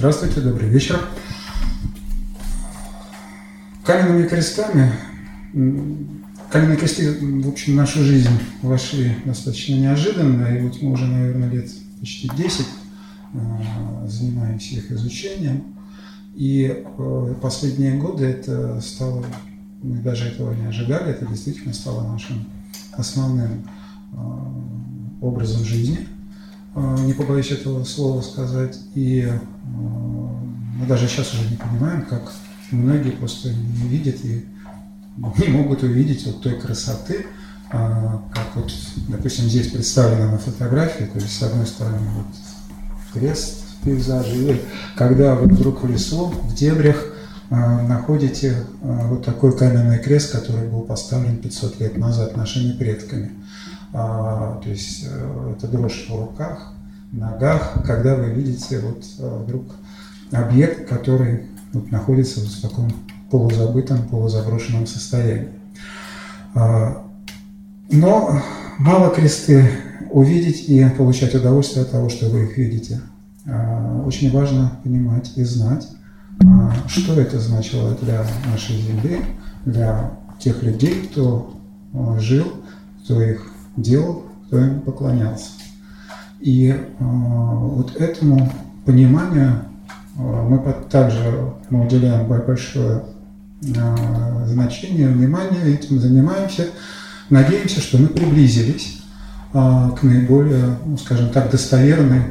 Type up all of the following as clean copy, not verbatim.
Здравствуйте, добрый вечер. Каменные кресты, в общем, в нашу жизнь вошли достаточно неожиданно, и вот мы уже, наверное, лет почти 10 занимаемся их изучением, и последние годы это стало, мы даже этого не ожидали, это действительно стало нашим основным образом жизни, не побоюсь этого слова сказать, и мы даже сейчас уже не понимаем, как многие просто не видят и не могут увидеть вот той красоты, как вот, допустим, здесь представлено на фотографии, то есть с одной стороны вот крест в пейзаже, и когда вы вдруг в лесу, в дебрях находите вот такой каменный крест, который был поставлен 500 лет назад нашими предками. То есть это дрожь в руках, ногах, когда вы видите вот вдруг объект, который вот находится вот в таком полузабытом, полузаброшенном состоянии. Но мало кресты увидеть и получать удовольствие от того, что вы их видите. Очень важно понимать и знать, что это значило для нашей земли, для тех людей, кто жил, кто их делал, кто им поклонялся. И вот этому пониманию мы также уделяем большое значение, внимание, этим занимаемся. Надеемся, что мы приблизились к наиболее, скажем так, достоверному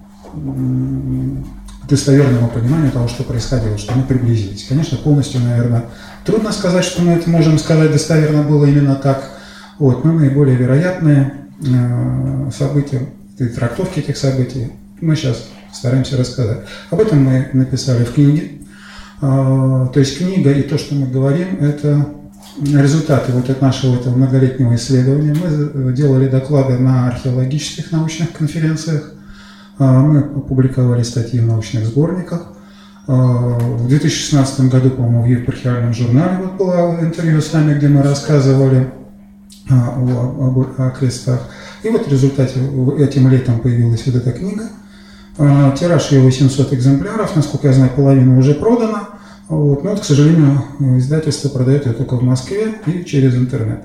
пониманию того, что происходило, что мы приблизились. Конечно, полностью, наверное, трудно сказать, что мы это можем сказать достоверно было именно так. Вот, но наиболее вероятные события, трактовки этих событий мы сейчас стараемся рассказать. Об этом мы написали в книге. То есть книга и то, что мы говорим, это результаты вот от нашего этого многолетнего исследования. Мы делали доклады на археологических научных конференциях, мы опубликовали статьи в научных сборниках. В 2016 году, по-моему, в епархиальном журнале вот было интервью с нами, где мы рассказывали о крестах. И вот в результате этим летом появилась вот эта книга. Тираж ее 800 экземпляров, насколько я знаю, половина уже продана. Вот. Но, к сожалению, издательство продает ее только в Москве и через интернет.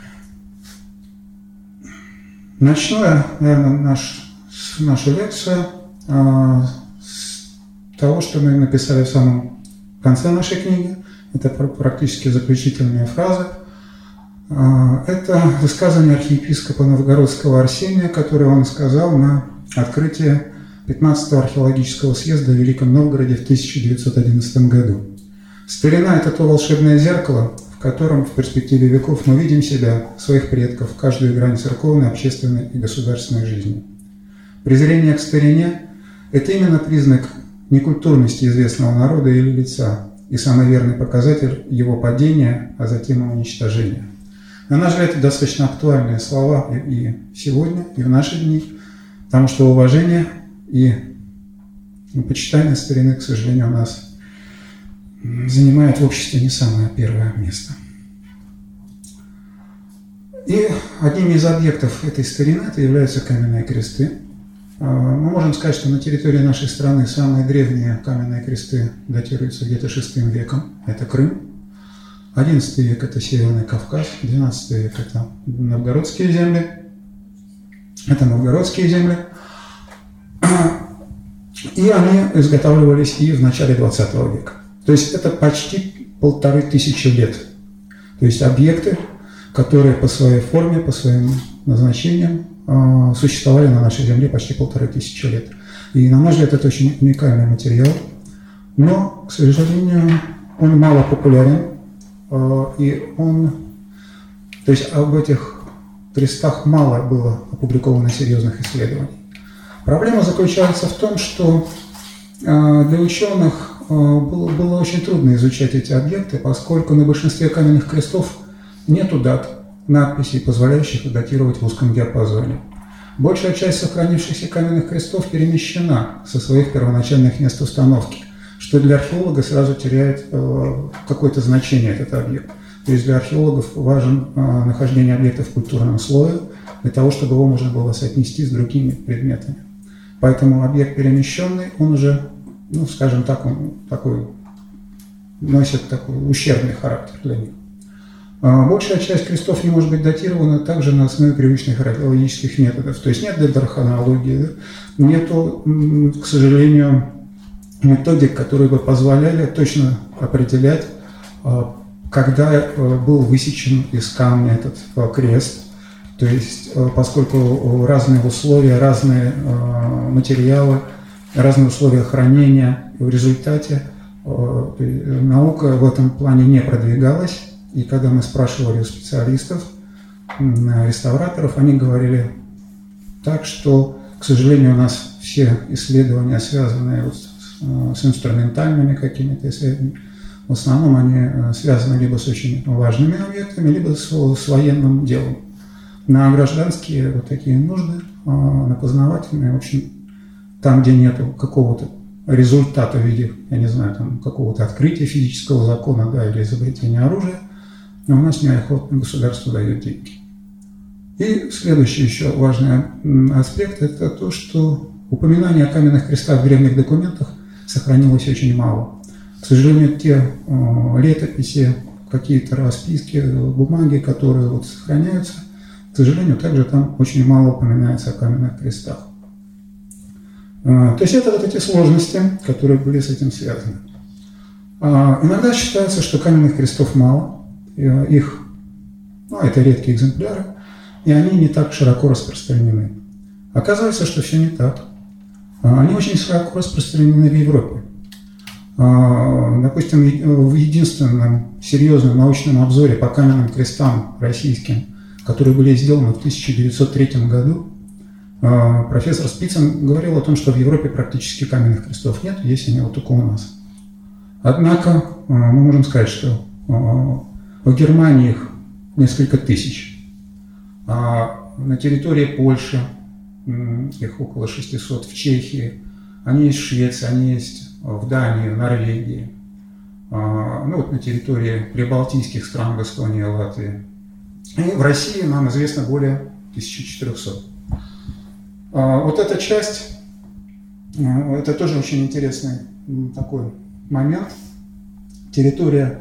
Начну я, наверное, нашу лекцию с того, что мы написали в самом конце нашей книги. Это практически заключительные фразы. Это высказывание архиепископа Новгородского Арсения, которое он сказал на открытии 15-го археологического съезда в Великом Новгороде в 1911 году. «Старина – это то волшебное зеркало, в котором в перспективе веков мы видим себя, своих предков, каждую грань церковной, общественной и государственной жизни. Презрение к старине – это именно признак некультурности известного народа или лица и самый верный показатель его падения, а затем и уничтожения». На наш взгляд, это достаточно актуальные слова и сегодня, и в наши дни, потому что уважение и почитание старины, к сожалению, у нас занимает в обществе не самое первое место. И одним из объектов этой старины это являются каменные кресты. Мы можем сказать, что на территории нашей страны самые древние каменные кресты датируются где-то VI веком. Это Крым. XI век – это Северный Кавказ. XII век – это новгородские земли. И они изготавливались и в начале XX века. То есть это почти 1500 лет. То есть объекты, которые по своей форме, по своим назначениям существовали на нашей земле почти 1500 лет. И, на наш взгляд, это очень уникальный материал. Но, к сожалению, он мало популярен. И то есть об этих крестах мало было опубликовано серьезных исследований. Проблема заключается в том, что для ученых было очень трудно изучать эти объекты, поскольку на большинстве каменных крестов нету дат, надписей, позволяющих датировать в узком диапазоне. Большая часть сохранившихся каменных крестов перемещена со своих первоначальных мест установки, что для археолога сразу теряет какое-то значение этот объект. То есть для археологов важен нахождение объекта в культурном слое, для того, чтобы его можно было соотнести с другими предметами. Поэтому объект перемещенный, он уже ну, скажем так, он такой, носит такой ущербный характер для них. Большая часть крестов не может быть датирована также на основе привычных археологических методов. То есть нет дендрохронологии, да? Нету, к сожалению, методик, которые бы позволяли точно определять, когда был высечен из камня этот крест. То есть, поскольку разные условия, разные материалы, разные условия хранения, в результате наука в этом плане не продвигалась. И когда мы спрашивали у специалистов, реставраторов, они говорили так, что, к сожалению, у нас все исследования, связанные вот с инструментальными какими-то исследованиями, в основном они связаны либо с очень важными объектами, либо с военным делом. На гражданские вот такие нужды, на познавательные, в общем, там, где нету какого-то результата в виде, я не знаю, там какого-то открытия физического закона, да, или изобретения оружия, но у нас неохотно государство дает деньги. И следующий еще важный аспект – это то, что упоминания о каменных крестах в древних документах сохранилось очень мало. К сожалению, те летописи, какие-то расписки, бумаги, которые вот сохраняются, к сожалению, также там очень мало упоминается о каменных крестах. То есть это вот эти сложности, которые были с этим связаны. Иногда считается, что каменных крестов мало. Их, ну, это редкие экземпляры, и они не так широко распространены. Оказывается, что все не так. Они очень широко распространены в Европе. Допустим, в единственном серьезном научном обзоре по каменным крестам российским, которые были сделаны в 1903 году, профессор Спицын говорил о том, что в Европе практически каменных крестов нет, есть они вот только у нас. Однако мы можем сказать, что в Германии их несколько тысяч, а на территории Польши их около 600, в Чехии, они есть в Швеции, они есть в Дании, в Норвегии, ну вот на территории прибалтийских стран, в Эстонии, Латвии. И в России нам известно более 1400. Вот эта часть, это тоже очень интересный такой момент. Территория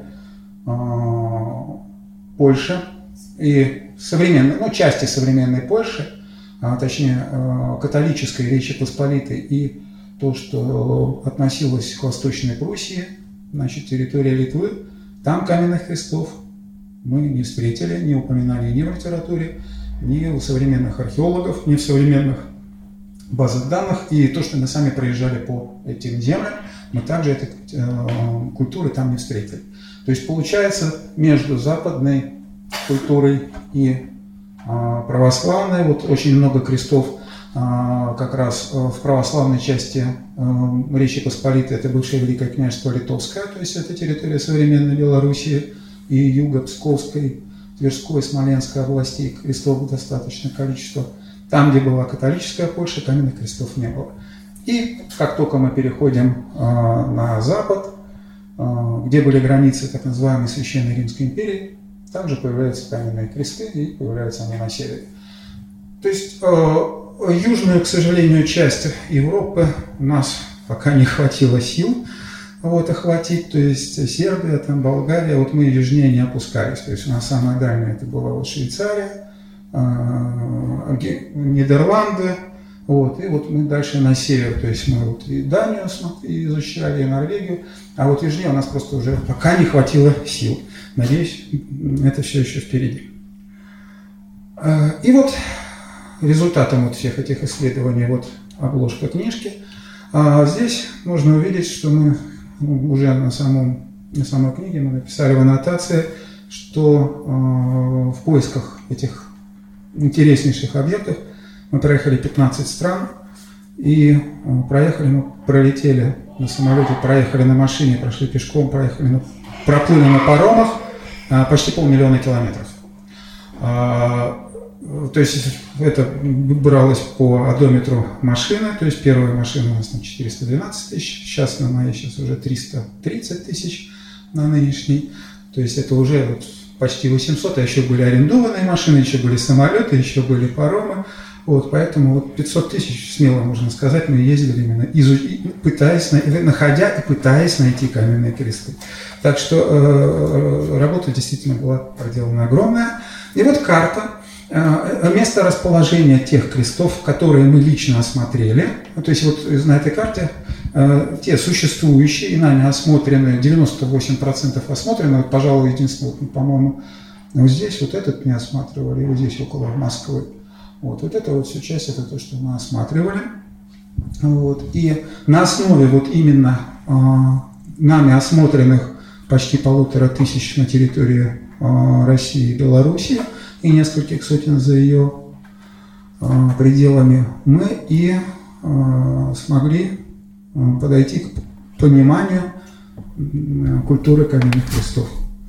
Польши и современной, ну, части современной Польши, точнее католической Речи Посполитой и то, что относилось к Восточной Пруссии, значит, территория Литвы, там каменных крестов мы не встретили, не упоминали ни в литературе, ни у современных археологов, ни в современных базах данных. И то, что мы сами проезжали по этим землям, мы также этой культуры там не встретили. То есть получается, между западной культурой и православной, вот очень много крестов как раз в православной части Речи Посполитой, это бывшее Великое княжество Литовское, то есть это территория современной Белоруссии и юга Псковской, Тверской, Смоленской областей, крестов достаточное количество. Там, где была католическая Польша, каменных крестов не было. И как только мы переходим на запад, где были границы так называемой Священной Римской империи, также появляются каменные кресты, и появляются они на севере. То есть южную, к сожалению, часть Европы у нас пока не хватило сил вот, охватить, то есть Сербия, там, Болгария, вот мы южнее не опускались, то есть у нас самая дальняя это была вот Швейцария, Нидерланды, вот, и вот мы дальше на север, то есть мы вот и Данию изучали, и Норвегию, а вот южнее у нас просто уже пока не хватило сил. Надеюсь, это все еще впереди. И вот результатом вот всех этих исследований, вот обложка книжки, здесь можно увидеть, что мы уже на самой книге мы написали в аннотации, что в поисках этих интереснейших объектов мы проехали 15 стран, и пролетели на самолете, проехали на машине, прошли пешком, проплыли на паромах почти 500 000 километров. То есть это бралось по одометру машины, то есть первая машина у нас на 412 тысяч, сейчас на моей уже 330 тысяч на нынешней, то есть это уже вот почти 800, а еще были арендованные машины, еще были самолеты, еще были паромы, Вот, поэтому вот 500 тысяч, смело можно сказать, мы ездили именно, находя и пытаясь найти каменные кресты. Так что работа действительно была проделана огромная. И вот карта, место расположения тех крестов, которые мы лично осмотрели. То есть вот на этой карте те существующие и нами осмотренные, 98% осмотрены, вот, пожалуй, единственное, вот, по-моему, вот здесь вот этот не осматривали, и вот здесь около Москвы. Вот это вот все часть, это то, что мы осматривали. Вот. И на основе вот именно нами осмотренных почти 1500 на территории России и Белоруссии и нескольких сотен за ее пределами мы и смогли подойти к пониманию культуры каменных крестов.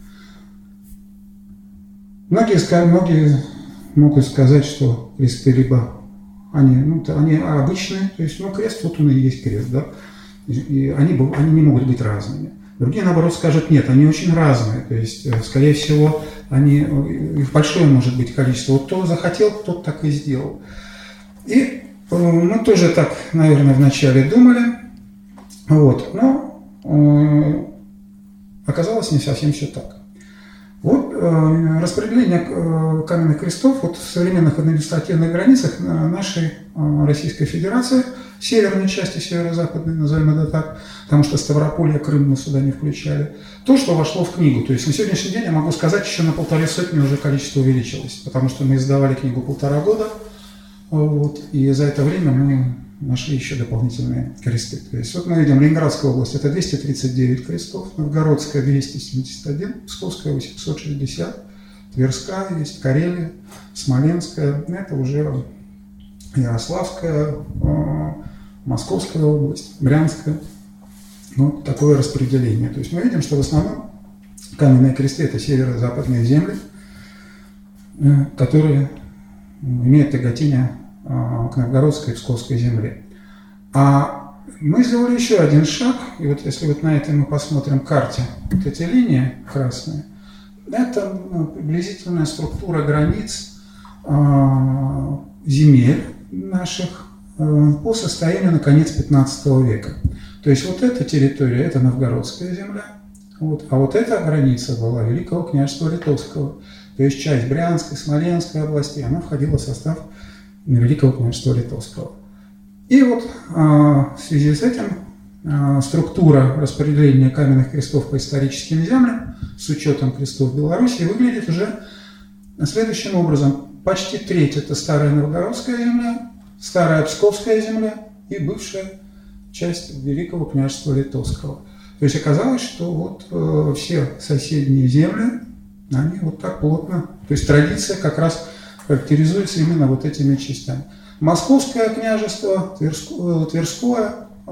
Многие могут сказать, что кресты либо они обычные, то есть крест, вот он и есть крест, да, и они не могут быть разными. Другие, наоборот, скажут, нет, они очень разные, то есть, скорее всего, их большое может быть количество. Вот кто захотел, тот так и сделал. И мы тоже так, наверное, вначале думали, вот, но оказалось не совсем все так. Вот распределение каменных крестов вот в современных административных границах нашей Российской Федерации, северной части, северо-западной, назовем это так, потому что Ставрополье, Крым мы сюда не включали, то, что вошло в книгу. То есть на сегодняшний день я могу сказать, еще на 150 уже количество увеличилось, потому что мы издавали книгу 1,5 года, вот, и за это время мы нашли еще дополнительные кресты. То есть вот мы видим, Ленинградская область – это 239 крестов, Новгородская – 271, Псковская – 860, Тверская есть, Карелия, Смоленская – это уже Ярославская, Московская область, Брянская. Вот такое распределение. То есть мы видим, что в основном каменные кресты – это северо-западные земли, которые имеют тяготение к Новгородской и Псковской земле. А мы сделали еще один шаг, и вот если вот на этой мы посмотрим карте, вот эти линии красные, это приблизительная структура границ земель наших по состоянию на конец 15 века. То есть вот эта территория – это Новгородская земля, вот, а вот эта граница была Великого княжества Литовского. То есть часть Брянской, Смоленской области, она входила в состав Великого княжества Литовского. И вот в связи с этим структура распределения каменных крестов по историческим землям с учетом крестов Беларуси выглядит уже следующим образом. Почти треть – это старая Новгородская земля, старая Псковская земля и бывшая часть Великого княжества Литовского. То есть оказалось, что вот все соседние земли, они вот так плотно, то есть традиция как раз характеризуется именно вот этими частями. Московское княжество, Тверское,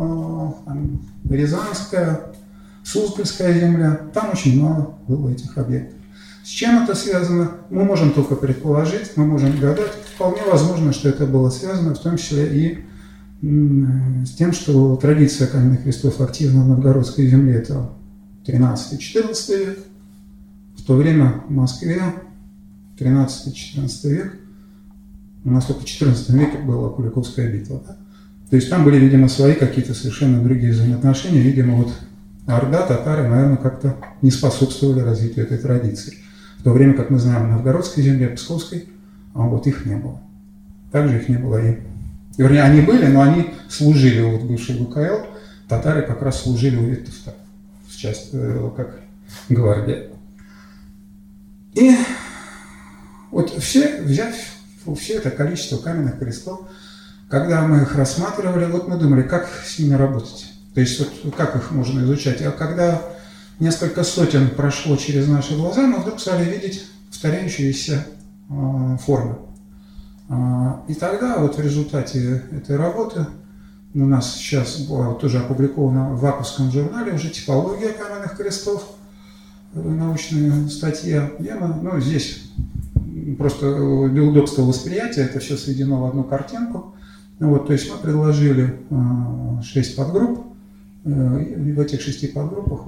Рязанская, Суздальская земля, там очень много было этих объектов. С чем это связано, мы можем только предположить, мы можем гадать. Вполне возможно, что это было связано в том числе и с тем, что традиция каменных крестов активна в Новгородской земле – это 13-14 век, в то время в Москве 13-14 век, у нас только в 14 веке была Куликовская битва. Да? То есть там были, видимо, свои какие-то совершенно другие взаимоотношения. Видимо, вот Орда, татары, наверное, как-то не способствовали развитию этой традиции. В то время, как мы знаем, в Новгородской земле, Псковской, а вот их не было. Также их не было и... Вернее, они были, но они служили вот в бывшей ВКЛ. Татары как раз служили у Витовта, в часть, как гвардия. И вот взять все это количество каменных крестов, когда мы их рассматривали, вот мы думали, как с ними работать. То есть вот как их можно изучать. А когда несколько сотен прошло через наши глаза, мы вдруг стали видеть повторяющиеся формы. И тогда вот в результате этой работы у нас сейчас была тоже опубликована в ваковском журнале уже типология каменных крестов, научная статья. Здесь просто для удобства восприятия это все сведено в одну картинку. Вот, то есть мы предложили 6 подгрупп. В этих 6 подгруппах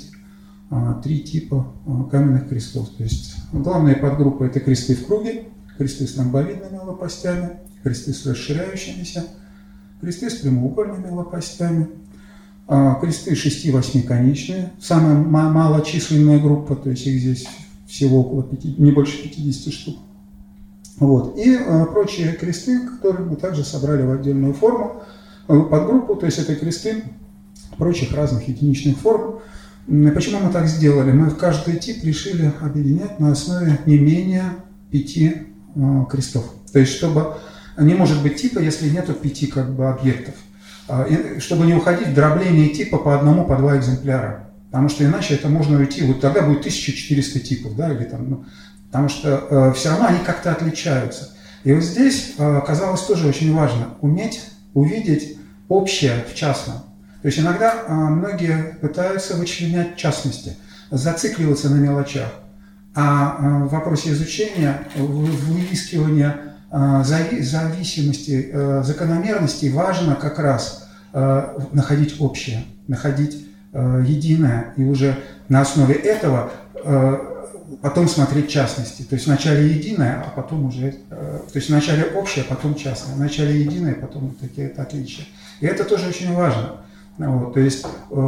23 типа каменных крестов. То есть главные подгруппы – это кресты в круге, кресты с ромбовидными лопастями, кресты с расширяющимися, кресты с прямоугольными лопастями, кресты 6-8-конечные, самая малочисленная группа, то есть их здесь всего около не больше 50 штук. Вот. И прочие кресты, которые мы также собрали в отдельную форму, подгруппу, то есть это кресты прочих разных единичных форм. Почему мы так сделали? Мы в каждый тип решили объединять на основе не менее 5 крестов. То есть, чтобы не может быть типа, если нету 5 объектов. И чтобы не уходить в дробление типа по одному, по 2 экземпляра. Потому что иначе это можно уйти, вот тогда будет 1400 типов, да, или там, потому что все равно они как-то отличаются. И вот здесь оказалось тоже очень важно уметь увидеть общее в частном. То есть иногда многие пытаются вычленять частности, зацикливаться на мелочах. А в вопросе изучения, выискивания зависимостей, закономерностей важно как раз находить общее, находить единое, и уже на основе этого потом смотреть частности. То есть вначале единое, а потом уже... То есть вначале общее, потом частное. Вначале единое, потом вот такие отличия. И это тоже очень важно. Вот, то есть...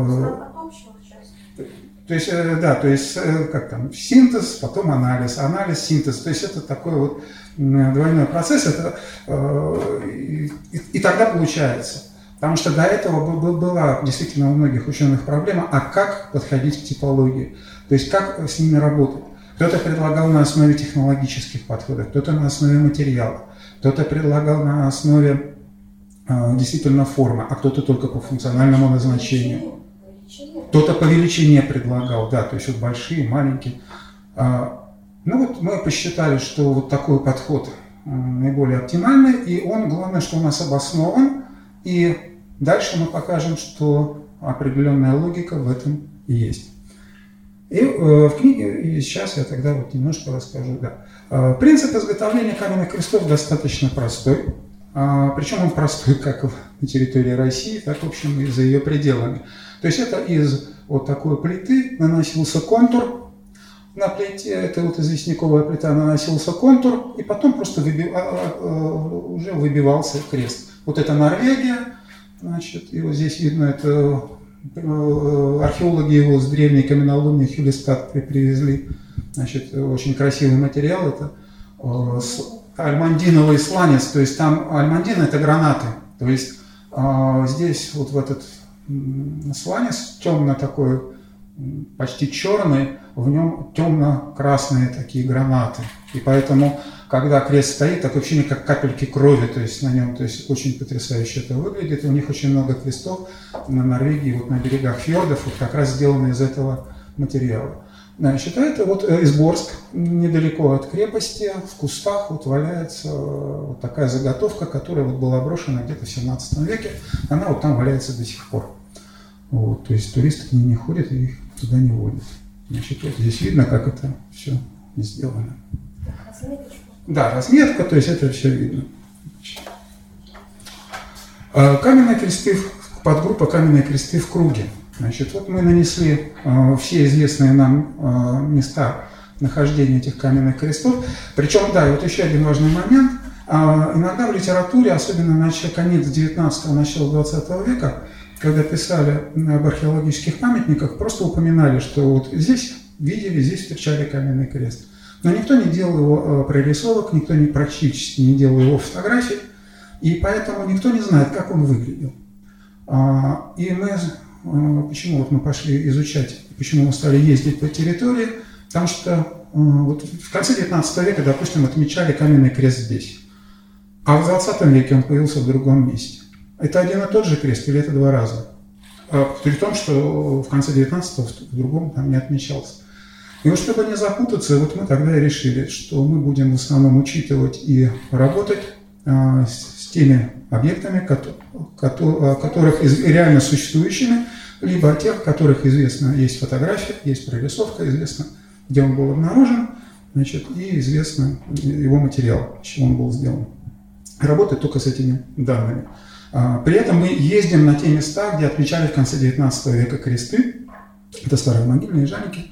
да, то есть как там, синтез, потом анализ, синтез. То есть это такой вот двойной процесс. Это, и тогда получается. Потому что до этого была действительно у многих ученых проблема, а как подходить к типологии, то есть как с ними работать. Кто-то предлагал на основе технологических подходов, кто-то на основе материала, кто-то предлагал на основе действительно формы, а кто-то только по функциональному назначению. Кто-то по величине предлагал, да, то есть вот большие, маленькие. Ну вот мы посчитали, что вот такой подход наиболее оптимальный, и он, главное, что у нас обоснован, и дальше мы покажем, что определенная логика в этом есть. И в книге, и сейчас я тогда вот немножко расскажу, да. Принцип изготовления каменных крестов достаточно простой, причем он простой как на территории России, так, в общем, и за ее пределами. То есть это из вот такой плиты наносился контур на плите, это вот известняковая плита, наносился контур, и потом просто уже выбивался крест. Вот это Норвегия, значит, и вот здесь видно, это археологи его с древней каменоломни Хюлестат привезли, значит, очень красивый материал, это альмандиновый сланец, то есть там альмандин это гранаты, то есть здесь вот в этот сланец темно такой, почти черный, в нем темно-красные такие гранаты. И поэтому, когда крест стоит, такое ощущение, как капельки крови, то есть на нем, то есть очень потрясающе это выглядит. И у них очень много крестов на Норвегии, вот на берегах фьордов, вот как раз сделаны из этого материала. Значит, это вот Изборск, недалеко от крепости, в кустах вот валяется вот такая заготовка, которая вот была брошена где-то в 17 веке. Она вот там валяется до сих пор. Вот, то есть туристы к ней не ходят и их туда не водят. Значит, вот здесь видно, как это все сделано. Разметочка. Да, разметка, то есть это все видно. Каменные кресты, подгруппа каменные кресты в круге. Значит, вот мы нанесли все известные нам места нахождения этих каменных крестов. Причем, да, и вот еще один важный момент. Иногда в литературе, особенно конец 19-го, начало 20 века, когда писали об археологических памятниках, просто упоминали, что вот здесь видели, здесь встречали каменный крест. Но никто не делал его прорисовок, никто практически не делал его фотографий, и поэтому никто не знает, как он выглядел. И мы, почему вот мы пошли изучать, почему мы стали ездить по территории, потому что вот в конце 19 века, допустим, отмечали каменный крест здесь, а в 20 веке он появился в другом месте. Это один и тот же крест или это два раза? При том, что в конце 19-го в другом там не отмечался. И вот чтобы не запутаться, вот мы тогда и решили, что мы будем в основном учитывать и работать с теми объектами, которых реально существующими, либо о тех, которых известно, есть фотография, есть прорисовка, известно, где он был обнаружен, значит, и известно его материал, с чего он был сделан. Работать только с этими данными. При этом мы ездим на те места, где отмечали в конце 19 века кресты. Это старые могильные жальники.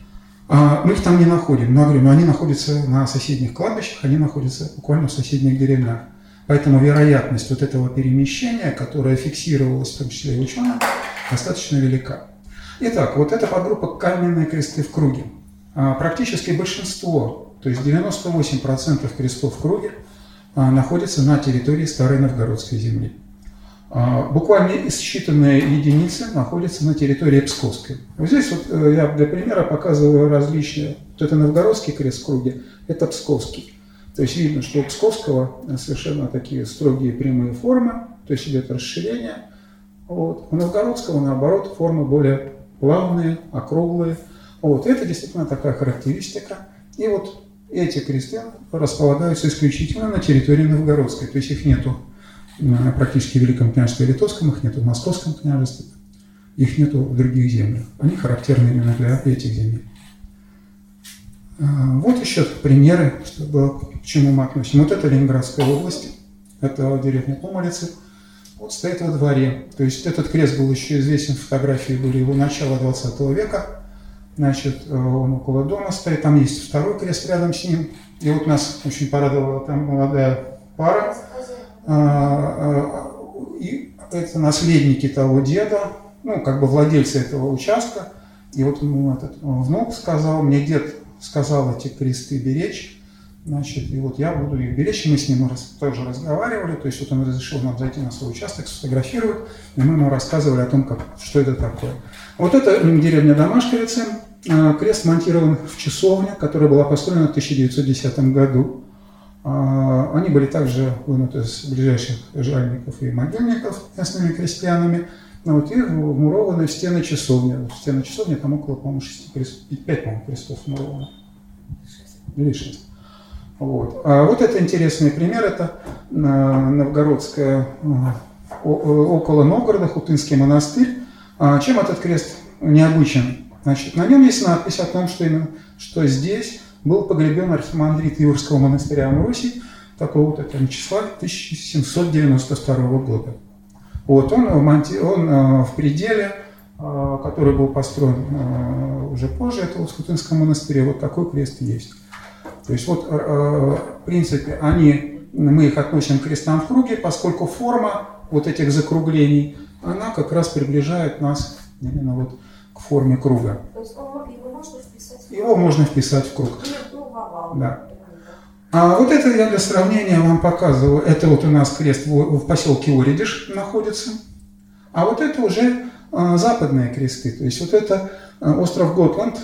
Мы их там не находим. Но, говорю, они находятся на соседних кладбищах, они находятся буквально в соседних деревнях. Поэтому вероятность вот этого перемещения, которое фиксировалось в том числе и ученым, достаточно велика. Итак, вот эта подгруппа каменные кресты в круге. Практически большинство, то есть 98% крестов в круге находятся на территории Старой Новгородской земли. Буквально считанные единицы находятся на территории Псковской. Вот здесь вот я для примера показываю различия. Вот это новгородский крест в круге, это псковский. То есть видно, что у Псковского совершенно такие строгие прямые формы, то есть идет расширение. Вот. У Новгородского, наоборот, формы более плавные, округлые. Вот. Это действительно такая характеристика. И вот эти кресты располагаются исключительно на территории Новгородской. То есть их нету практически в Великом княжестве Литовском, их нету в Московском княжестве, их нету в других землях. Они характерны именно для этих земель. Вот еще примеры, чтобы к чему мы относим. Вот это Ленинградская область, это деревня Помолицы. Вот стоит во дворе. То есть этот крест был еще известен, фотографии были его начала 20 века. Значит, он около дома стоит, там есть второй крест рядом с ним. И вот нас очень порадовала там молодая пара. И это наследники того деда, ну, как бы владельцы этого участка. И вот ему этот внук сказал, мне дед сказал эти кресты беречь, значит, и вот я буду их беречь, и мы с ним тоже разговаривали, то есть вот он разрешил нам зайти на свой участок, сфотографировать, и мы ему рассказывали о том, что это такое. Вот это деревня Домашковицы, крест монтирован в часовне, которая была построена в 1910 году. Они были также вынуты из ближайших жальников и могильников местными крестьянами, вот, и вмурованы в стены часовни. В стены часовни там около, по-моему, 5, по-моему, крестов вмуровано. Или 6. Вот. Вот это интересный пример, это новгородская, около Новгорода, Хутынский монастырь. Чем этот крест необычен? Значит, на нем есть надпись о том, что здесь был погребен архимандрит Иверского монастыря Амвросий, такого-то там числа 1792 года. Вот он в пределе, который был построен уже позже, этого Хутынского монастыря, вот такой крест есть. То есть вот, в принципе, мы их относим к крестам в круге, поскольку форма вот этих закруглений, она как раз приближает нас именно вот к форме круга. То есть его можно вписать в круг? Его можно вписать в круг. Да. А вот это я для сравнения вам показываю. Это вот у нас крест в поселке Оридиш находится. А вот это уже западные кресты. То есть вот это остров Готланд,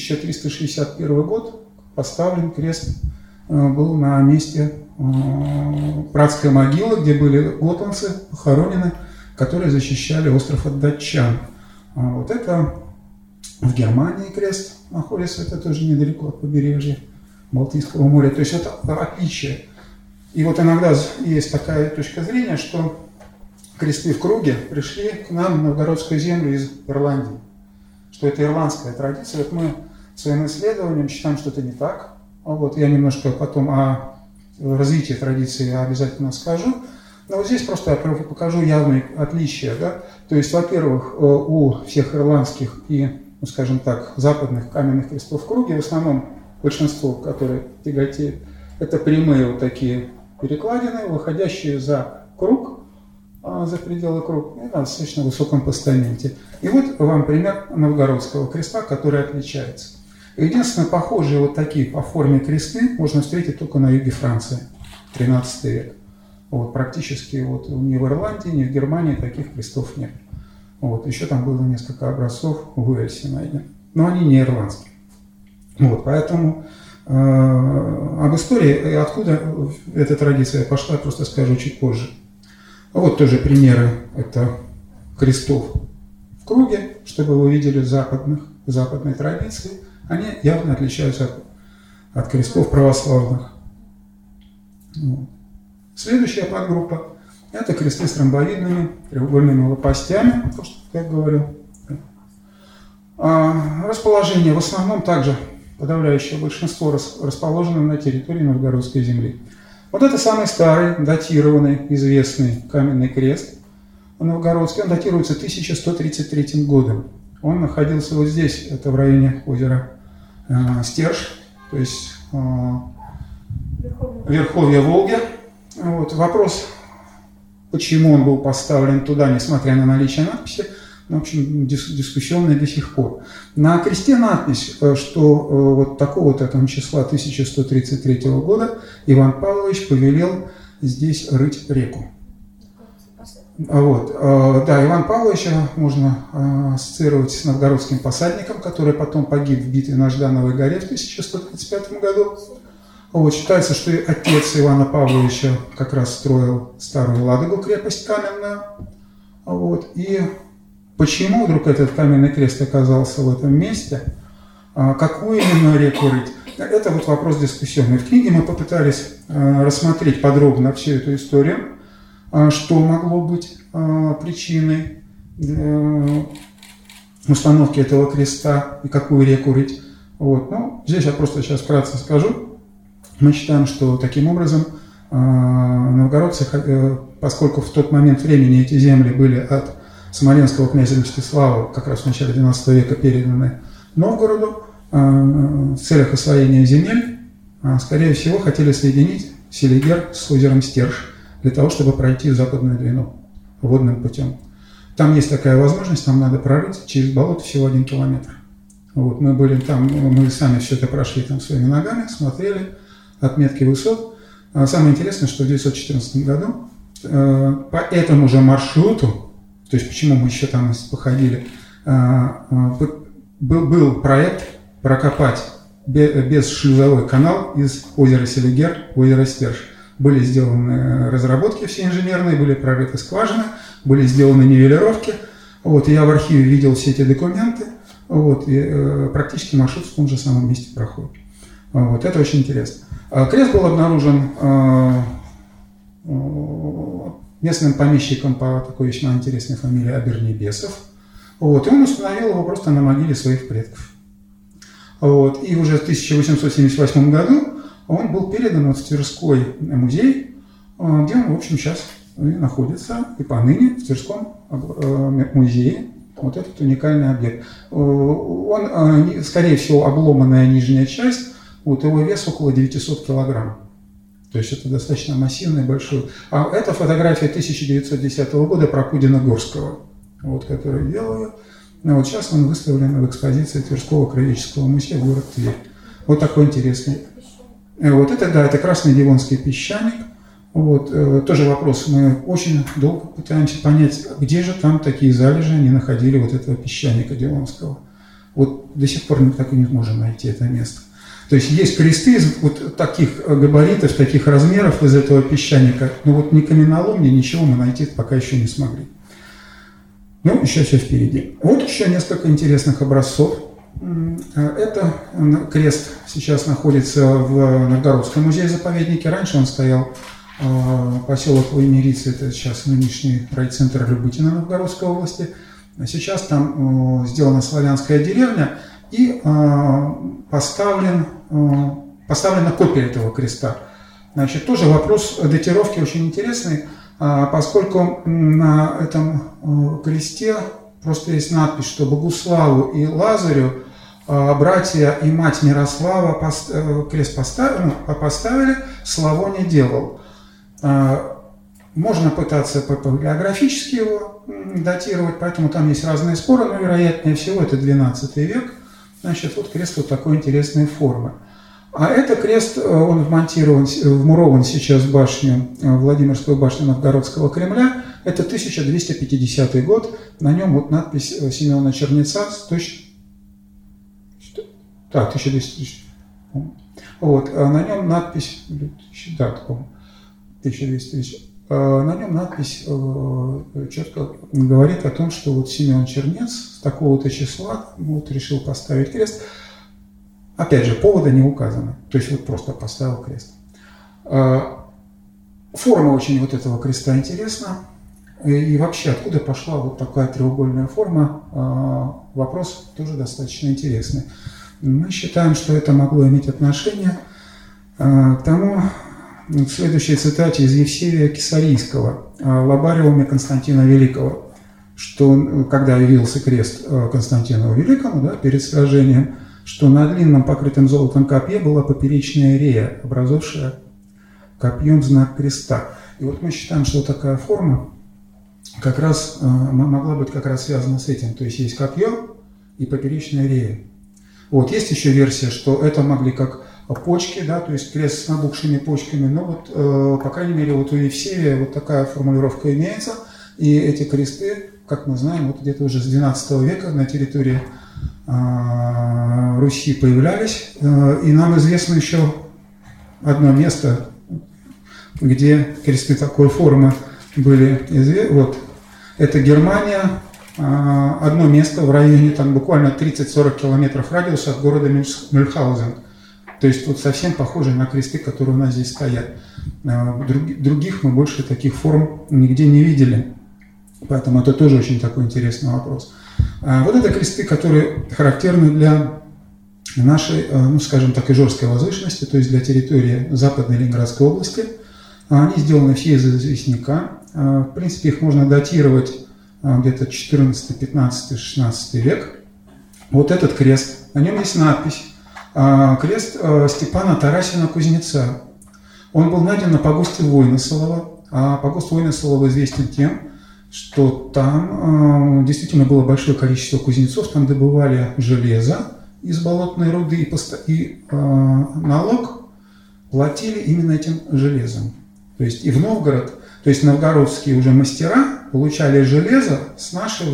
1361 год, поставлен крест был на месте братской могилы, где были готландцы похоронены, которые защищали остров от датчан. Вот это в Германии крест находится, это тоже недалеко от побережья Балтийского моря. То есть это отличие. И вот иногда есть такая точка зрения, что кресты в круге пришли к нам в новгородскую землю из Ирландии. Что это ирландская традиция. Вот мы своим исследованием считаем, что это не так. Вот я немножко потом о развитии традиции обязательно скажу. Но вот здесь просто я покажу явные отличия. Да? То есть, во-первых, у всех ирландских и, ну, скажем так, западных каменных крестов в круге в основном большинство, которые тяготеют, это прямые вот такие перекладины, выходящие за круг, за пределы круга, и на достаточно высоком постаменте. И вот вам пример новгородского креста, который отличается. Единственное, похожие вот такие по форме кресты можно встретить только на юге Франции, 13 век. Вот, практически вот ни в Ирландии, ни в Германии таких крестов нет. Вот, еще там было несколько образцов в Уэльсе найдено, но они не ирландские. Вот, поэтому об истории, откуда эта традиция пошла, я просто скажу чуть позже. Вот тоже примеры это крестов в круге, чтобы вы видели западной традиции. Они явно отличаются от крестов православных. Вот. Следующая подгруппа – это кресты с ромбовидными треугольными лопастями, то, что я говорил. Расположение в основном также подавляющее большинство расположено на территории Новгородской земли. Вот это самый старый, датированный, известный каменный крест новгородский. Он датируется 1133 годом. Он находился вот здесь, это в районе озера Стерж, то есть верховье Волги. Вот. Вопрос, почему он был поставлен туда, несмотря на наличие надписи, в общем, дискуссионный до сих пор. На кресте надпись, что вот такого-то там числа 1133 года Иван Павлович повелел здесь рыть реку. Вот. Да, Иван Павловича можно ассоциировать с новгородским посадником, который потом погиб в битве на Ждановой горе в 1135 году. Вот. Считается, что отец Ивана Павловича как раз строил Старую Ладогу, крепость каменную. Вот. И почему вдруг этот каменный крест оказался в этом месте, какую именно реку рыть, это вот вопрос дискуссионный. В книге мы попытались рассмотреть подробно всю эту историю, что могло быть причиной установки этого креста и какую реку рыть. Вот. Ну, здесь я просто сейчас вкратце скажу. Мы считаем, что таким образом новгородцы, поскольку в тот момент времени эти земли были от смоленского князя Мстислава, как раз в начале XII века переданы Новгороду, в целях освоения земель, скорее всего, хотели соединить Селигер с озером Стерж, для того, чтобы пройти в Западную Двину водным путем. Там есть такая возможность, там надо прорыть через болото всего 1 километр. Вот, мы были там, мы сами все это прошли там своими ногами, смотрели отметки высот. Самое интересное, что в 1914 году по этому же маршруту, то есть почему мы еще там походили, был проект прокопать бесшлюзовой канал из озера Селигер в озеро Стерж. Были сделаны разработки все инженерные, были прорыты скважины, были сделаны нивелировки. Вот, и я в архиве видел все эти документы. Вот, и практически маршрут в том же самом месте проходит. Вот, это очень интересно. Крест был обнаружен местным помещиком по такой весьма интересной фамилии Абернебесов. Вот, и он установил его просто на могиле своих предков. Вот, и уже в 1878 году он был передан в Тверской музей, где он, в общем, сейчас находится и поныне в Тверском музее. Вот этот уникальный объект. Он, скорее всего, обломанная нижняя часть, вот его вес около 900 килограмм. То есть это достаточно массивный, большой. А это фотография 1910 года Прокудина-Горского, вот, который делал ее. Вот сейчас он выставлен в экспозиции Тверского краеведческого музея, город Тверь. Вот такой интересный. Вот это, да, это красный Дивонский песчаник. Вот, тоже вопрос. Мы очень долго пытаемся понять, где же там такие залежи они находили вот этого песчаника Дивонского. Вот до сих пор мы так и не можем найти это место. То есть есть кресты из вот таких габаритов, таких размеров из этого песчаника, но вот ни каменоломни, ничего мы найти пока еще не смогли. Ну, еще все впереди. Вот еще несколько интересных образцов. Это крест сейчас находится в Новгородском музее-заповеднике. Раньше он стоял поселок Воймерицы, это сейчас нынешний райцентр Любытина Новгородской области. Сейчас там сделана славянская деревня и поставлена копия этого креста. Значит, тоже вопрос датировки очень интересный, поскольку на этом кресте просто есть надпись, что Богуславу и Лазарю братья и мать Мирослава крест поставили, Славо не делал. Можно пытаться палеографически его датировать, поэтому там есть разные споры, но вероятнее всего это 12 век. Значит, вот крест вот такой интересной формы. А это крест, он вмурован сейчас в башню, Владимирскую башню Новгородского Кремля. Это 1250 год. На нем вот надпись Семена Чернеца. 1200. Вот, на нем надпись, да, 1200. На нем надпись четко говорит о том, что вот Семен Чернец с такого-то числа вот решил поставить крест. Опять же, повода не указано. То есть вот просто поставил крест. Форма очень вот этого креста интересна. И вообще, откуда пошла вот такая треугольная форма, вопрос тоже достаточно интересный. Мы считаем, что это могло иметь отношение к тому, к следующей цитате из Евсевия Кесарийского, лабариуме Константина Великого, что когда явился крест Константину Великому, да, перед сражением, что на длинном покрытом золотом копье была поперечная рея, образовавшая копьем знак креста. И вот мы считаем, что такая форма как раз могла быть как раз связана с этим. То есть есть копье и поперечная рея. Вот, есть еще версия, что это могли как почки, да, то есть крест с набухшими почками, но вот, по крайней мере, вот у Евсевия вот такая формулировка имеется, и эти кресты, как мы знаем, вот где-то уже с XII века на территории Руси появлялись, и нам известно еще одно место, где кресты такой формы были известны, вот, это Германия, одно место в районе, там буквально 30-40 километров радиуса от города Мюльхаузен. То есть вот совсем похожи на кресты, которые у нас здесь стоят. Других мы больше таких форм нигде не видели. Поэтому это тоже очень такой интересный вопрос. Вот это кресты, которые характерны для нашей, ну скажем так, Ижорской возвышенности, то есть для территории Западной Ленинградской области. Они сделаны все из известняка. В принципе, их можно датировать где-то 14, 15, 16 век. Вот этот крест, на нем есть надпись. Крест Степана Тарасина Кузнеца. Он был найден на погосте Войносолова. А погост Войносолова известен тем, что там действительно было большое количество кузнецов, там добывали железо из болотной руды, и налог платили именно этим железом. То есть и в Новгород, то есть новгородские уже мастера получали железо с наших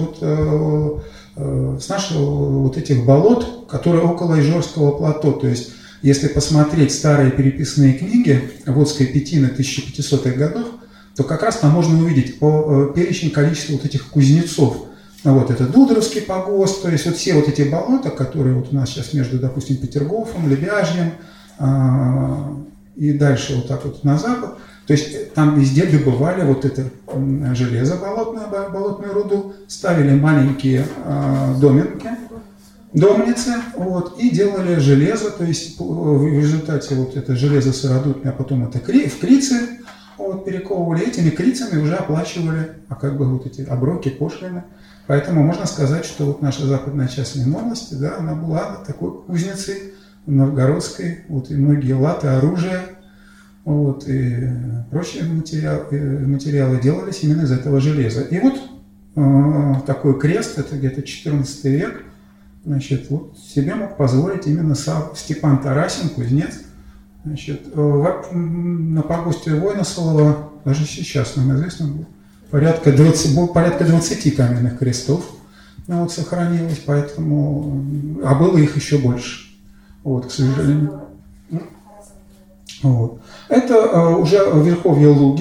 вот этих болот, которые около Ижорского плато. То есть если посмотреть старые переписные книги Водской Петины 1500-х годов, то как раз там можно увидеть перечень количества вот этих кузнецов. Вот это Дудровский погост, то есть вот все вот эти болота, которые вот у нас сейчас между, допустим, Петергофом, Лебяжьем и дальше вот так вот на запад. То есть там везде добывали вот это железо, болотную руду, ставили маленькие домницы, вот, и делали железо, то есть в результате вот это железо сыродутное, а потом это в крицы вот, перековывали, этими крицами уже оплачивали как бы вот эти оброки, пошлины. Поэтому можно сказать, что вот наша западная часть области, да, она была такой кузницей новгородской, вот, и многие латы, оружие, вот, и прочие материалы делались именно из этого железа. И вот такой крест, это где-то 14 век, значит, вот себе мог позволить именно Степан Тарасин, кузнец. Значит, на погосте Войносолова даже сейчас нам известно порядка 20 каменных крестов, ну, вот, сохранилось, поэтому, а было их еще больше, вот, к сожалению. Вот. Это уже верховье Луги,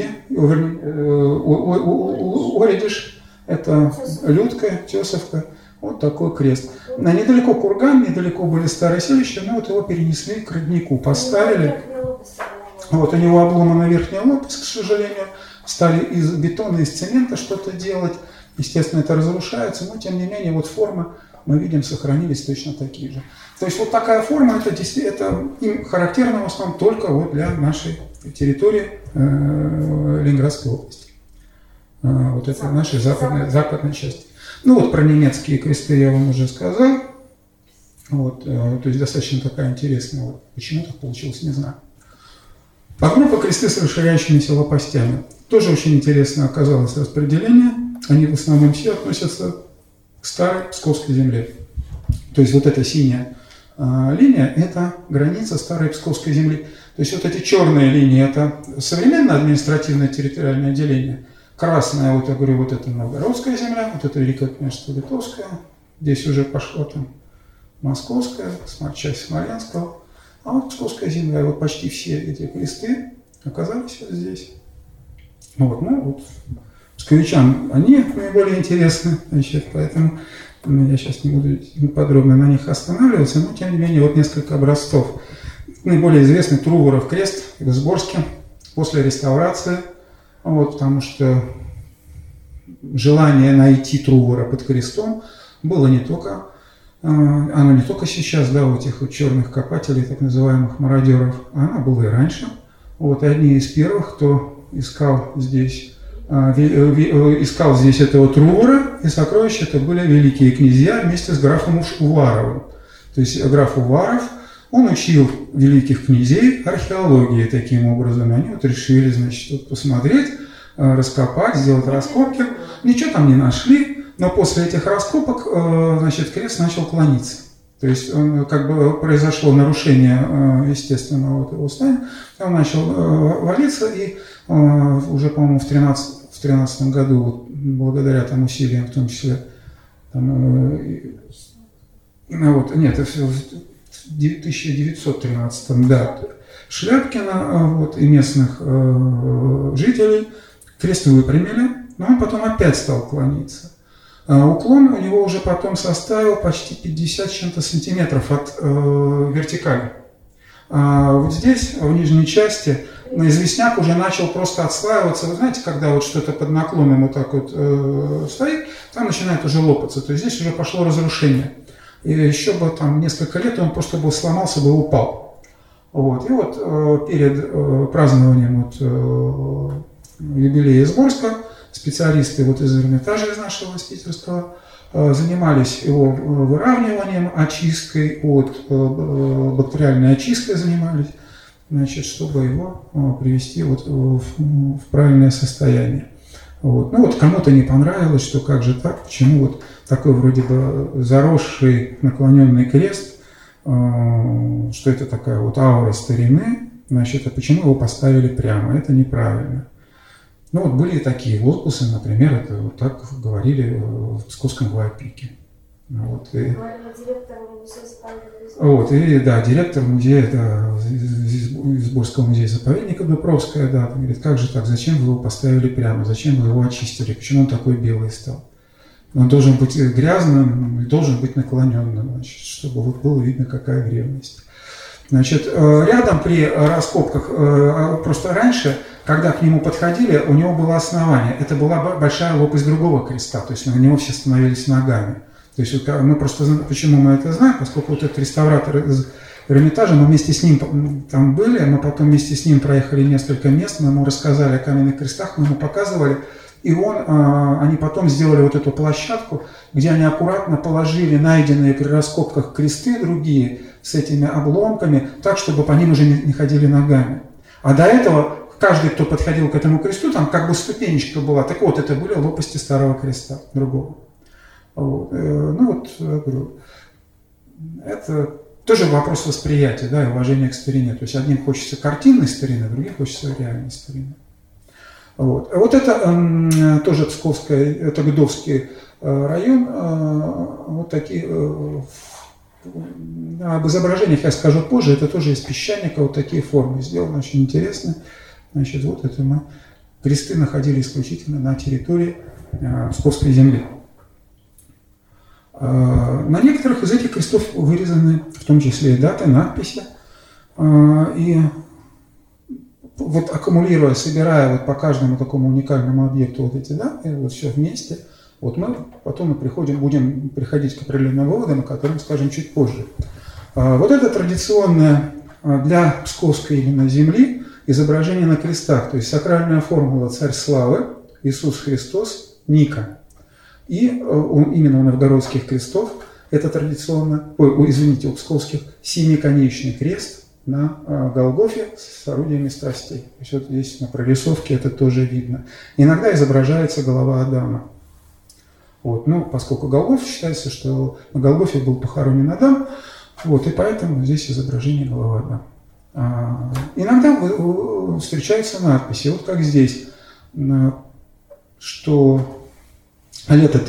Оридиш, это Людка, Тесовка, вот такой крест. Недалеко курган, недалеко были старые селища, но вот его перенесли к роднику, поставили. Вот у него обломана верхняя лопасть, к сожалению, стали из бетона, из цемента что-то делать. Естественно, это разрушается, но тем не менее вот формы мы видим сохранились точно такие же. То есть вот такая форма, это им характерна в основном только вот для нашей территории Ленинградской области. Вот это нашей западной части. Ну вот про немецкие кресты я вам уже сказал. Вот, то есть достаточно такая интересная. Вот, почему так получилось, не знаю. Подгруппа кресты с расширяющимися лопастями. Тоже очень интересно оказалось распределение. Они в основном все относятся к старой Псковской земле. То есть вот эта синяя линия – это граница старой Псковской земли. То есть вот эти черные линии – это современное административное территориальное деление. Красная, вот я говорю, вот это Новгородская земля, вот это Великое княжество Литовское. Здесь уже пошло там Московская, часть Смоленского. А вот Псковская земля, вот почти все эти кресты оказались вот здесь. Вот, ну вот, псковичам они наиболее интересны, значит, поэтому я сейчас не буду подробно на них останавливаться, но тем не менее вот несколько образцов. Наиболее известный Труворов крест в Сборске после реставрации, вот, потому что желание найти Трувора под крестом было не только, оно не только сейчас, да, у этих вот черных копателей, так называемых мародеров, оно было и раньше. Вот, и одни из первых, кто искал здесь этого Трувора, и сокровища это были великие князья вместе с графом Уваровым. То То есть граф Уваров, он учил великих князей археологии таким образом. Они вот решили, значит, вот посмотреть, раскопать, сделать раскопки. Ничего там не нашли, но после этих раскопок, значит, крест начал клониться. То есть как бы произошло нарушение естественного вот его состояния, он начал валиться, и уже, по-моему, в 13 году, вот, благодаря там усилиям, в том числе, там, вот, нет, в 1913, да, Шляпкина вот, и местных жителей крест выпрямили, но он потом опять стал клониться. Уклон у него уже потом составил почти 50 с чем-то сантиметров от вертикали. Вот здесь, в нижней части, известняк уже начал просто отслаиваться. Вы знаете, когда вот что-то под наклоном вот так вот стоит, там начинает уже лопаться. То есть здесь уже пошло разрушение. И еще бы там несколько лет он просто бы сломался, бы упал. Вот. И вот перед празднованием вот, юбилея Изборска специалисты вот из Эрмитажа, из нашего, из питерского, занимались его выравниванием, очисткой, бактериальной очисткой занимались, значит, чтобы его привести вот в правильное состояние. Вот. Ну вот кому-то не понравилось, что как же так, почему вот такой вроде бы заросший наклоненный крест, что это такая вот аура старины, значит, а почему его поставили прямо, это неправильно. Ну вот были такие возгласы, например, это вот так говорили в Псковском Главпике. Вот, и да, директор музея, да, Изборского музея-заповедника Дубровская, да, говорит, как же так, зачем вы его поставили прямо, зачем вы его очистили, почему он такой белый стал? Он должен быть грязным, должен быть наклоненным, значит, чтобы вот было видно, какая древность. Значит, рядом при раскопках, просто раньше, когда к нему подходили, у него было основание. Это была большая лопасть другого креста, то есть на него все становились ногами. То есть вот мы просто, почему мы это знаем, поскольку вот этот реставратор из Эрмитажа, мы вместе с ним там были, мы потом вместе с ним проехали несколько мест, мы ему рассказали о каменных крестах, мы ему показывали, и они потом сделали вот эту площадку, где они аккуратно положили найденные при раскопках кресты другие с этими обломками, так, чтобы по ним уже не ходили ногами. А до этого каждый, кто подходил к этому кресту, там как бы ступенечка была. Так вот, это были лопасти старого креста, другого. Вот. Ну вот, я говорю, это тоже вопрос восприятия, да, и уважения к старине. То есть одним хочется картинной старины, другим хочется реальной старины. Вот. Вот это тоже Псковская, это Гдовский район, вот такие, об изображениях я скажу позже, это тоже из песчаника, вот такие формы сделаны, очень интересно. Значит, вот это мы, кресты находили исключительно на территории Псковской земли. На некоторых из этих крестов вырезаны, в том числе и даты, надписи, и вот аккумулируя, собирая вот по каждому такому уникальному объекту вот эти даты, вот все вместе, вот мы потом будем приходить к определенным выводам, о которых скажем чуть позже. Вот это традиционное для Псковской именно земли изображение на крестах, то есть сакральная формула «Царь славы», Иисус Христос, Ника. И именно у новгородских крестов это традиционно, у псковских, семиконечный крест на Голгофе с орудиями страстей. То есть вот здесь на прорисовке это тоже видно. Иногда изображается голова Адама. Вот, ну, поскольку Голгофа считается, что на Голгофе был похоронен Адам, вот, и поэтому здесь изображение головы Адама. Иногда встречаются надписи, вот как здесь, что лето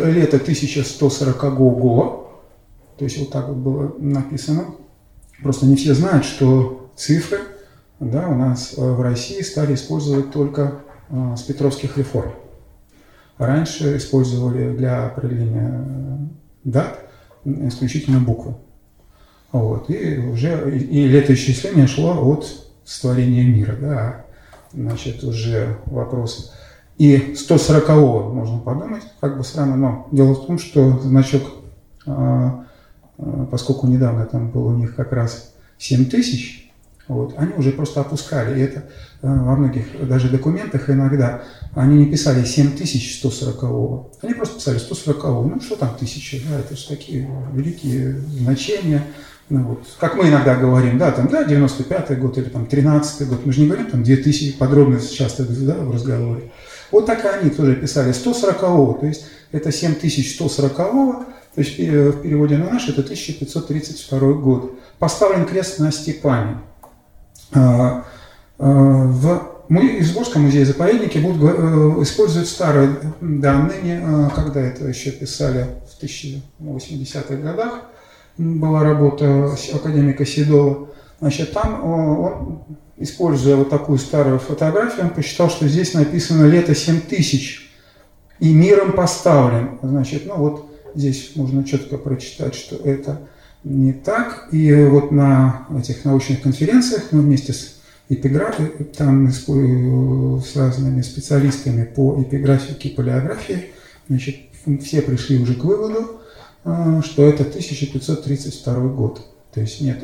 1140-го, то есть вот так вот было написано. Просто не все знают, что цифры, да, у нас в России стали использовать только с Петровских реформ. Раньше использовали для определения дат исключительно буквы. Вот. И уже и летоисчисление шло от сотворения мира. Да. Значит, уже вопрос. И 140-го, можно подумать, как бы странно, но дело в том, что значок, поскольку недавно там было у них как раз 7 тысяч, Вот. Они уже просто опускали. И это во многих даже документах иногда они не писали 7140-го. Они просто писали 140-го. Ну, что там 1000? Да, это же такие великие значения. Ну, вот. Как мы иногда говорим, да, там, да, 95-й год или там 13-й год. Мы же не говорим там 2000, подробно часто, да, в разговоре. Вот так и они тоже писали 140-го. То есть это 7140-го. То есть в переводе на наш это 1532 год. Поставлен крест на Степане. В Изборском музее-заповеднике будут использовать старые данные, когда это еще писали в 1080-х годах, была работа академика Седова. Значит, там он, используя вот такую старую фотографию, он посчитал, что здесь написано «Лето 7000» и «Миром поставлен». Значит, ну вот здесь можно четко прочитать, что это не так. И вот на этих научных конференциях мы вместе с там с разными специалистами по эпиграфике и палеографии, значит, все пришли уже к выводу, что это 1532 год. То есть не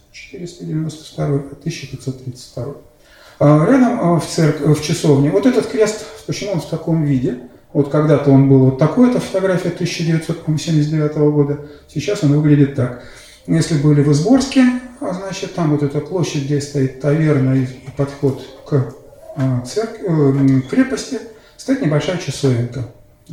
1492, а 1532. Рядом в часовне вот этот крест, почему он в таком виде? Вот когда-то он был вот такой, это фотография 1979 года, сейчас он выглядит так. Если были в Изборске, значит, там вот эта площадь, где стоит таверна и подход к крепости, стоит небольшая часовенка.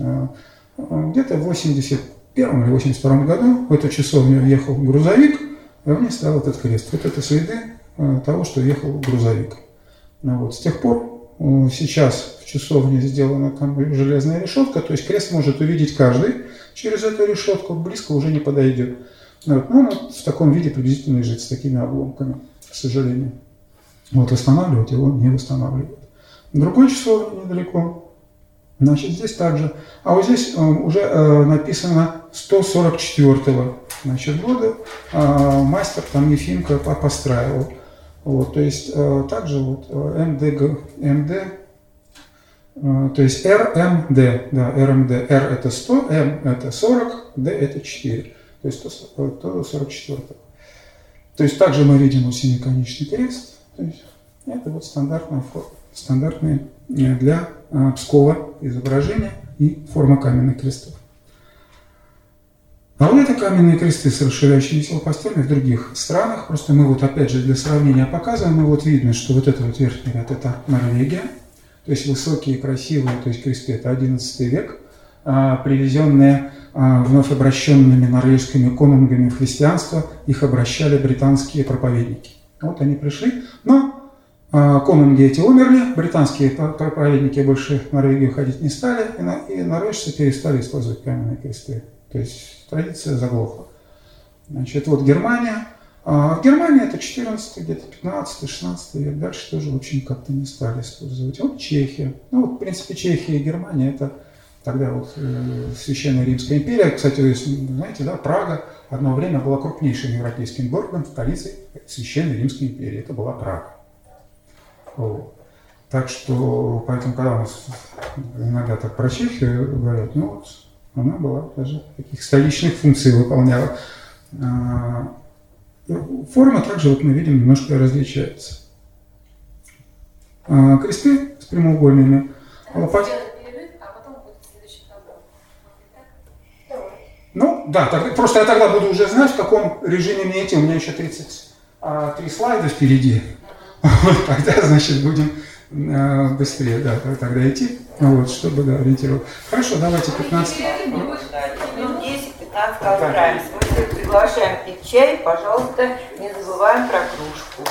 Где-то в 81 или 82 году в эту часовню въехал грузовик, и в ней стоял этот крест. Вот это следы того, что въехал грузовик. Вот. С тех пор сейчас в часовне сделана там железная решетка, то есть крест может увидеть каждый через эту решетку, близко уже не подойдет. Вот. Ну, он в таком виде приблизительно лежит, с такими обломками, к сожалению. Вот восстанавливать его не восстанавливают. Другой часовня недалеко. Значит, здесь также. А вот здесь уже написано 144-го, значит, года. Мастер там Ефимка постраивал. Вот, то есть также вот МД, то есть РМД, да, РМД. Р это 100, М это 40, Д это 4. То есть 144. То есть также мы видим вот семиконечный крест. То есть это вот стандартные для Пскова изображения и форма каменных крестов. А вот это каменные кресты с расширяющимися лопастями в других странах. Просто мы вот опять же для сравнения показываем. И вот видно, что вот это вот верхний ряд это Норвегия. То есть высокие, красивые, то есть кресты это 11 век, привезенные вновь обращенными норвежскими конунгами в христианство, их обращали британские проповедники. Вот они пришли, но конунги эти умерли, британские проповедники больше в Норвегию ходить не стали, и норвежцы перестали использовать каменные кресты. То есть традиция заглохла. Значит, вот Германия. В Германии это 14, где-то 15, 16 век, дальше тоже, в общем, как-то не стали использовать. Вот Чехия. Ну, вот, в принципе, Чехия и Германия это тогда вот Священная Римская империя. Кстати, вы знаете, да, Прага одно время была крупнейшим европейским городом, столицей Священной Римской империи. Это была Прага. Вот. Так что, поэтому, когда у нас иногда так про Чехию говорят, ну вот, она была даже таких столичных функций выполняла. Форма также, вот мы видим, немножко различается. Кресты с прямоугольными лопатами. Ну, да, просто я тогда буду уже знать, в каком режиме мне идти. У меня еще 33 слайда впереди. Вот, тогда, значит, будем быстрее, да, тогда идти, вот, чтобы, да, ориентировать. Хорошо, давайте 15. 10-15 разбираемся. Мы всех приглашаем пить чай, пожалуйста, не забываем про кружку.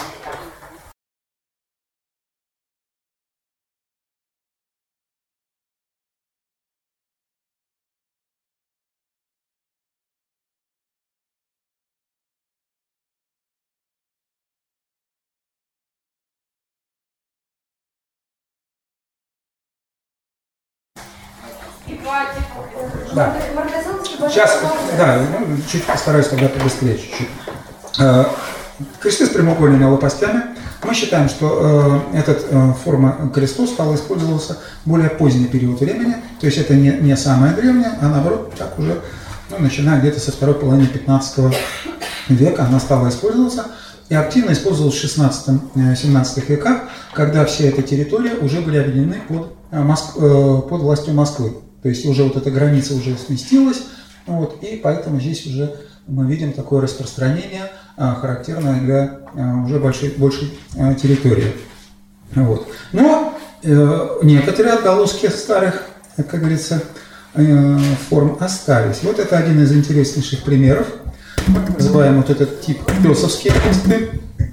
Да. Сейчас, да, чуть постараюсь тогда побыстрее чуть-чуть. Кресты с прямоугольными лопастями. Мы считаем, что эта форма крестов стала использоваться в более поздний период времени. То есть это не самая древняя, а наоборот, так уже, начиная где-то со второй половины 15 века она стала использоваться. и активно использовалась в 16-17 веках, когда вся эта территория уже были объединены под властью Москвы. То есть уже вот эта граница уже сместилась, вот, и поэтому здесь уже мы видим такое распространение, характерное для уже большей территории. Вот. Но некоторые отголоски старых, как говорится, форм остались. Вот это один из интереснейших примеров. Называем вот этот тип песовские кресты.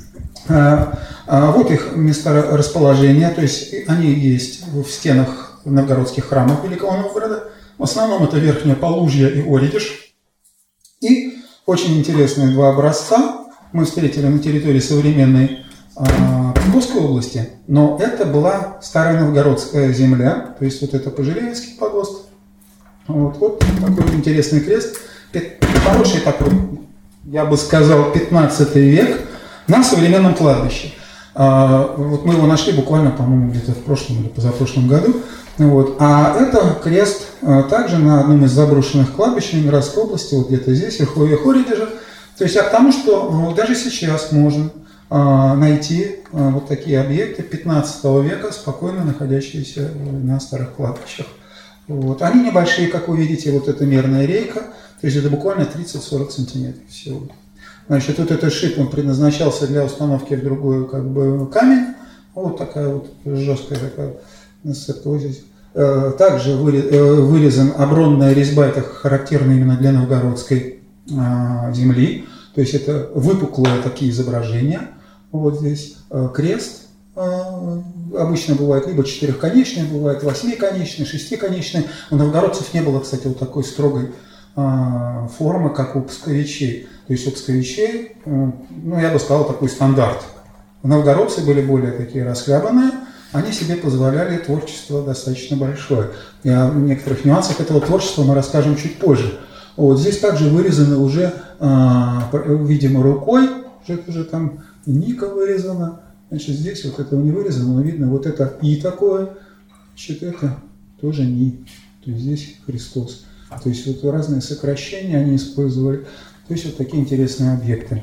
Вот их месторасположение, то есть они есть в стенах новгородских храмов Великого Новгорода. В основном это Верхнее Полужье и Оридиш. И очень интересные два образца мы встретили на территории современной Псковской области, но это была старая новгородская земля, то есть вот это Пожеревицкий погост. Вот такой интересный крест, хороший такой, я бы сказал, 15 век на современном кладбище. Вот мы его нашли буквально, по-моему, где-то в прошлом или позапрошлом году. Вот. А это крест также на одном из заброшенных кладбищ Ленинградской области, вот где-то здесь, в Верховьях Оридижа. То есть к тому, что даже сейчас можно найти вот такие объекты 15 века, спокойно находящиеся на старых кладбищах. Вот. Они небольшие, как вы видите, вот эта мерная рейка, то есть это буквально 30-40 сантиметров всего. Значит, вот этот шип, он предназначался для установки в другой камень. Вот такая вот жесткая такая насыпка вот здесь. Также вырезан обронная резьба, это характерно именно для новгородской земли. То есть это выпуклые такие изображения. Вот здесь крест. Обычно бывает либо четырехконечный, бывает восьмиконечный, шестиконечный. У новгородцев не было, кстати, вот такой строгой формы, как у псковичей. То есть у псковичей, я бы сказал, такой стандарт. Новгородцы были более такие расхлябанные, они себе позволяли творчество достаточно большое. И о некоторых нюансах этого творчества мы расскажем чуть позже. Вот здесь также вырезаны уже, видимо, рукой, это уже там ника вырезана. Значит, здесь вот этого не вырезано, но видно вот это «и» такое, значит, это тоже «ни». То есть здесь Христос. То есть вот разные сокращения они использовали. То есть вот такие интересные объекты.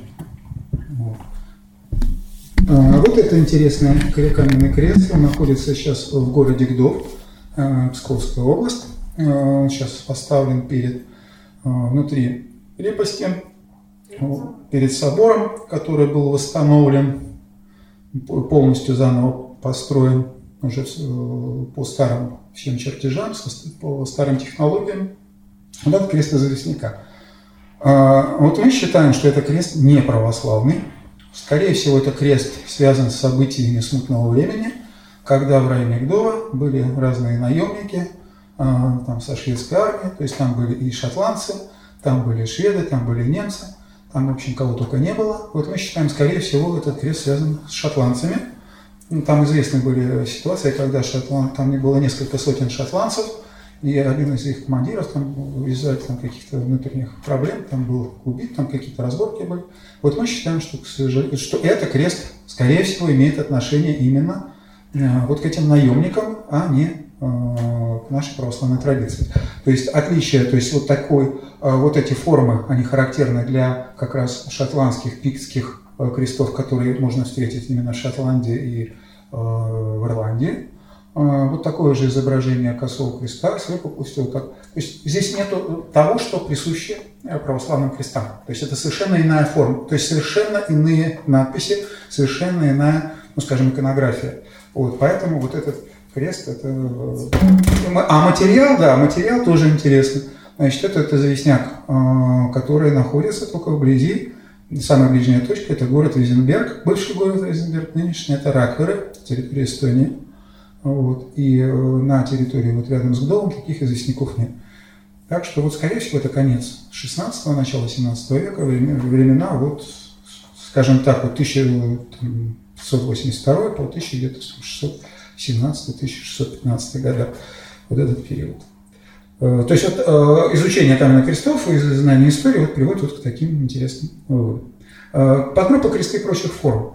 Вот это интересный каменный крест. Он находится сейчас в городе Гдов, Псковская область. Он сейчас поставлен внутри крепости, перед собором, который был восстановлен, полностью заново построен уже по старым всем чертежам, по старым технологиям. Вот это крест известняка. Вот мы считаем, что это крест не православный. Скорее всего, это крест связан с событиями смутного времени, когда в районе Гдова были разные наемники там, со шведской армией, то есть там были и шотландцы, там были шведы, там были немцы, там, в общем, кого только не было. Вот мы считаем, скорее всего, этот крест связан с шотландцами. Там известны были ситуации, когда там не было несколько сотен шотландцев, и один из их командиров там, в результате каких-то внутренних проблем там был убит, там какие-то разборки были. Вот мы считаем, что этот крест, скорее всего, имеет отношение именно вот к этим наемникам, а не к нашей православной традиции. То есть отличие, то есть вот эти формы, они характерны для как раз шотландских, пиктских крестов, которые можно встретить именно в Шотландии и в Ирландии. Вот такое же изображение косого креста с выпуклостью. То есть здесь нет того, что присуще православным крестам. То есть это совершенно иная форма, то есть совершенно иные надписи, совершенно иная, скажем, иконография. Вот, поэтому вот этот крест, это... материал тоже интересный. Значит, это известняк, который находится только вблизи. Самая ближняя точка – это город Визенберг, бывший город Визенберг, нынешний – это Ракверы, территория Эстонии. Вот. И на территории вот рядом с Гдовом таких известняков нет. Так что, вот, скорее всего, это конец 16-го, начало 17 века, времена, вот, скажем так, вот 1582 по 1617-1615 года, вот этот период. То есть вот, изучение каменных крестов и знание истории вот, приводит вот к таким интересным выводам. Подгруппа кресты прочих форм.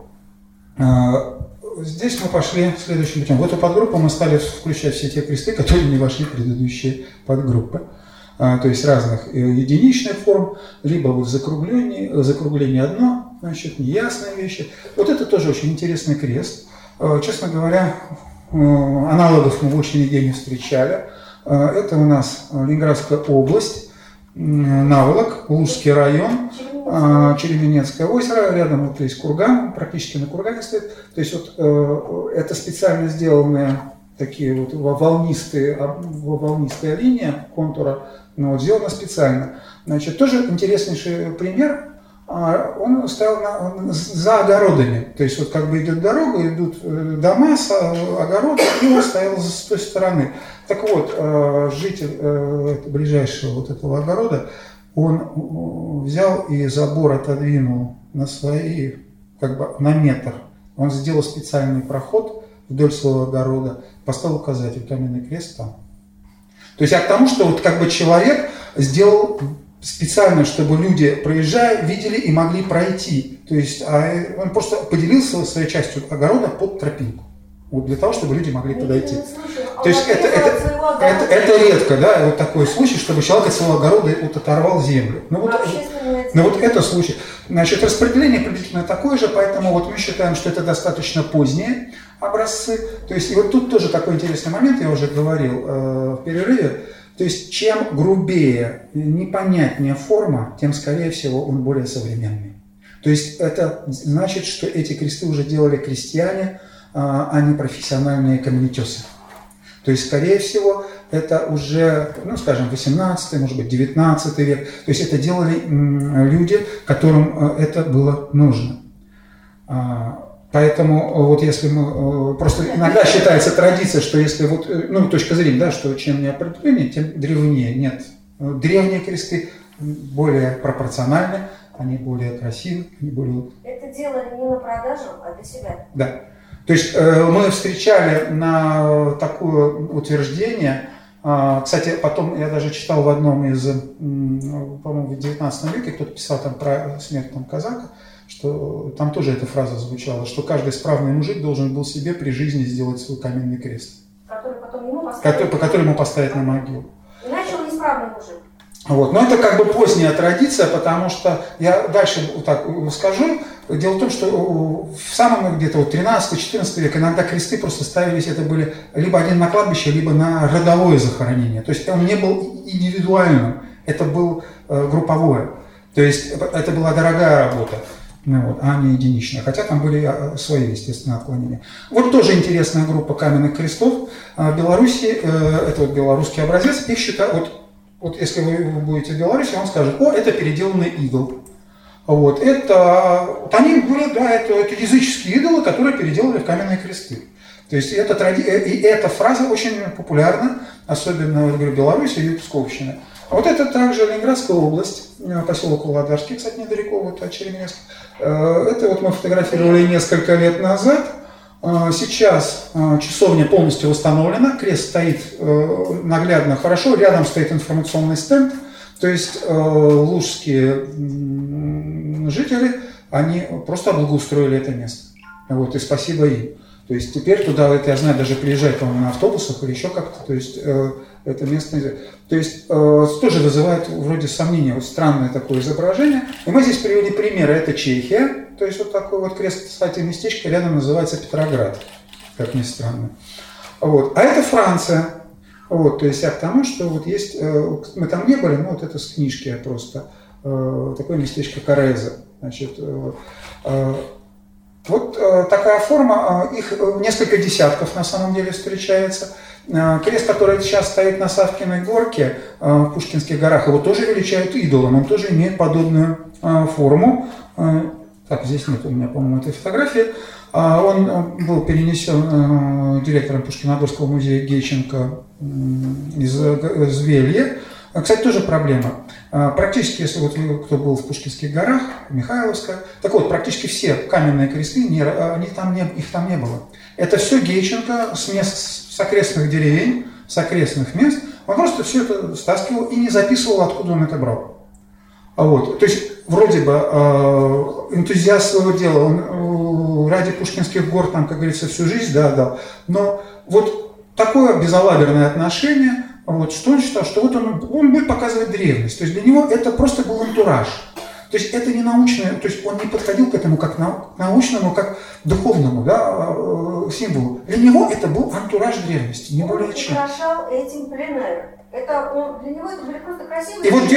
Здесь мы пошли следующим путем. В эту подгруппу мы стали включать все те кресты, которые не вошли в предыдущие подгруппы. То есть разных единичных форм, либо вот закругление одно, значит, неясные вещи. Вот это тоже очень интересный крест. Честно говоря, аналогов мы больше нигде не встречали. Это у нас Ленинградская область, Наволок, Лужский район, Череменецкое озеро, рядом вот есть курган, практически на кургане стоит. То есть вот это специально сделанные такие вот волнистая линия контура, но вот сделана специально. Значит, тоже интереснейший пример. Он стоял за огородами. То есть вот как бы идет дорога, идут дома с огорода, и он стоял с той стороны. Так вот, житель ближайшего вот этого огорода, он взял и забор отодвинул на свои, как бы на метр. Он сделал специальный проход вдоль своего огорода, поставил указатель «Каменный крест» там. То есть я к тому, что вот как бы человек сделал специально, чтобы люди, проезжая, видели и могли пройти. То есть он просто поделился своей частью огорода под тропинку. Вот для того, чтобы люди могли подойти. То есть это редко, да, вот такой случай, чтобы человек от своего огорода вот оторвал землю. Ну вот это случай. Значит, распределение приблизительно такое же, поэтому вот мы считаем, что это достаточно поздние образцы. То есть и вот тут тоже такой интересный момент, я уже говорил в перерыве. То есть чем грубее, непонятнее форма, тем, скорее всего, он более современный. То есть это значит, что эти кресты уже делали крестьяне, а не профессиональные каменотесы. То есть, скорее всего, это уже, ну, скажем, 18, может быть, 19 век. То есть это делали люди, которым это было нужно. Поэтому вот если мы, просто иногда считается традиция, что если вот, ну, точка зрения, да, что чем неопределеннее, тем древнее. Нет, древние кресты более пропорциональны, они более красивы, они более... Это делали не на продажу, а для себя. Да. То есть мы встречали на такое утверждение, кстати, потом я даже читал в одном из, по-моему, в 19 веке, кто-то писал там про смерть там казака, что там тоже эта фраза звучала, что каждый справный мужик должен был себе при жизни сделать свой каменный крест, который потом ему поставить, по которому поставить на могилу. Иначе он неисправный мужик. Вот. Но это как бы поздняя традиция, потому что я дальше вот так скажу. Дело в том, что в самом где-то вот 13-14 век иногда кресты просто ставились, это были либо один на кладбище, либо на родовое захоронение. То есть он не был индивидуальным, это был групповое. То есть это была дорогая работа. Ну, вот, а не единичная. Хотя там были свои, естественно, отклонения. Вот тоже интересная группа каменных крестов. В Беларуси, это вот белорусский образец, их считают, вот если вы будете в Беларуси, он скажет: о, это переделанный идол. Вот, вот они были, да, это языческие идолы, которые переделали в каменные кресты. То есть и эта фраза очень популярна, особенно, я говорю, в Беларуси и Псковщине. А вот это также Ленинградская область, поселок Володарский, кстати, недалеко вот от Череменецка. Это вот мы фотографировали несколько лет назад. Сейчас часовня полностью восстановлена, крест стоит наглядно хорошо, рядом стоит информационный стенд. То есть лужские жители, они просто облагоустроили это место. Вот, и спасибо им. То есть теперь туда, это я знаю, даже приезжают, по-моему, на автобусах или еще как-то, то есть это место, то есть тоже вызывает вроде сомнения, вот странное такое изображение. И мы здесь привели примеры, это Чехия, то есть вот такой вот крест, кстати, местечко рядом называется Петроград, как ни странно. Вот. А это Франция. Вот, то есть я к тому, что вот есть, мы там не были, но вот это с книжки просто, такое местечко Кореза. Значит, вот такая форма, их несколько десятков на самом деле встречается. Крест, который сейчас стоит на Савкиной горке в Пушкинских горах, его тоже величают идолом, он тоже имеет подобную форму. Так, здесь нет у меня, по-моему, этой фотографии. Он был перенесен директором Пушкиногорского музея Гейченко из Звелья. Кстати, тоже проблема. Практически, если вот кто был в Пушкинских горах, Михайловская, так вот, практически все каменные кресты, их там не было. Это все Гейченко с мест, с окрестных деревень, с окрестных мест. Он просто все это стаскивал и не записывал, откуда он это брал. Вот. То есть, вроде бы, энтузиаст своего дела, он ради Пушкинских гор, там, как говорится, всю жизнь дал. Но вот такое безалаберное отношение, вот, что он считал, что вот он будет показывать древность. То есть для него это просто был антураж. То есть это не научное, то есть он не подходил к этому как к научному, как к духовному, да, символу. Для него это был антураж древности, не более чем. Он украшал этим пленэр. Для него это были просто красивые... И вот в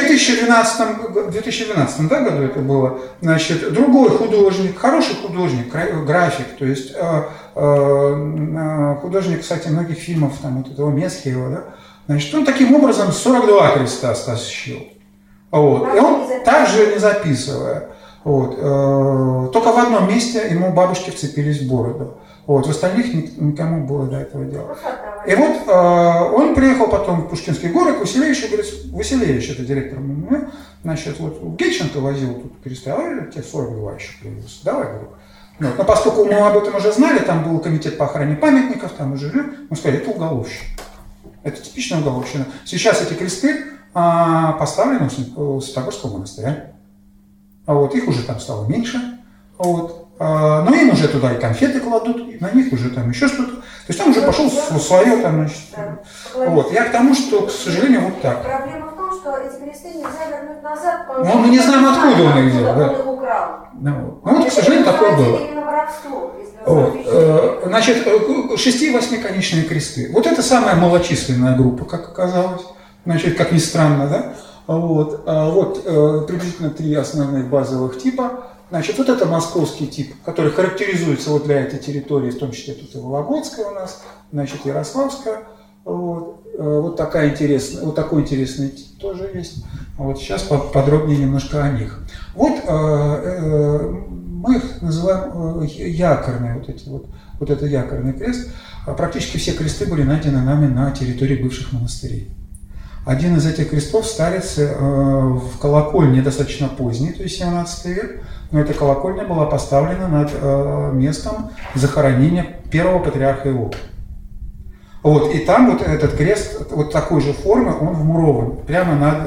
2012 да, году это было, значит, другой художник, хороший художник, график, то есть художник, кстати, многих фильмов, там, вот этого Месхиева, да, значит, он таким образом 42 креста стащил. Вот. И он также не записывая. Вот. Только в одном месте ему бабушки вцепились в бороду. Вот. В остальных никому было до этого дела. И вот он приехал потом в Пушкинские горы к Василевичу, говорит, Василевич, это директор, значит, вот Гейченко возил тут кресты, а я тебе 42 еще привез. Давай, говорю. Вот. Но поскольку мы об этом уже знали, там был комитет по охране памятников, там уже, мы сказали, это уголовщина. Это типичная уголовщина. Сейчас эти кресты поставлены в Святогорском монастыре. Вот, их уже там стало меньше. Вот. Но им уже туда и конфеты кладут, и на них уже там еще что-то. То есть там уже пошел свое там, значит. Вот. Я к тому, что, к сожалению, вот так. Проблема в том, что эти кресты нельзя вернуть назад, потому что мы не знаем, откуда он их взял. Он их украл. Ну вот, к сожалению, такое было. Вот. Значит, 6- и 8-конечные кресты. Вот это самая малочисленная группа, как оказалось. Значит, как ни странно, да? Вот, приблизительно 3 основных базовых типа. Значит, вот это московский тип, который характеризуется вот для этой территории, в том числе тут и Вологодская у нас, значит, Ярославская. Вот такой интересный тип тоже есть. Вот сейчас подробнее немножко о них. Вот мы их называем якорные, вот это якорный крест. Практически все кресты были найдены нами на территории бывших монастырей. Один из этих крестов в Старице в колокольне достаточно поздний, то есть 17 век, но эта колокольня была поставлена над местом захоронения первого патриарха Иова. Вот, и там вот этот крест вот такой же формы, он вмурован, прямо над...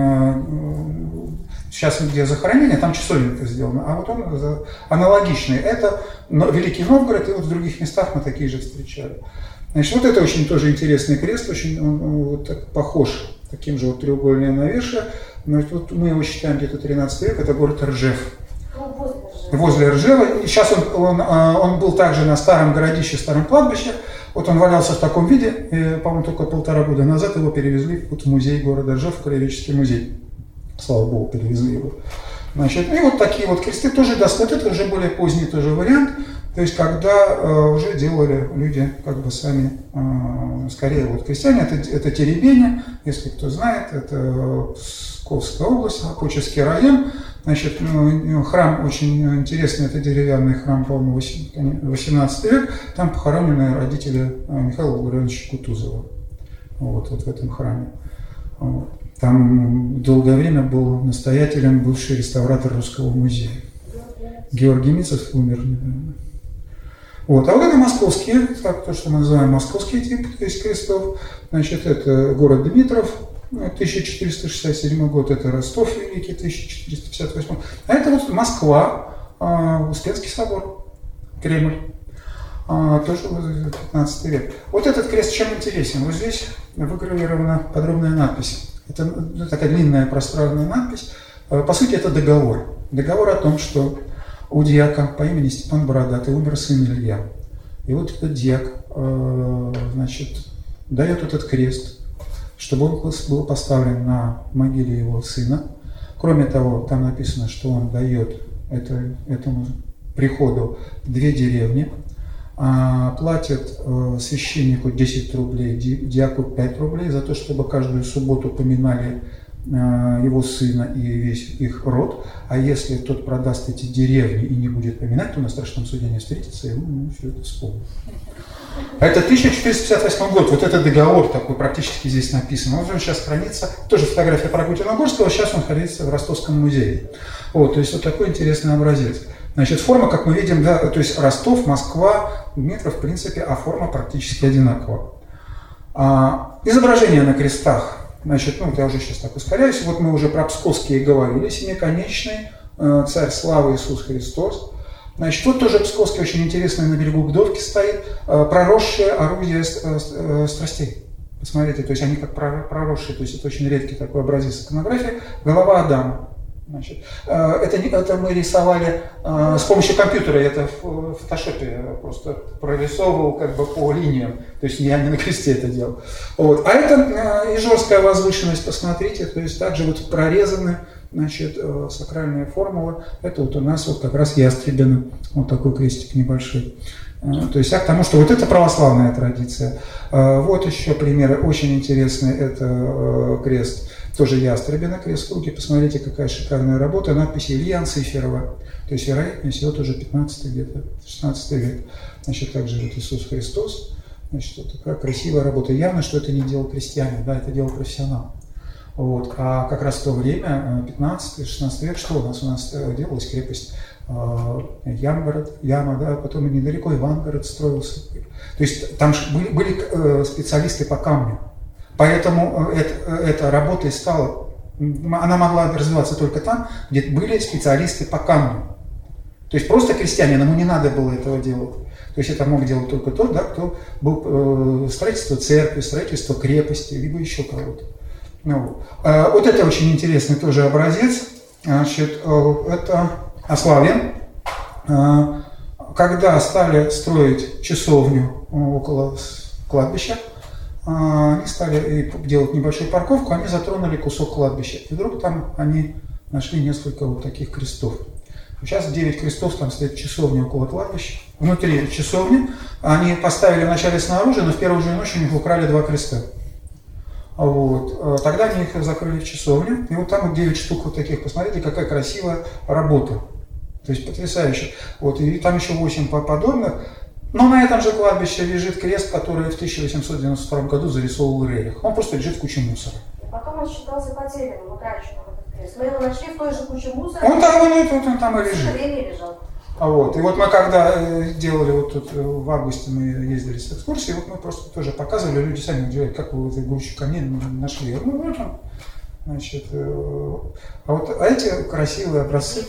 Сейчас где захоронение, там часовенка сделана, а вот он аналогичный. Это Великий Новгород, и вот в других местах мы такие же встречали. Значит, вот это очень тоже интересный крест, очень он так похож таким же вот треугольным навешем. Вот мы его считаем где-то 13 век, это город Ржев. Возле Ржева. И сейчас он был также на старом городище, старом кладбище. Вот он валялся в таком виде, и, по-моему, только 1,5 года назад его перевезли вот в музей города Ржев, в краеведческий музей. Слава Богу, перевезли его. Значит, и вот такие вот кресты тоже достаточно, это уже более поздний тоже вариант. То есть, когда уже делали люди как бы сами, скорее вот крестьяне, это Теребеня, если кто знает, это Псковская область, Апоческий район. Значит, храм очень интересный, это деревянный храм, по-моему, 18 век. Там похоронены родители Михаила Гурьевича Кутузова. Вот в этом храме. Вот. Там долгое время был настоятелем бывший реставратор Русского музея. Георгий Мицев умер недавно. Вот. А вот это московские, так, то, что мы называем московский тип, то есть крестов. Значит, это город Дмитров, 1467 год, это Ростов Великий, 1458. А это вот Москва, Успенский собор, Кремль, тоже 15 век. Вот этот крест чем интересен? Вот здесь выгравирована подробная надпись. Это такая длинная пространная надпись. По сути, это договор. Договор о том, что у дьяка по имени Степан Бородатый умер сын Илья. И вот этот дьяк, значит, дает этот крест, чтобы он был поставлен на могиле его сына. Кроме того, там написано, что он дает этому приходу 2 деревни, платит священнику 10 рублей, дьяку 5 рублей за то, чтобы каждую субботу поминали его сына и весь их род, а если тот продаст эти деревни и не будет поминать, то на страшном суде не встретится, и он все это вспомнит. Это 1458 год, вот этот договор такой практически здесь написан. Он сейчас хранится, тоже фотография Прокутина-Горского, сейчас он хранится в Ростовском музее. Вот, то есть вот такой интересный образец. Значит, форма, как мы видим, да, то есть Ростов, Москва, Дмитров, в принципе, а форма практически одинакова. Изображения на крестах. Значит, я уже сейчас так ускоряюсь. Вот мы уже про Псковские говорили, 7-конечный, царь славы Иисус Христос. Значит, вот тоже Псковский очень интересный, на берегу Гдовки стоит, проросшее орудие страстей. Посмотрите, то есть они как проросшие, то есть это очень редкий такой образец иконографии. Голова Адама. Значит, это мы рисовали с помощью компьютера, я это в фотошопе просто прорисовывал как бы по линиям, то есть я не на кресте это делал. Вот. А это Ижорская возвышенность, посмотрите, то есть также вот прорезаны, значит, сакральные формулы. Это вот у нас вот как раз Ястребино, вот такой крестик небольшой. То есть к тому, что вот это православная традиция. Вот еще примеры очень интересные, это крест. Тоже Ястребино, крест в руки. Посмотрите, какая шикарная работа. Надпись Ильи Анциферова. То есть, вероятнее всего, тоже 15 где-то, 16 век. Значит, также вот Иисус Христос. Значит, вот такая красивая работа. Явно, что это не делал крестьянин, да, это делал профессионал. Вот. А как раз в то время, 15-16 век, что у нас делалась крепость Ямгород, Яма, да, потом и недалеко Ивангород строился. То есть там были специалисты по камню. Поэтому эта работа и стала, она могла развиваться только там, где были специалисты по камню. То есть просто крестьянин, ему не надо было этого делать. То есть это мог делать только тот, да, кто был строительство церкви, строительство крепости, либо еще кого-то. Ну, вот это очень интересный тоже образец. Значит, это Ославье. Когда стали строить часовню около кладбища, они стали делать небольшую парковку, они затронули кусок кладбища. И вдруг там они нашли несколько вот таких крестов. Сейчас 9 крестов, там стоит часовня около кладбища. Внутри часовни они поставили вначале снаружи, но в первую же ночь у них украли 2 креста. Вот. Тогда они их закрыли в часовню. И вот там вот 9 штук вот таких. Посмотрите, какая красивая работа. То есть потрясающе. Вот. И там еще 8 подобных. Но на этом же кладбище лежит крест, который в 1892 году зарисовывал Рерих. Он просто лежит в куче мусора. Потом он считался потерянным, утраченным, этот крест. Мы его нашли в той же куче мусора. Он там и лежит. Все время лежал. Вот. И вот мы когда делали вот тут в августе, мы ездили с экскурсией, вот мы просто тоже показывали, люди сами удивляют, как вы этой гущу камней нашли. Ну, вот он. Значит, а эти красивые образцы.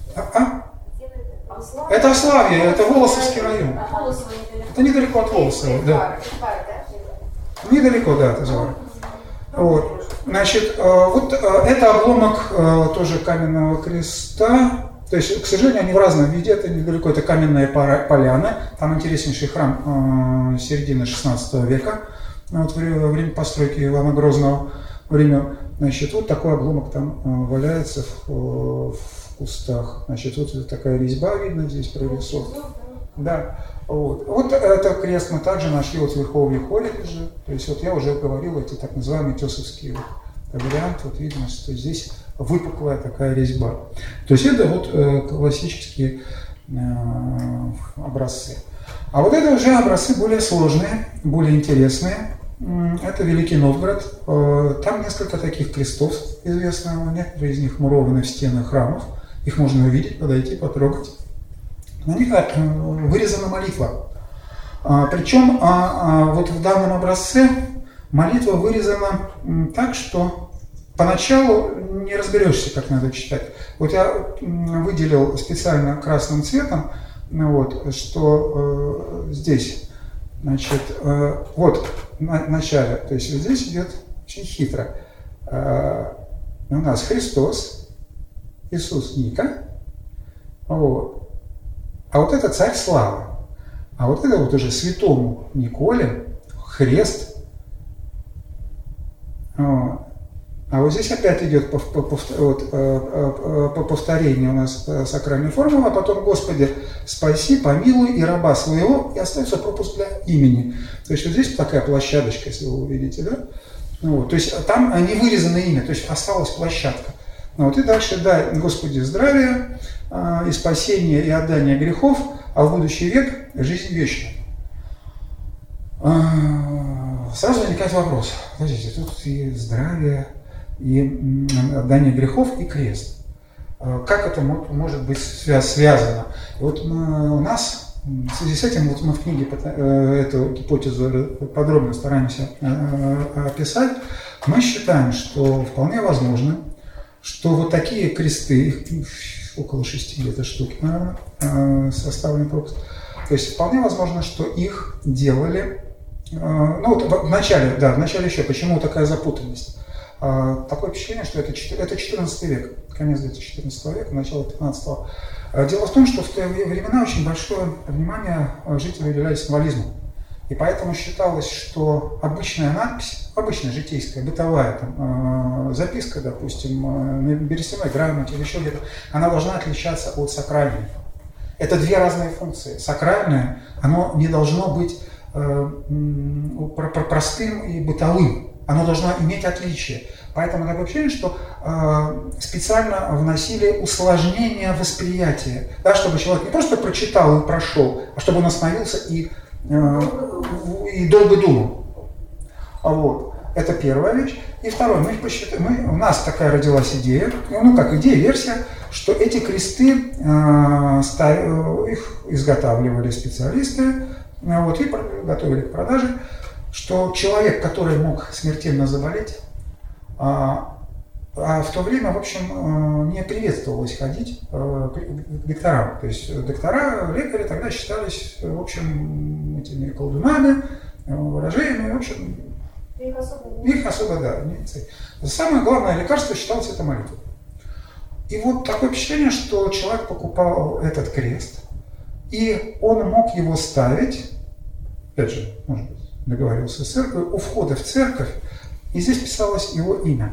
Это Ославье, это Волосовский район. Это недалеко от Волосова, да. Недалеко, да, от Изора. Вот. Значит, вот это обломок тоже каменного креста. То есть, к сожалению, они в разном виде. Это недалеко, это каменная поляна. Там интереснейший храм середины 16 века. Вот, во время постройки Ивана Грозного. Значит, вот такой обломок там валяется в кустах. Значит, вот такая резьба видно здесь прорисована. Да. Вот этот крест мы также нашли вот в Верховье холле же. То есть вот я уже говорил, эти так называемые тесовские варианты. Вот видно, что здесь выпуклая такая резьба. То есть это вот классические образцы. А вот это уже образцы более сложные, более интересные. Это Великий Новгород. Там несколько таких крестов известно. Некоторые из них мурованы в стенах храмов. Их можно увидеть, подойти, потрогать. На них вырезана молитва. Причем вот в данном образце молитва вырезана так, что поначалу не разберешься, как надо читать. Вот я выделил специально красным цветом, вот, что здесь, значит, вот в начале, то есть вот здесь идет очень хитро. У нас Христос, Иисус Ника, вот. А вот это царь славы. А вот это вот уже святому Николе хрест. Вот. А вот здесь опять идет по повторению у нас сакральной формулы, а потом Господи, спаси, помилуй и раба своего, и остается пропуск для имени. То есть вот здесь такая площадочка, если вы увидите, да? Вот. То есть там не вырезано имя, то есть осталась площадка. Вот. И дальше дай Господи здравия и спасения и отдания грехов, а в будущий век жизнь вечная. Сразу возникает вопрос. Подождите, тут и здравие, и отдание грехов, и крест. Как это может быть связано? И вот у нас в связи с этим, вот мы в книге эту гипотезу подробно стараемся описать, мы считаем, что вполне возможно, что вот такие кресты, их около 6 где-то штук, наверное, составлены пропуск. То есть вполне возможно, что их делали, ну вот в начале еще, почему такая запутанность? такое впечатление, что это 14 век, конец 14 века, начало 15-го. Дело в том, что в те времена очень большое внимание жители уделяли символизму. И поэтому считалось, что обычная надпись, обычная житейская, бытовая там, записка, допустим, на берестяной грамоте или еще где-то, она должна отличаться от сакральной. Это две разные функции. Сакральное, оно не должно быть простым и бытовым. Оно должно иметь отличие. Поэтому такое ощущение, что специально вносили усложнение восприятия, да, чтобы человек не просто прочитал и прошел, а чтобы он остановился и долго думал. Вот. Это первая вещь. И второе, у нас такая родилась идея, идея, версия, что эти кресты, их изготавливали специалисты, вот, и готовили к продаже, что человек, который мог смертельно заболеть, а в то время, в общем, не приветствовалось ходить к докторам. То есть доктора, лекари тогда считались, в общем, этими колдунами, ворожеями, в общем, их особо, да. Самое главное лекарство считалось это молитва. И вот такое впечатление, что человек покупал этот крест, и он мог его ставить, опять же, может быть, договорился с церковью, у входа в церковь, и здесь писалось его имя.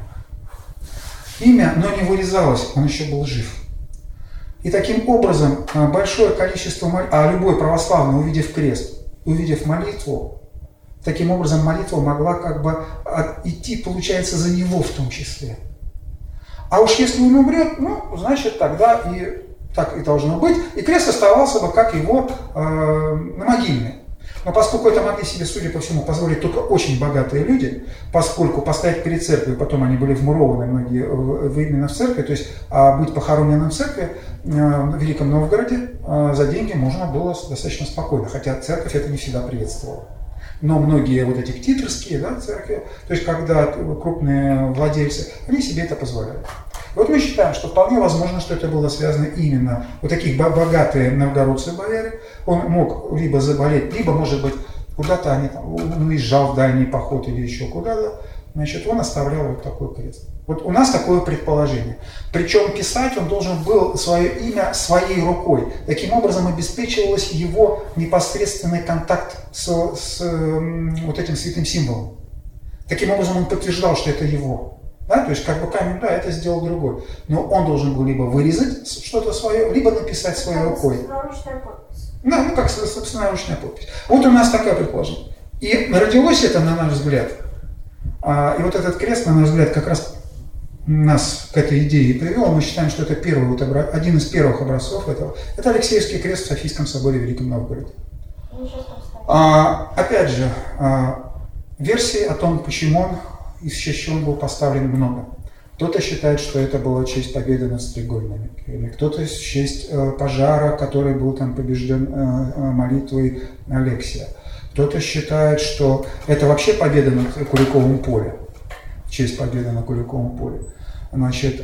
Имя, но не вырезалось, он еще был жив. И таким образом большое количество любой православный, увидев крест, увидев молитву, таким образом молитва могла как бы идти, получается, за него в том числе. А уж если он умрет, значит тогда и так и должно быть, и крест оставался бы как его намогильный. Но поскольку это могли себе, судя по всему, позволить только очень богатые люди, поскольку поставить перед церковью, потом они были вмурованы многие именно в церкви, то есть быть похороненным в церкви в Великом Новгороде за деньги можно было достаточно спокойно, хотя церковь это не всегда приветствовала. Но многие вот эти ктиторские, да, церкви, то есть когда крупные владельцы, они себе это позволяли. Вот мы считаем, что вполне возможно, что это было связано именно вот такие богатые новгородцы-бояре. Он мог либо заболеть, либо, может быть, куда-то он уезжал в дальний поход или еще куда-то. Значит, он оставлял вот такой крест. Вот у нас такое предположение. Причем писать он должен был свое имя своей рукой. Таким образом обеспечивался его непосредственный контакт с вот этим святым символом. Таким образом он подтверждал, что это его. Да? То есть как бы камень, да, это сделал другой. Но он должен был либо вырезать что-то свое, либо написать своей рукой. Собственноручная подпись. Да, как собственноручная подпись. Вот у нас такое предположение. И родилось это, на наш взгляд, и вот этот крест, на наш взгляд, как раз нас к этой идее привел. Мы считаем, что это один из первых образцов этого. Это Алексеевский крест в Софийском соборе в Великом Новгороде. Опять же, версий о том, почему он и в честь чего он был поставлен, много. Кто-то считает, что это была честь победы над стригойными, кто-то в честь пожара, который был там побежден молитвой Алексия. Кто-то считает, что это вообще победа на Куликовом поле, в честь победы на Куликовом поле. Значит,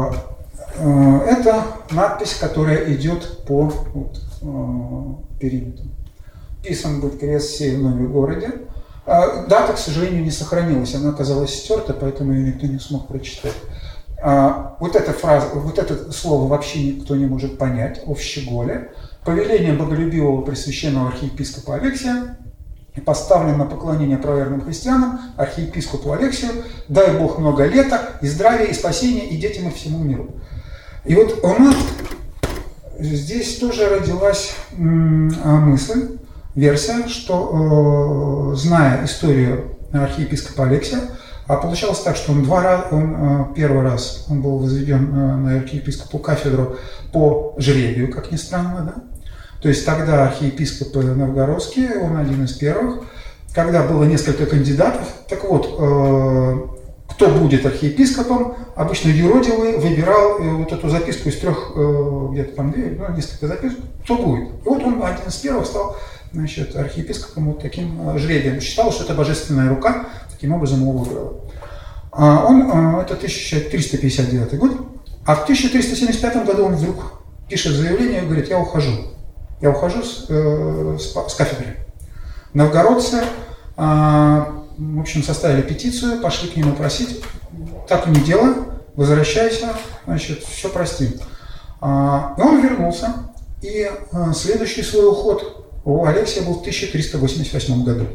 это надпись, которая идет по периметру. Писан будет крест сей в Новгороде. Дата, к сожалению, не сохранилась, она оказалась стерта, поэтому ее никто не смог прочитать. Вот эта фраза, вот это слово вообще никто не может понять, о Щеголе. Повеление боголюбивого пресвященного архиепископа Алексия поставлен на поклонение правоверным христианам, архиепископу Алексию, дай Бог много лета, и здравия, и спасения, и детям, и всему миру. И вот у нас здесь тоже родилась мысль, версия, что, зная историю архиепископа Алексия, получалось так, что первый раз он был возведен на архиепископу кафедру по жребию, как ни странно, да? То есть тогда архиепископы новгородские, он один из первых, когда было несколько кандидатов, так вот, кто будет архиепископом, обычно юродивый выбирал вот эту записку из трех, где-то там несколько записок, кто будет. И вот он один из первых стал, значит, архиепископом вот таким жребием. Считал, что это божественная рука, таким образом его выбрала. Это 1359 год, а в 1375 году он вдруг пишет заявление и говорит: я ухожу с кафедры. Новгородцы в общем, составили петицию, пошли к нему просить, так и не делай, возвращайся, значит, все простим. И он вернулся, и следующий свой уход у Алексия был в 1388 году.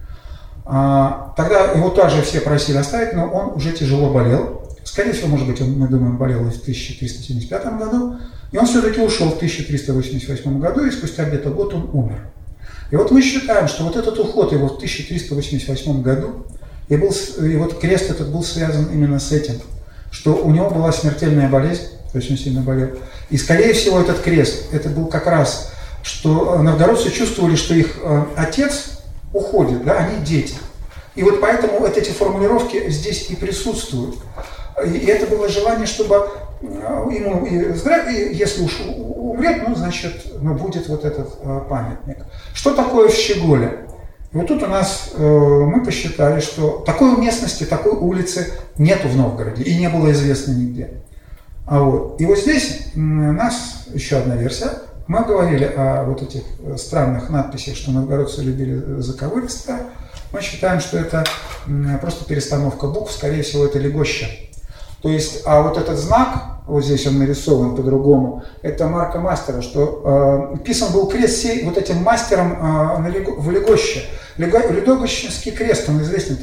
Тогда его также все просили оставить, но он уже тяжело болел. Скорее всего, может быть, мы думаем, болел и в 1375 году. И он все-таки ушел в 1388 году, и спустя где-то год он умер. И вот мы считаем, что вот этот уход его в 1388 году, и вот крест этот был связан именно с этим, что у него была смертельная болезнь, то есть он сильно болел. И, скорее всего, этот крест, это был как раз, что новгородцы чувствовали, что их отец уходит, да, они дети. И вот поэтому вот эти формулировки здесь и присутствуют. И это было желание, чтобы ему, если уж умрет, ну, значит, будет вот этот памятник. Что такое в Щеголе? И вот тут у нас мы посчитали, что такой местности, такой улицы нету в Новгороде и не было известно нигде. И вот здесь у нас еще одна версия. Мы говорили о вот этих странных надписях, что новгородцы любили заковыристо. Мы считаем, что это просто перестановка букв, скорее всего, это легоща. То есть, а вот этот знак, вот здесь он нарисован по-другому, это марка мастера, что писан был крест вот этим мастером в Легоще. Легощинский крест, он известен,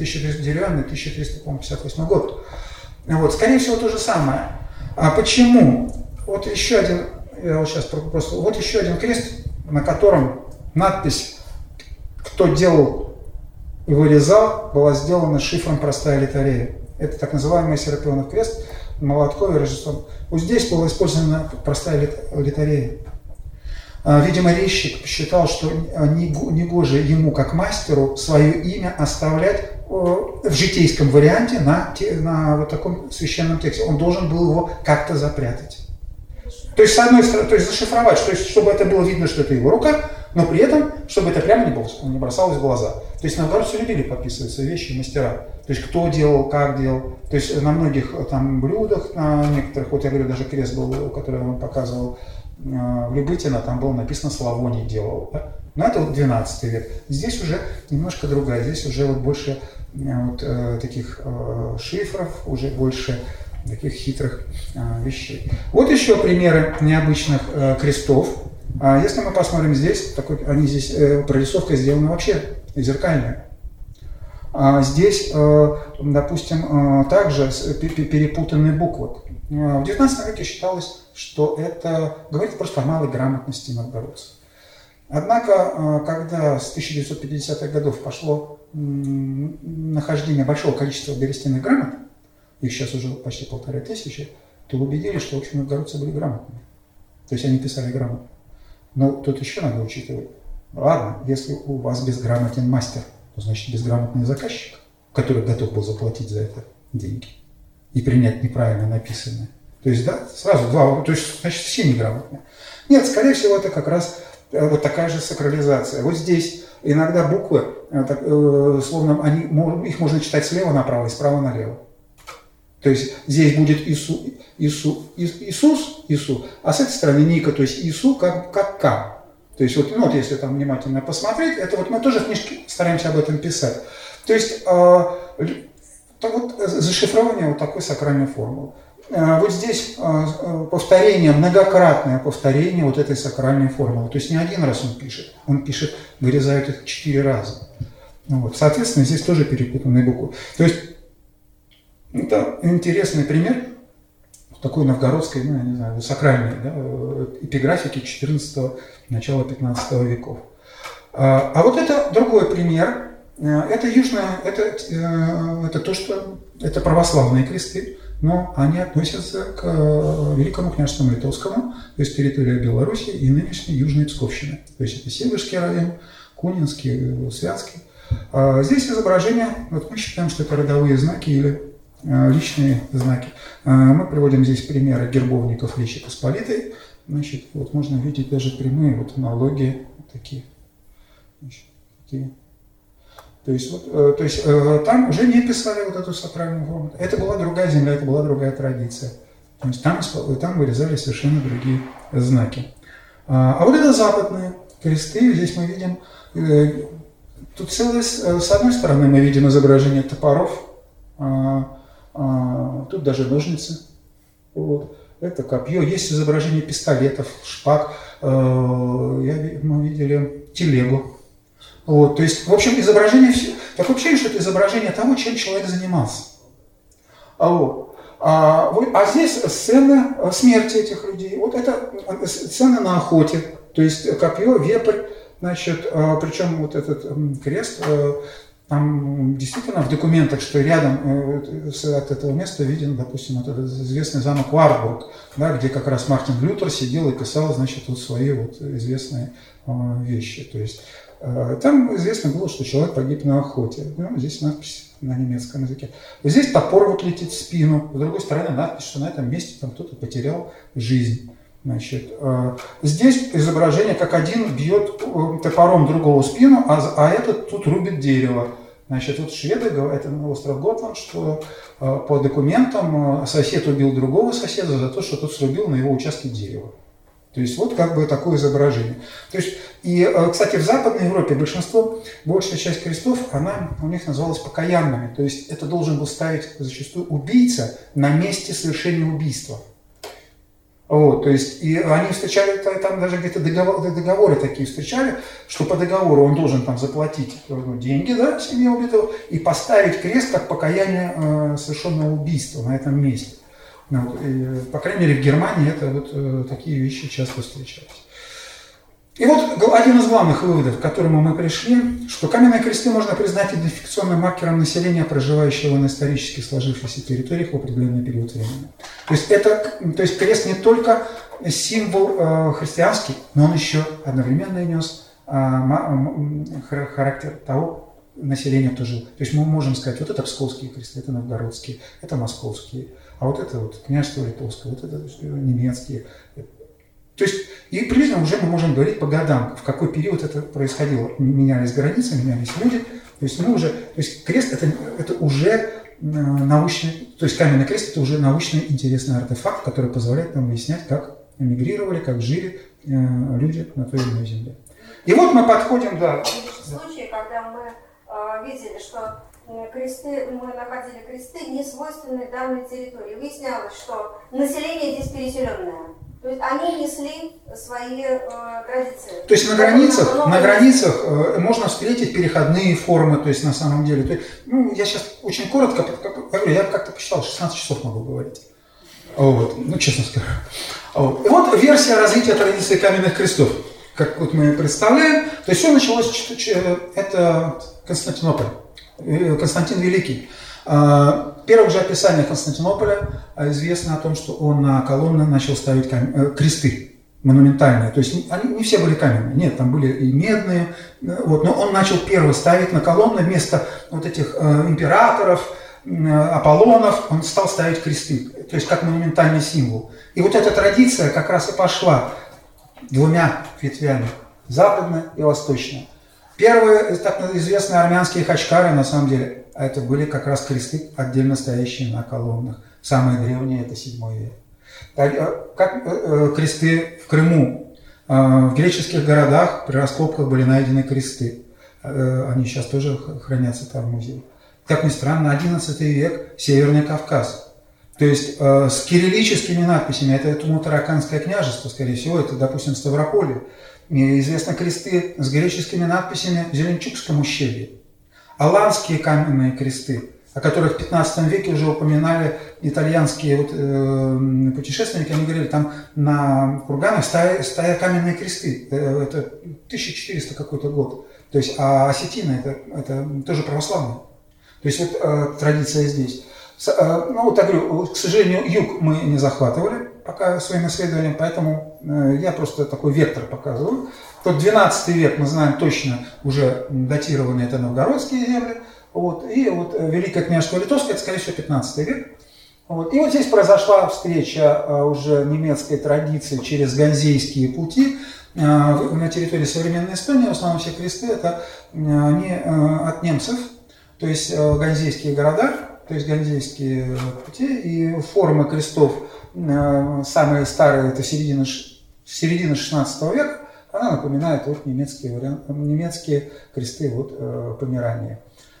1358 год. Вот, скорее всего, то же самое. А почему? Вот еще один, вот еще один крест, на котором надпись «Кто делал и вырезал» была сделана шифром «Простая литарея». Это так называемый Серапионов крест, Молоткове, Рождеством. Вот здесь была использована простая литарея. Видимо, резчик посчитал, что негоже ему, как мастеру, свое имя оставлять в житейском варианте на вот таком священном тексте. Он должен был его как-то запрятать. То есть, с одной стороны, то есть зашифровать, то есть, чтобы это было видно, что это его рука, но при этом, чтобы это прямо не бросалось в глаза. То есть новгородцы любили подписывать свои вещи мастера. То есть кто делал, как делал. То есть на многих там блюдах, на некоторых, вот я говорю, даже крест был, который я вам показывал, в Любытино, там было написано «Славоний делал». Да? Но это вот 12 век. Здесь уже немножко другая. Здесь уже вот больше вот, таких шифров, уже больше таких хитрых вещей. Вот еще примеры необычных крестов. Если мы посмотрим здесь, они здесь прорисовка сделана вообще зеркальная. Здесь, допустим, также перепутанные буквы. В XIX веке считалось, что это говорит просто о малой грамотности новгородцев. Однако, когда с 1950-х годов пошло нахождение большого количества берестяных грамот, их сейчас уже почти 1500, то убедились, что, в общем, новгородцы были грамотными. То есть они писали грамотно. Но тут еще надо учитывать. Ладно, если у вас безграмотен мастер, то значит безграмотный заказчик, который готов был заплатить за это деньги и принять неправильно написанное. То есть, да, сразу два, то есть, значит, все неграмотные. Нет, скорее всего, это как раз вот такая же сакрализация. Вот здесь иногда буквы, словно их можно читать слева направо и справа налево. То есть здесь будет Иисус, а с этой стороны Ника, то есть Иису как К. То есть вот, если там внимательно посмотреть, это вот мы тоже в книжке стараемся об этом писать. То есть зашифрование вот такой сакральной формулы. Вот здесь повторение, многократное повторение вот этой сакральной формулы. То есть не один раз он пишет, вырезают их 4 раза. Вот. Соответственно, здесь тоже перепутанные буквы. То есть это интересный пример такой новгородской, я не знаю, сакральной эпиграфики 14-го, начала 15 веков. А вот это другой пример. Это южное, это то, что это православные кресты, но они относятся к Великому княжеству Литовскому, то есть территория Беларуси и нынешней Южной Псковщины. То есть это Северский район, Кунинский, Святский. Здесь изображение, вот мы считаем, что это родовые знаки или личные знаки. Мы приводим здесь примеры гербовников Речи Посполитой. Значит, вот можно видеть даже прямые вот аналогии такие. Значит, такие. То есть там уже не писали вот эту сакральную форму. Это была другая земля, это была другая традиция. То есть там вырезали совершенно другие знаки. А вот это западные кресты. Здесь мы видим тут с одной стороны мы видим изображение топоров, тут даже ножницы, вот. Это копье, есть изображение пистолетов, шпаг, мы видели телегу. Вот, то есть, в общем, изображение, такое ощущение, что это изображение того, чем человек занимался. А здесь сцены смерти этих людей. Вот это сцены на охоте, то есть копье, вепрь, значит, причем вот этот крест, там действительно в документах, что рядом от этого места виден, допустим, вот этот известный замок Варбург, да, где как раз Мартин Лютер сидел и писал, значит, вот свои вот известные вещи. То есть там известно было, что человек погиб на охоте. Ну, здесь надпись на немецком языке. Здесь топор вот летит в спину, с другой стороны надпись, что на этом месте там кто-то потерял жизнь. Значит, здесь изображение, как один бьет топором другого в спину, а этот тут рубит дерево. Значит, вот шведы, это остров Готланд, что по документам сосед убил другого соседа за то, что тот срубил на его участке дерево. То есть вот как бы такое изображение. То есть, и, кстати, в Западной Европе большая часть крестов, она у них называлась покаянными. То есть это должен был ставить зачастую убийца на месте совершения убийства. Вот, то есть, и они встречали, там даже где-то договоры такие встречали, что по договору он должен там заплатить деньги, да, семье убитого и поставить крест как покаяние совершенного убийства на этом месте. Вот, и, по крайней мере, в Германии это вот такие вещи часто встречались. И вот один из главных выводов, к которому мы пришли, что каменные кресты можно признать идентификационным маркером населения, проживающего на исторически сложившихся территориях в определенный период времени. То есть крест не только символ христианский, но он еще одновременно нес характер того населения, кто жил. То есть мы можем сказать, вот это псковские кресты, это новгородские, это московские, а вот это вот княжество Литовское, вот это немецкие. То есть, и приблизительно уже мы можем говорить по годам, в какой период это происходило. Менялись границы, менялись люди. То есть мы уже, то есть крест это уже научный, то есть каменный крест это уже научный интересный артефакт, который позволяет нам выяснять, как эмигрировали, как жили люди на той или иной земле. И вот мы подходим, да. В случае, когда мы видели, что мы находили кресты, не свойственные данной территории, выяснялось, что население здесь переселенное. То есть они несли свои традиции. То есть на границах можно встретить переходные формы, то есть на самом деле. То есть, я сейчас очень коротко говорю, я как-то посчитал, 16 часов могу говорить. Вот, честно скажу. Вот. И вот версия развития традиции каменных крестов, как вот мы представляем. То есть все началось, это Константинополь, Константин Великий. В первых же описаниях Константинополя известно о том, что он на колонны начал ставить кресты монументальные. То есть они не все были каменные, нет, там были и медные. Вот, но он начал первый ставить на колонны вместо вот этих императоров, Аполлонов, он стал ставить кресты, то есть как монументальный символ. И вот эта традиция как раз и пошла двумя ветвями, западная и восточная. Первые так известные армянские хачкары, на самом деле, это были как раз кресты, отдельно стоящие на колоннах. Самые древние – это 7 век. Как кресты в Крыму. В греческих городах при раскопках были найдены кресты. Они сейчас тоже хранятся там в музее. Как ни странно, 11 век – Северный Кавказ. То есть с кириллическими надписями, это Туму-Тараканское княжество, скорее всего, это, допустим, Ставрополье. Известны кресты с греческими надписями в Зеленчукском ущелье. Аланские каменные кресты, о которых в 15 веке уже упоминали итальянские путешественники, они говорили, там на курганах стоят каменные кресты. Это 1400 какой-то год. То есть, а осетины это тоже православные. То есть вот традиция здесь. Вот я говорю, к сожалению, юг мы не захватывали пока своим исследованием, поэтому я просто такой вектор показываю. Тот 12 век, мы знаем точно, уже датированы это новгородские земли. Вот, и вот Великое княжество Литовское, это, скорее всего, 15 век. Вот, и вот здесь произошла встреча уже немецкой традиции через ганзейские пути. На территории современной Эстонии в основном все кресты это они от немцев, то есть ганзейские города, то есть ганзейские пути, и формы крестов самые старые это середина 16 века, Она напоминает вот немецкие кресты вот, Померании.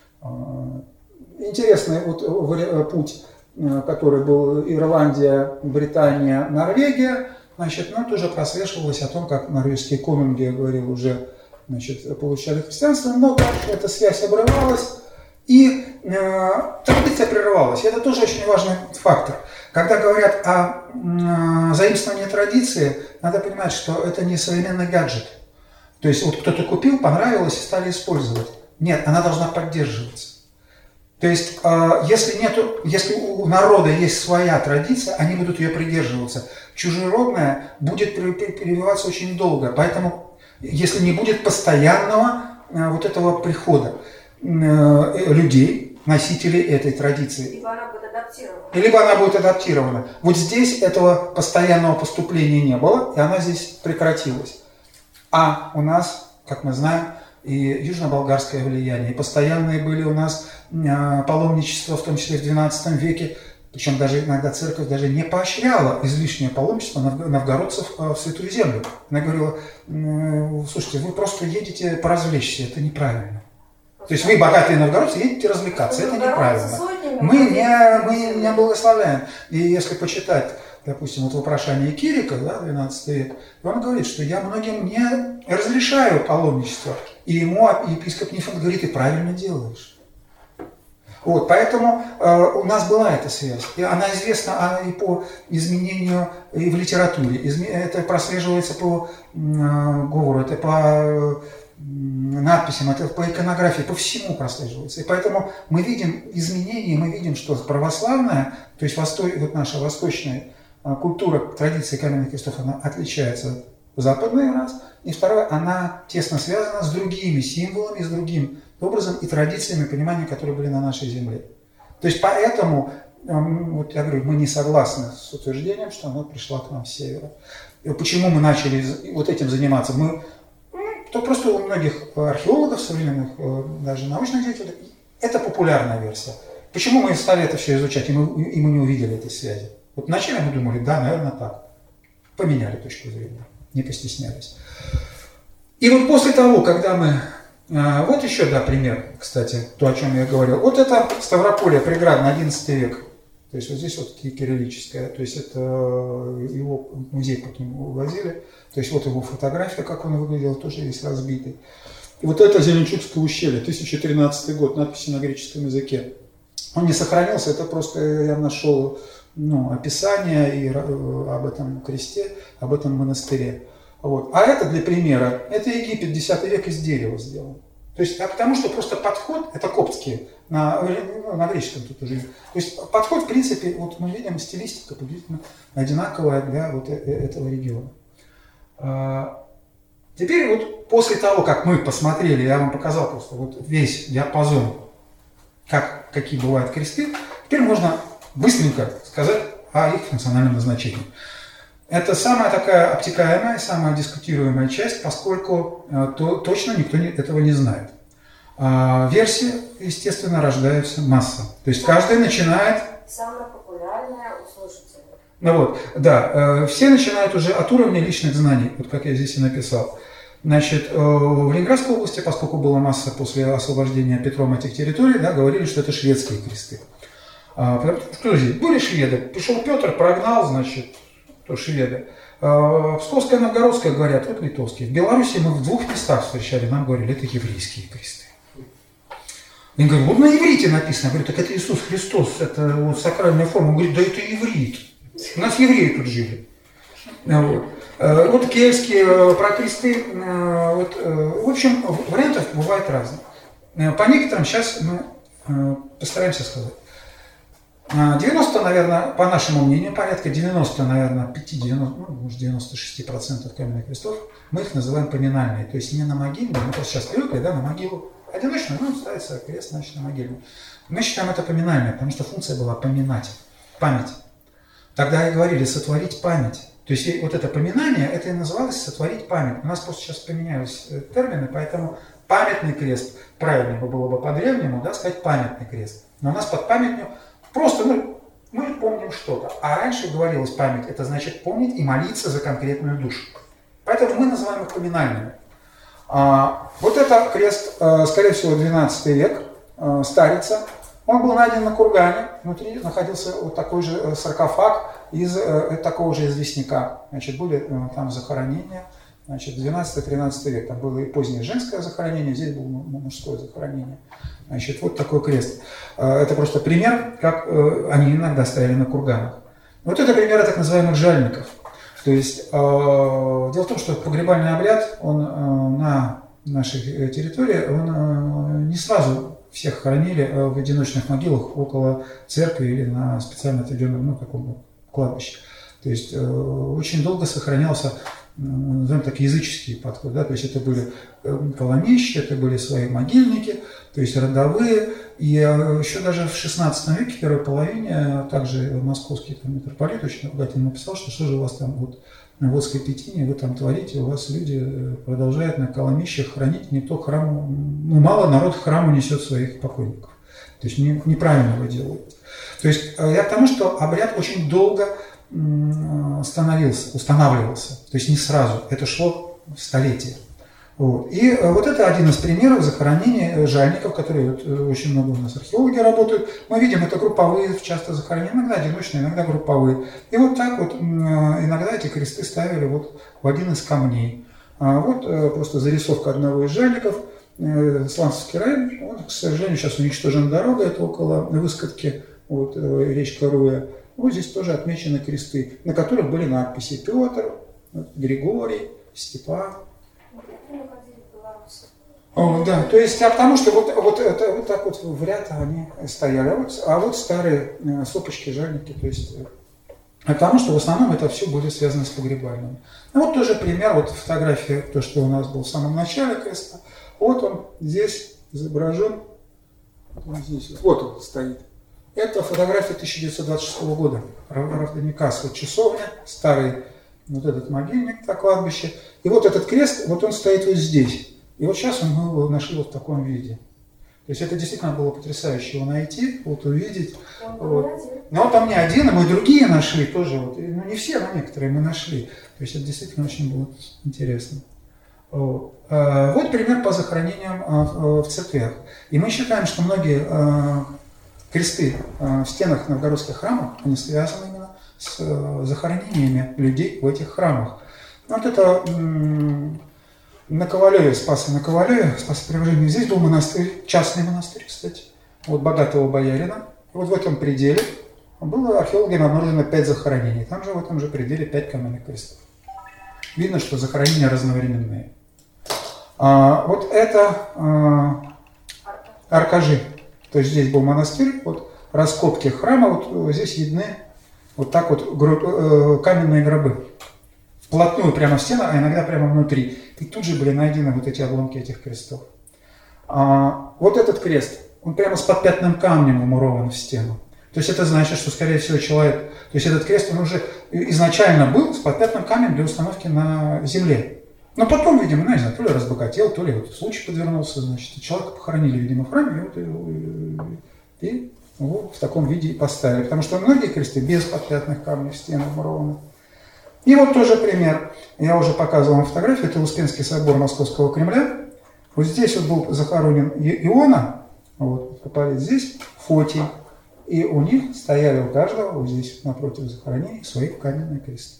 Интересный вот путь, который был Ирландия, Британия, Норвегия, значит, тоже прослеживалось о том, как норвежские конунги, я говорил, уже, значит, получали христианство, но дальше эта связь обрывалась, и традиция прерывалась. Это тоже очень важный фактор. Когда говорят о заимствовании традиции, надо понимать, что это не современный гаджет. То есть вот кто-то купил, понравилось и стали использовать. Нет, она должна поддерживаться. То есть если у народа есть своя традиция, они будут ее придерживаться. Чужеродная будет перебиваться очень долго. Поэтому если не будет постоянного вот этого прихода людей, носителей этой традиции. Либо она будет адаптирована. Вот здесь этого постоянного поступления не было, и она здесь прекратилась. А у нас, как мы знаем, и южно-болгарское влияние, и постоянные были у нас паломничества, в том числе в XII веке, причем даже иногда церковь даже не поощряла излишнее паломничество новгородцев в Святую Землю. Она говорила: слушайте, вы просто едете поразвлечься, это неправильно. То есть вы, богатые новгородцы, едете развлекаться, это неправильно. Мы не благословляем. И если почитать, допустим, вот вопрошание Кирика, да, 12 век, он говорит, что я многим не разрешаю паломничество. И ему епископ Нифон говорит: ты правильно делаешь. Вот, поэтому у нас была эта связь. И она известна и по изменению и в литературе. Это прослеживается по говору, это по надписям, это по иконографии, по всему прослеживается. И поэтому мы видим изменения, мы видим, что православная, то есть вот наша восточная культура, традиция каменных крестов, она отличается от западной, раз. И второе, она тесно связана с другими символами, с другим образом и традициями, пониманием, которые были на нашей земле. То есть поэтому, вот я говорю, мы не согласны с утверждением, что она пришла к нам с севера. И почему мы начали вот этим заниматься? То просто у многих археологов, современных, даже научных деятелей, это популярная версия. Почему мы стали это все изучать, и мы не увидели этой связи? Вот вначале мы думали, да, наверное, так. Поменяли точку зрения, не постеснялись. И вот после того, когда мы... Вот еще, да, пример, кстати, то, о чем я говорил. Вот это Ставрополье, преградное, 11 век. То есть вот здесь вот кириллическое, то есть это его музей потом увозили. То есть вот его фотография, как он выглядел, тоже весь разбитый. И вот это Зеленчукское ущелье, 1013 год, надписи на греческом языке. Он не сохранился, это просто я нашел описание и об этом кресте, об этом монастыре. Вот. А это для примера, это Египет, 10 век, из дерева сделан. То есть, потому что просто подход, это коптские, на греческом тут уже. То есть подход, в принципе, вот мы видим, стилистика приблизительно одинаковая для вот этого региона. Теперь вот после того, как мы посмотрели, я вам показал просто вот весь диапазон, какие бывают кресты, теперь можно быстренько сказать о их функциональном назначении. Это самая такая обтекаемая, самая дискутируемая часть, поскольку точно никто этого не знает. Версии, естественно, рождаются масса. То есть каждый начинает... Самая популярная у слушателей. Вот, да, все начинают уже от уровня личных знаний, вот как я здесь и написал. Значит, в Ленинградской области, поскольку была масса после освобождения Петром этих территорий, да, говорили, что это шведские кресты. Что здесь? Были шведы. Пришел Петр, прогнал, значит, то шведы. Псковская, Новгородская говорят, вот литовские. В Беларуси мы в 2 местах встречали, нам говорили, это еврейские кресты. Я говорю, вот на иврите написано. Я говорю, так это Иисус Христос, это вот сакральная форма. Он говорит, да это иврит. У нас евреи тут жили. Вот кельтские про кресты. Вот, в общем, вариантов бывает разных. По некоторым сейчас мы постараемся сказать. 90, наверное, по нашему мнению, порядка 90, наверное, 96% каменных крестов, мы их называем поминальные. То есть не на могиле, мы просто сейчас привыкли, да, на могилу. Одиночно, ставится крест, значит, на могиле. Мы считаем это поминальное, потому что функция была поминать, память. Тогда и говорили сотворить память. То есть вот это поминание, это и называлось сотворить память. У нас просто сейчас поменялись термины, поэтому памятный крест, правильно было бы по-древнему, да, сказать памятный крест. Но у нас под памятью просто мы помним что-то. А раньше говорилось память, это значит помнить и молиться за конкретную душу. Поэтому мы называем их поминальными. Вот это крест, скорее всего, 12 век, старица. Он был найден на кургане, внутри находился вот такой же саркофаг из такого же известняка. Значит, были там захоронения, значит, 12-13 век. Там было и позднее женское захоронение, здесь было мужское захоронение. Значит, вот такой крест. Это просто пример, как они иногда стояли на курганах. Вот это примеры так называемых жальников. То есть, дело в том, что погребальный обряд, он на нашей территории, он не сразу всех хоронили в одиночных могилах около церкви или на специально отведенном, таком кладбище. То есть, очень долго сохранялся, назовем так, языческий подход. Да? То есть, это были паломнища, это были свои могильники, то есть, родовые. И еще даже в XVI веке, в первой половине, также московский митрополит очень ругательно написал, что же у вас там вот на Водской Пятине, вы там творите, у вас люди продолжают на каломищах хранить, никто к храму, мало народ к храму несет своих покойников. То есть неправильно вы делаете. То есть я к тому, что обряд очень долго устанавливался, то есть не сразу, это шло столетия. Вот. И вот это один из примеров захоронения жальников, которые очень много у нас археологи работают. Мы видим, это групповые часто захоронения, иногда одиночные, иногда групповые. И вот так вот иногда эти кресты ставили вот в один из камней. Вот просто зарисовка одного из жальников. Сланцевский район, он, к сожалению, сейчас уничтожен дорога, это около Выскотки, вот, речка Руя. Вот здесь тоже отмечены кресты, на которых были надписи Петр, Григорий, Степан. Да, то есть, потому что вот так вот в ряд они стояли, а вот старые сопочки, жальники, то есть, потому что в основном это все были связаны с погребальными. Ну вот тоже пример, вот фотография, то, что у нас был в самом начале креста, вот он здесь изображен, вот он стоит. Это фотография 1926 года, Равдоникас, вот часовня, старый вот этот могильник на кладбище. И вот этот крест, вот он стоит вот здесь. И вот сейчас мы его нашли вот в таком виде. То есть это действительно было потрясающе его найти, вот увидеть. Вот. Но он там не один, а мы другие нашли тоже. Вот. Ну не все, но некоторые мы нашли. То есть это действительно очень было интересно. Вот пример по захоронениям в церквях. И мы считаем, что многие кресты в стенах новгородских храмов, они связаны именно с захоронениями людей в этих храмах. Вот это на Ковалеве, Спаса на Ковалеве, Спасо-Преображение. Здесь был монастырь, частный монастырь, кстати, вот богатого боярина. Вот в этом пределе было археологами обнаружено 5 захоронений. Там же в этом же пределе 5 каменных крестов. Видно, что захоронения разновременные. Вот это Аркажи. То есть здесь был монастырь, вот раскопки храма, вот здесь видны вот так вот каменные гробы. Вплотную прямо в стену, а иногда прямо внутри. И тут же были найдены вот эти обломки этих крестов. Вот этот крест, он прямо с подпятным камнем умурован в стену. То есть это значит, что, скорее всего, человек... То есть этот крест, он уже изначально был с подпятным камнем для установки на земле. Но потом, видимо, не знаю, то ли разбогател, то ли вот случай подвернулся, значит, человека похоронили, видимо, в храме, и его в таком виде и поставили. Потому что многие кресты без подпятных камней в стену умурованы. И вот тоже пример. Я уже показывал вам фотографию. Это Успенский собор Московского Кремля. Вот здесь вот был захоронен Иона, вот здесь Фотий. И у них стояли у каждого, вот здесь напротив захоронений, свои каменные кресты.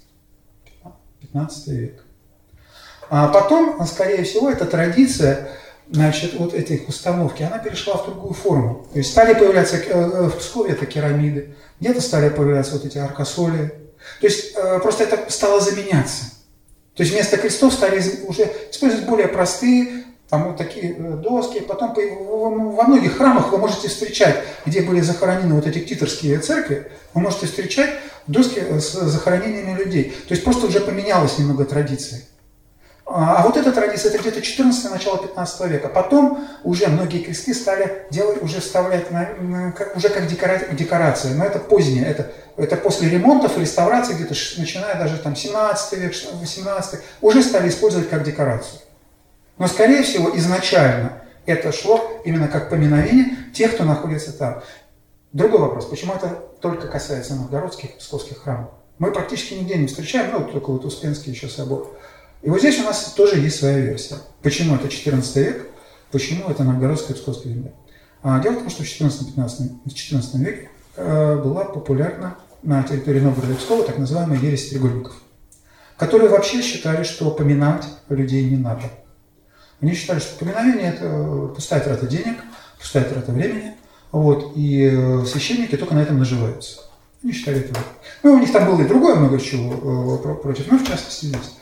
15 век. А потом, скорее всего, эта традиция, значит, вот этой установки, она перешла в другую форму. То есть стали появляться в Пскове это керамиды, где-то стали появляться вот эти аркосоли. То есть просто это стало заменяться. То есть вместо крестов стали уже использовать более простые, там вот такие доски. Потом во многих храмах вы можете встречать, где были захоронены вот эти титорские церкви, вы можете встречать доски с захоронениями людей. То есть просто уже поменялась немного традиция. А вот эта традиция, это где-то 14 начало 15 века. Потом уже многие кресты стали делать, уже вставлять уже как декорации. Но это позднее, это после ремонтов и реставрации, где-то начиная даже там 17 век, 18, уже стали использовать как декорацию. Но, скорее всего, изначально это шло именно как поминовение тех, кто находится там. Другой вопрос, почему это только касается новгородских и псковских храмов? Мы практически нигде не встречаем, ну, только вот Успенский еще собор. И вот здесь у нас тоже есть своя версия. Почему это 14 век, почему это Новгородская Псковская земля. Дело в том, что в 14 веке была популярна на территории Новгорода и Пскова так называемая ересь треугольников, которые вообще считали, что поминать людей не надо. Они считали, что поминовение – это пустая трата денег, пустая трата времени, вот, и священники только на этом наживаются. Они считали это. Ну, у них там было и другое много чего против, но в частности здесь.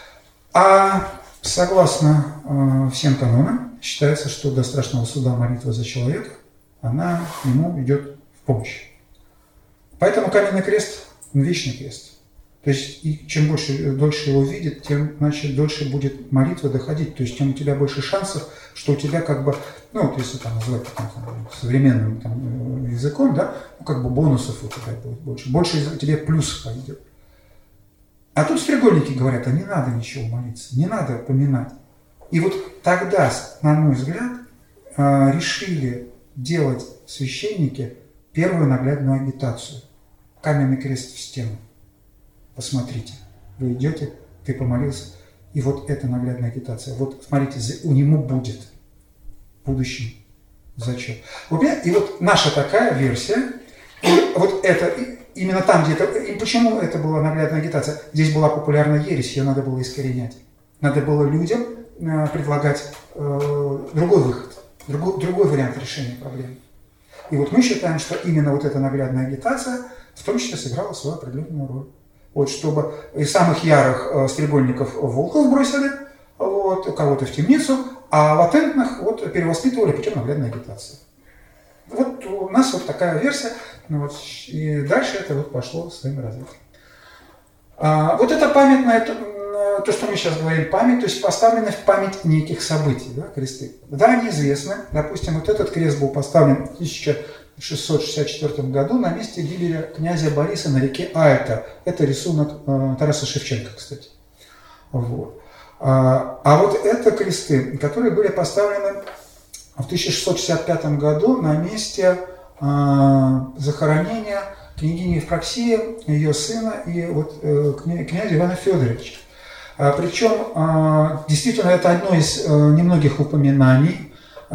А согласно всем канонам, считается, что до страшного суда молитва за человека, она ему идет в помощь. Поэтому каменный крест – вечный крест. То есть, и чем дольше его видит, тем, значит, дольше будет молитва доходить. То есть, тем у тебя больше шансов, что у тебя как бы, ну, вот если там назвать современным там, языком, да, ну, как бы бонусов у тебя будет больше. Больше тебе плюс пойдет. А тут треугольники говорят, а не надо ничего молиться, не надо поминать. И вот тогда, на мой взгляд, решили делать священники первую наглядную агитацию. Каменный крест в стену. Посмотрите, вы идете, ты помолился, и вот эта наглядная агитация. Вот смотрите, у него будет в будущем зачет. И вот наша такая версия, и вот это, именно там, где это, и почему это была наглядная агитация? Здесь была популярна ересь, ее надо было искоренять. Надо было людям предлагать другой выход, другой вариант решения проблемы. И вот мы считаем, что именно вот эта наглядная агитация в том числе сыграла свою определенную роль. Вот, чтобы из самых ярых стрегольников волков бросили, вот, кого-то в темницу, а латентных вот, перевоспитывали путем наглядной агитации. Вот у нас вот такая версия, вот, и дальше это вот пошло своим развитием. Вот это памятное, то, что мы сейчас говорим, память, то есть поставлены в память неких событий, да, кресты. Да, они известны. Допустим, вот этот крест был поставлен в 1664 году на месте гибели князя Бориса на реке Альта. Это рисунок Тараса Шевченко, кстати. Вот. А вот это кресты, которые были поставлены в 1665 году на месте захоронения княгини Евпроксии, ее сына и вот, князя Ивана Федоровича. Причем, действительно, это одно из немногих упоминаний,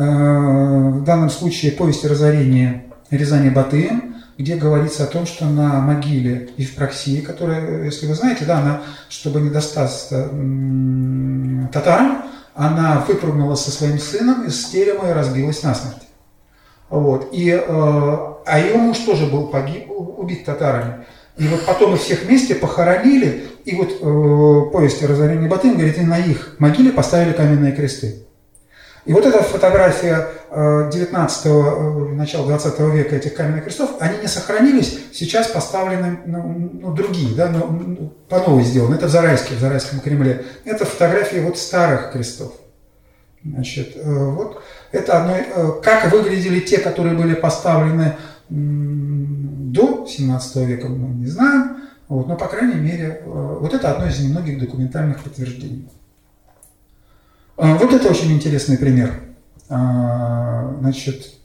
в данном случае повести разорения Рязани Батыем, где говорится о том, что на могиле Евпроксии, которая, если вы знаете, да, она, чтобы не достаться татарам, она выпрыгнула со своим сыном из терема и разбилась насмерть. Вот. А ее муж тоже был убит татарами. И вот потом их всех вместе похоронили, и вот повесть о разорении Батыем говорит, и на их могиле поставили каменные кресты. И вот эта фотография 19-го, начала 20 века этих каменных крестов, они не сохранились, сейчас поставлены другие, да, по новой сделаны. Это в Зарайском Кремле. Это фотографии вот старых крестов. Значит, вот это одно, как выглядели те, которые были поставлены до 17 века, мы не знаем, вот, но, по крайней мере, вот это одно из немногих документальных подтверждений. Вот это очень интересный пример. Значит,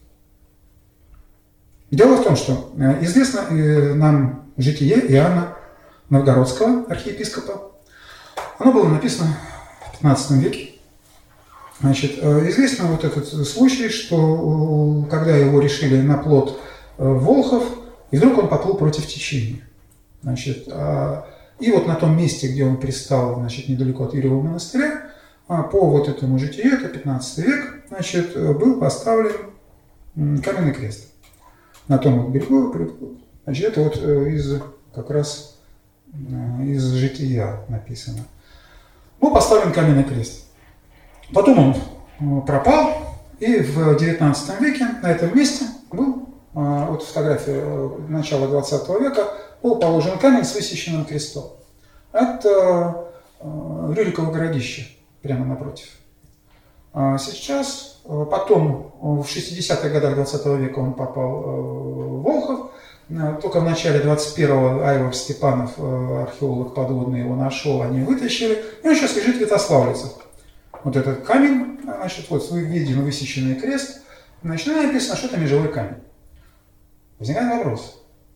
дело в том, что известно нам житие Иоанна Новгородского, архиепископа. Оно было написано в 15 веке. Значит, известно вот этот случай, что когда его решили на плот Волхов, и вдруг он поплыл против течения. Значит, и вот на том месте, где он пристал, значит, недалеко от Юрьева монастыря, по вот этому житию, это 15 век, значит, был поставлен каменный крест. На том вот берегу, значит, это вот как раз из жития написано. Был поставлен каменный крест. Потом он пропал, и в 19 веке на этом месте был, вот фотография начала 20 века, был положен камень с высеченным крестом. Это Рюриково городище, прямо напротив. Сейчас, потом, в 60-х годах 20 века он попал в Волхов. Только в начале 21-го Айвар Степанов, археолог подводный, его нашел, они вытащили. И он сейчас лежит в Святославлицах. Вот этот камень, значит, вот виден высеченный крест. Значит, написано, что это межевой камень. Возникает вопрос.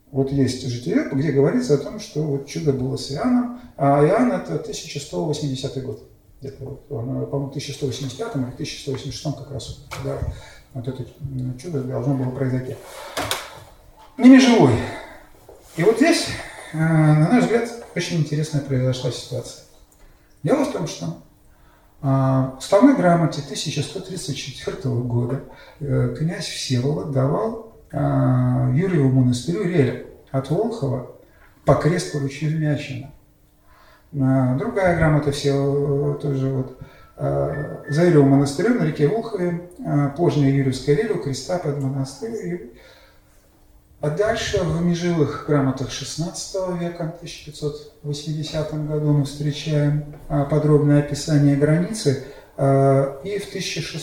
Вот есть житие, где говорится о том, что вот чудо было с Иоанном, а Иоанн это 1180 год. Где-то вот, по-моему, 1185 или 1186 как раз, когда вот это чудо должно было произойти. Ими живой. И вот здесь, на наш взгляд, очень интересная произошла ситуация. Дело в том, что в уставной грамоте 1134 года князь Всеволод давал Юрьеву монастырю рель от Волхова по кресту ручью Мячина. Другая грамота все тоже вот за Юрьевым монастырем на реке Волхове, поздняя Юрьевская рель у креста под монастырем. А дальше в межевых грамотах XVI века, в 1580 году мы встречаем подробное описание границы, и в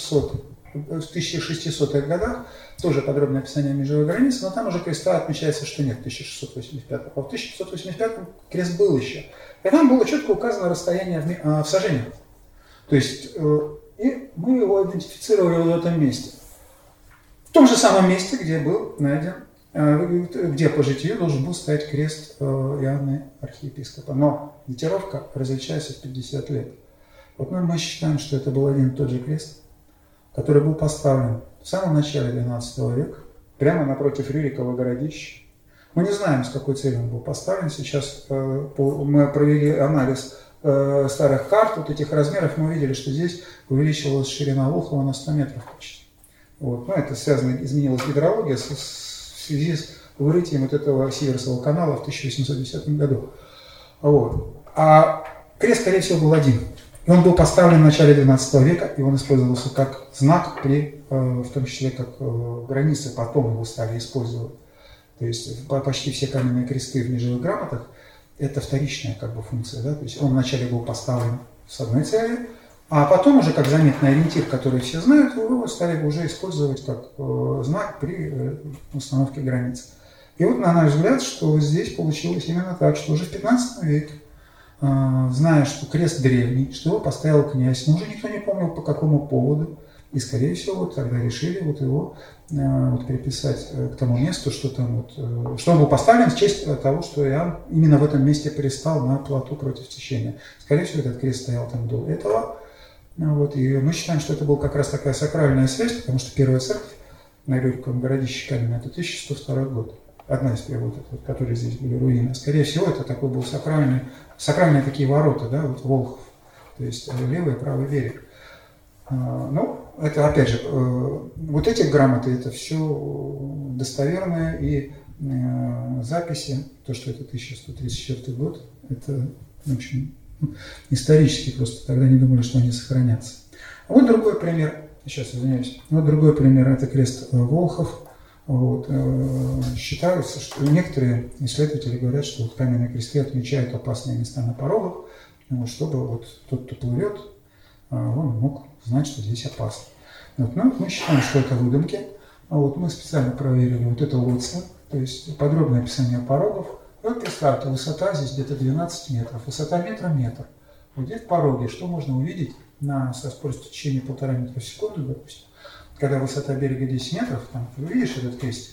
1600-х годах тоже подробное описание межевой границы, но там уже креста отмечается, что нет, 1685. А в 1585 крест был еще. И там было четко указано расстояние в сажениях. То есть, и мы его идентифицировали в этом месте. В том же самом месте, где был найден, где по житию должен был стоять крест Иоанна архиепископа. Но датировка различается в 50 лет. Вот мы считаем, что это был один и тот же крест, который был поставлен в самом начале XII века, прямо напротив Рюрикова городища. Мы не знаем, с какой целью он был поставлен. Сейчас мы провели анализ старых карт, вот этих размеров, мы увидели, что здесь увеличивалась ширина Волхова на 100 метров почти. Вот. Но это связано, изменилась гидрология в связи с вырытием вот этого Сиверсового канала в 1810 году. Вот. А крест, скорее всего, был один. И он был поставлен в начале XII века, и он использовался как знак, в том числе как границы, потом его стали использовать. То есть почти все каменные кресты в межевых грамотах – это вторичная как бы функция. Да? То есть он вначале был поставлен с одной целью, а потом уже как заметный ориентир, который все знают, его стали уже использовать как знак при установке границ. И вот на наш взгляд, что здесь получилось именно так, что уже в 15 веке, зная, что крест древний, что его поставил князь, но уже никто не помнил по какому поводу, и, скорее всего, вот тогда решили вот его вот приписать к тому месту, что там вот, что он был поставлен в честь того, что Иоанн именно в этом месте пристал на плоту против течения. Скорее всего, этот крест стоял там до этого. Вот, и мы считаем, что это была как раз такая сакральная связь, потому что первая церковь на Рюриковом городище каменное – это 1102 год. Одна из первых, которые здесь были руины. Скорее всего, это такой был сакральные такие ворота, да, вот Волхов. То есть левый и правый берег. Ну, это опять же, вот эти грамоты, это все достоверные и записи, то, что это 1134 год, это, в общем, исторически просто тогда не думали, что они сохранятся. А вот другой пример, сейчас извиняюсь, вот другой пример, это крест Волхов. Вот, считается, что некоторые исследователи говорят, что вот каменные кресты отмечают опасные места на порогах, чтобы вот тот, кто плывет, он мог знать, что здесь опасно. Вот, ну, мы считаем, что это выдумки. Вот, мы специально проверили вот это лоцо, то есть подробное описание порогов. Вот представьте, высота здесь где-то 12 метров, высота метр. Вот здесь в пороге, что можно увидеть со скоростью течения 1,5 метра в секунду, допустим. Когда высота берега 10 метров, там, ты видишь этот крест?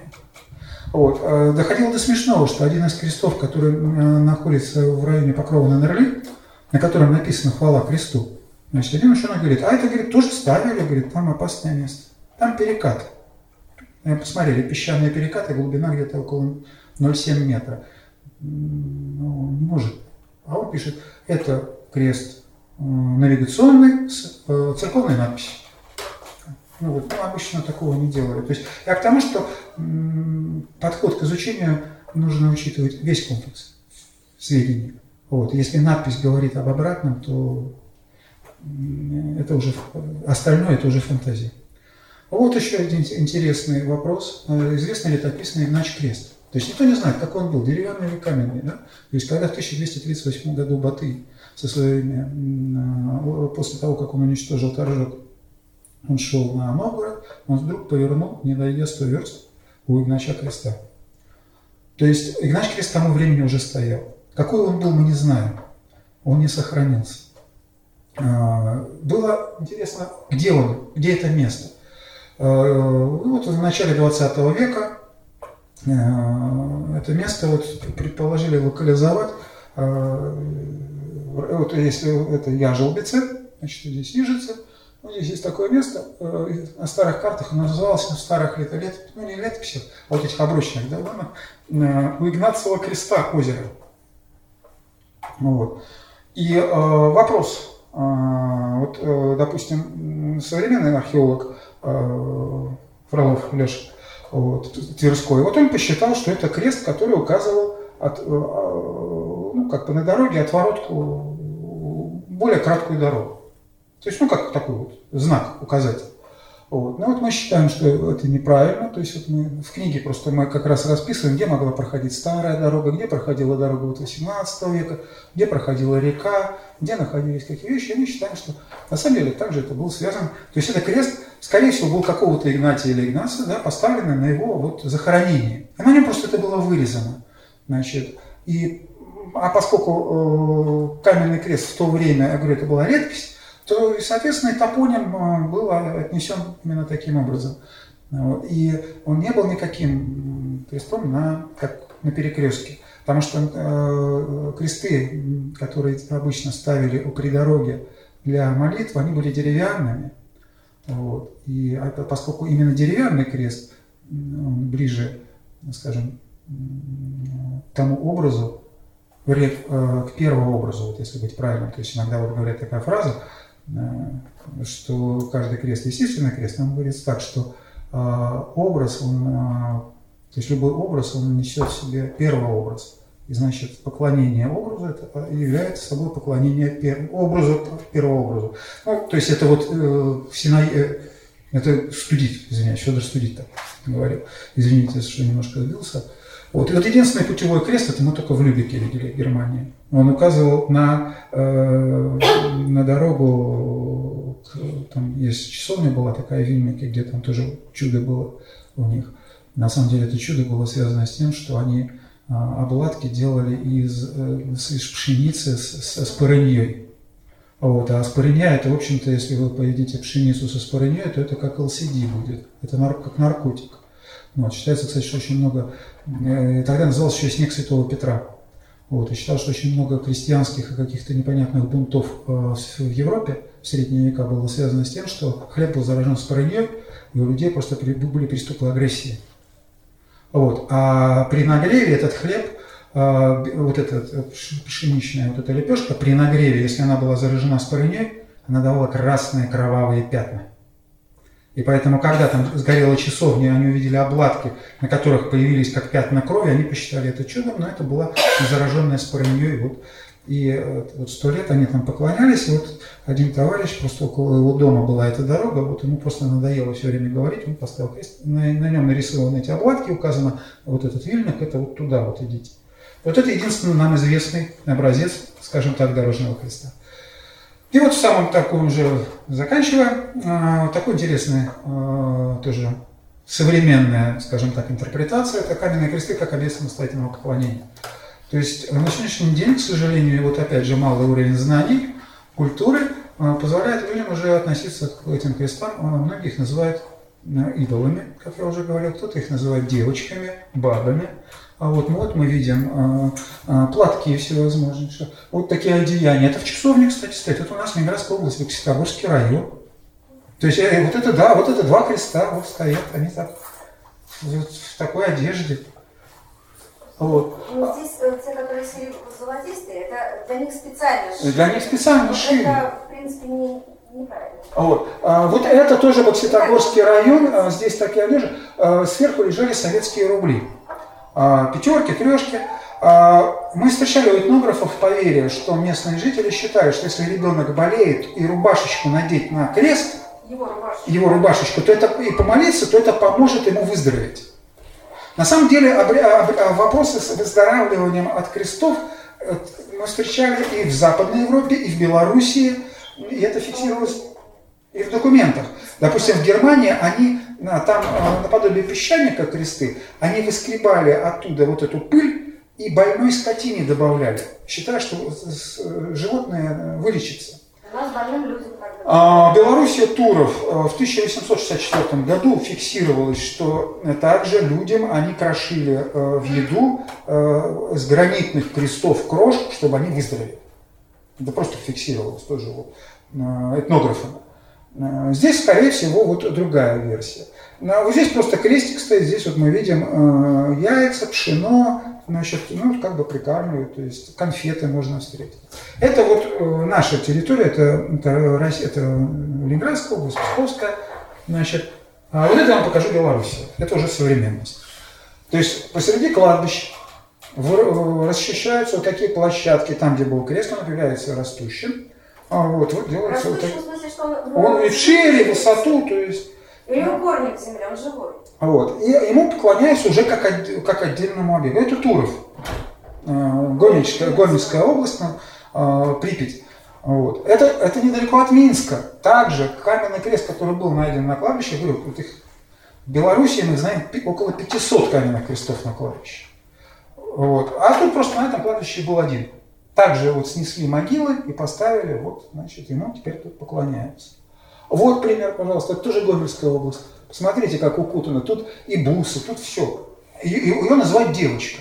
Вот. Доходило до смешного, что один из крестов, который находится в районе Покрова на Нерли, на котором написано «Хвала кресту», значит, один ученый говорит, а это, говорит, тоже ставили, говорит, там опасное место. Там перекат. Посмотрели, песчаные перекаты, глубина где-то около 0,7 метра. Ну, не может. А он пишет, это крест навигационный с церковной надписью. Ну, вот, обычно такого не делали. То есть я к тому, что подход к изучению нужно учитывать весь комплекс сведений. Вот. Если надпись говорит об обратном, то это уже остальное это уже фантазия. Вот еще один интересный вопрос. Известный летописный Игнач Крест. То есть никто не знает, какой он был, деревянный или каменный. Да? То есть когда в 1238 году Батый со своими, после того, как он уничтожил Торжок, он шел на Новгород, он вдруг повернул, не дойдя 100 верст, у Игнача Креста. То есть Игнач Крест к тому времени уже стоял. Какой он был, мы не знаем. Он не сохранился. Было интересно, где он, где это место. Вот в начале 20 века это место вот предположили локализовать. Вот если это Яжелбице, значит, здесь Ижица, вот здесь есть такое место, на старых картах оно называлось, в старых не летописях, а вот этих обручных доганах, у Игнациева креста озеро. Вот. И вопрос, вот, допустим, современный археолог Фролов Леша, вот, Тверской, вот он посчитал, что это крест, который указывал как бы на дороге отворотку, более краткую дорогу. То есть, как такой вот знак, указатель. Вот. Но вот мы считаем, что это неправильно. То есть вот мы в книге просто мы как раз расписываем, где могла проходить старая дорога, где проходила дорога вот 18 века, где проходила река, где находились какие вещи. И мы считаем, что на самом деле также это был связан. То есть это крест, скорее всего, был какого-то Игнатия или Игнация, да, поставленный на его вот захоронение. И на нем просто это было вырезано. Значит, а поскольку каменный крест в то время, я говорю, это была редкость, то, соответственно, и топоним был отнесен именно таким образом. И он не был никаким крестом как на перекрестке. Потому что кресты, которые обычно ставили при дороге для молитв, они были деревянными. Вот. И поскольку именно деревянный крест, он ближе, скажем, к тому образу, к первому образу, вот если быть правильным, то есть иногда вот говорят такая фраза, что каждый крест естественный крест, он говорит так, что образ, то есть любой образ, он несет в себе первый образ. И значит, поклонение образу это является собой поклонение образу, первому образу. Ну, то есть это вот это Студит, извиняюсь, Федор Студит так говорил. Извините, что немножко сбился. Вот. И вот единственный путевой крест, это мы только в Любеке видели, в Германии. Он указывал на дорогу, там есть часовня была такая в Вильнюке, где там тоже чудо было у них. На самом деле это чудо было связано с тем, что они обладки делали из пшеницы с спорыньей. Вот. А спорынья, это, в общем-то, если вы поедите пшеницу со спорыньей, то это как LSD будет, это как наркотик. Вот. Считается, кстати, что очень много, тогда назывался еще снег Святого Петра. Вот. И считалось, что очень много крестьянских и каких-то непонятных бунтов в Европе в средние века было связано с тем, что хлеб был заражен спорыньей, и у людей просто были приступы агрессии. Вот. А при нагреве этот хлеб, вот эта пшеничная вот эта лепешка, при нагреве, если она была заражена спорыньей, она давала красные кровавые пятна. И поэтому, когда там сгорела часовня, они увидели обладки, на которых появились как пятна крови, они посчитали это чудом, но это была зараженная спорыньей. Вот. И вот 100 лет они там поклонялись, и вот один товарищ, просто около его дома была эта дорога, вот ему просто надоело все время говорить, он поставил крест, на нем нарисованы эти обладки, указано вот этот Вильнюк, это вот туда вот идите. Вот это единственный нам известный образец, скажем так, дорожного креста. И вот в самом таком же, заканчивая, такой интересный, тоже современная, скажем так, интерпретация, это каменные кресты как объект самостоятельного поклонения. То есть на сегодняшний день, к сожалению, вот опять же малый уровень знаний, культуры позволяет людям уже относиться к этим крестам. Многие их называют идолами, как я уже говорил, кто-то их называет девочками, бабами. А вот мы видим платки всевозможные. Вот такие одеяния. Это в часовне, кстати, стоит. Это у нас Ленинградская область, Бокситогорский район. То есть вот это, да, вот это два креста вот стоят. Они так вот, в такой одежде. Вот. Ну, здесь те, которые золотистые, это для них специально шили. Для них специально шили. Это, в принципе, неправильно. Вот. Вот это тоже Бокситогорский район. Здесь такие одежды. Сверху лежали советские рубли. Пятерки, трешки. Мы встречали у этнографов поверье, что местные жители считают, что если ребенок болеет и рубашечку надеть на крест, его рубашечку, то это и помолиться, то это поможет ему выздороветь. На самом деле вопросы с выздоравливанием от крестов мы встречали и в Западной Европе, и в Белоруссии, и это фиксировалось и в документах. Допустим, в Германии они там наподобие песчаника кресты, они выскребали оттуда вот эту пыль и больной скотине добавляли, считая, что животное вылечится. У нас больным людям так Белоруссия Туров в 1864 году фиксировалось, что также людям они крошили в еду с гранитных крестов крошку, чтобы они выздоровели. Это просто фиксировалось тоже вот этнографами. Здесь, скорее всего, вот другая версия. Вот здесь просто крестик стоит, здесь вот мы видим яйца, пшено, значит, ну, как бы прикармливают, то есть конфеты можно встретить. Это вот наша территория, это Ленинградская область, Псковская, значит. А вот это я вам покажу Белоруссию, это уже современность. То есть посреди кладбища расчищаются вот такие площадки, там, где был крест, он объявляется растущим. Вот делается вот так. В смысле, что он и в шире, и в высоту, то есть. Или он корень в земле, он живой. Вот. И ему поклоняются уже как отдельному объекту. Это Туров, Гомельская область, Припять. Вот. Это недалеко от Минска. Также каменный крест, который был найден на кладбище, я говорю, вот их в Белоруссии мы знаем около 500 каменных крестов на кладбище. Вот. А тут просто на этом кладбище был один. Также вот снесли могилы и поставили, вот, значит, ему теперь тут поклоняются. Вот пример, пожалуйста, это тоже Гомельская область. Посмотрите, как укутано. Тут и бусы, тут все. Ее называют девочка.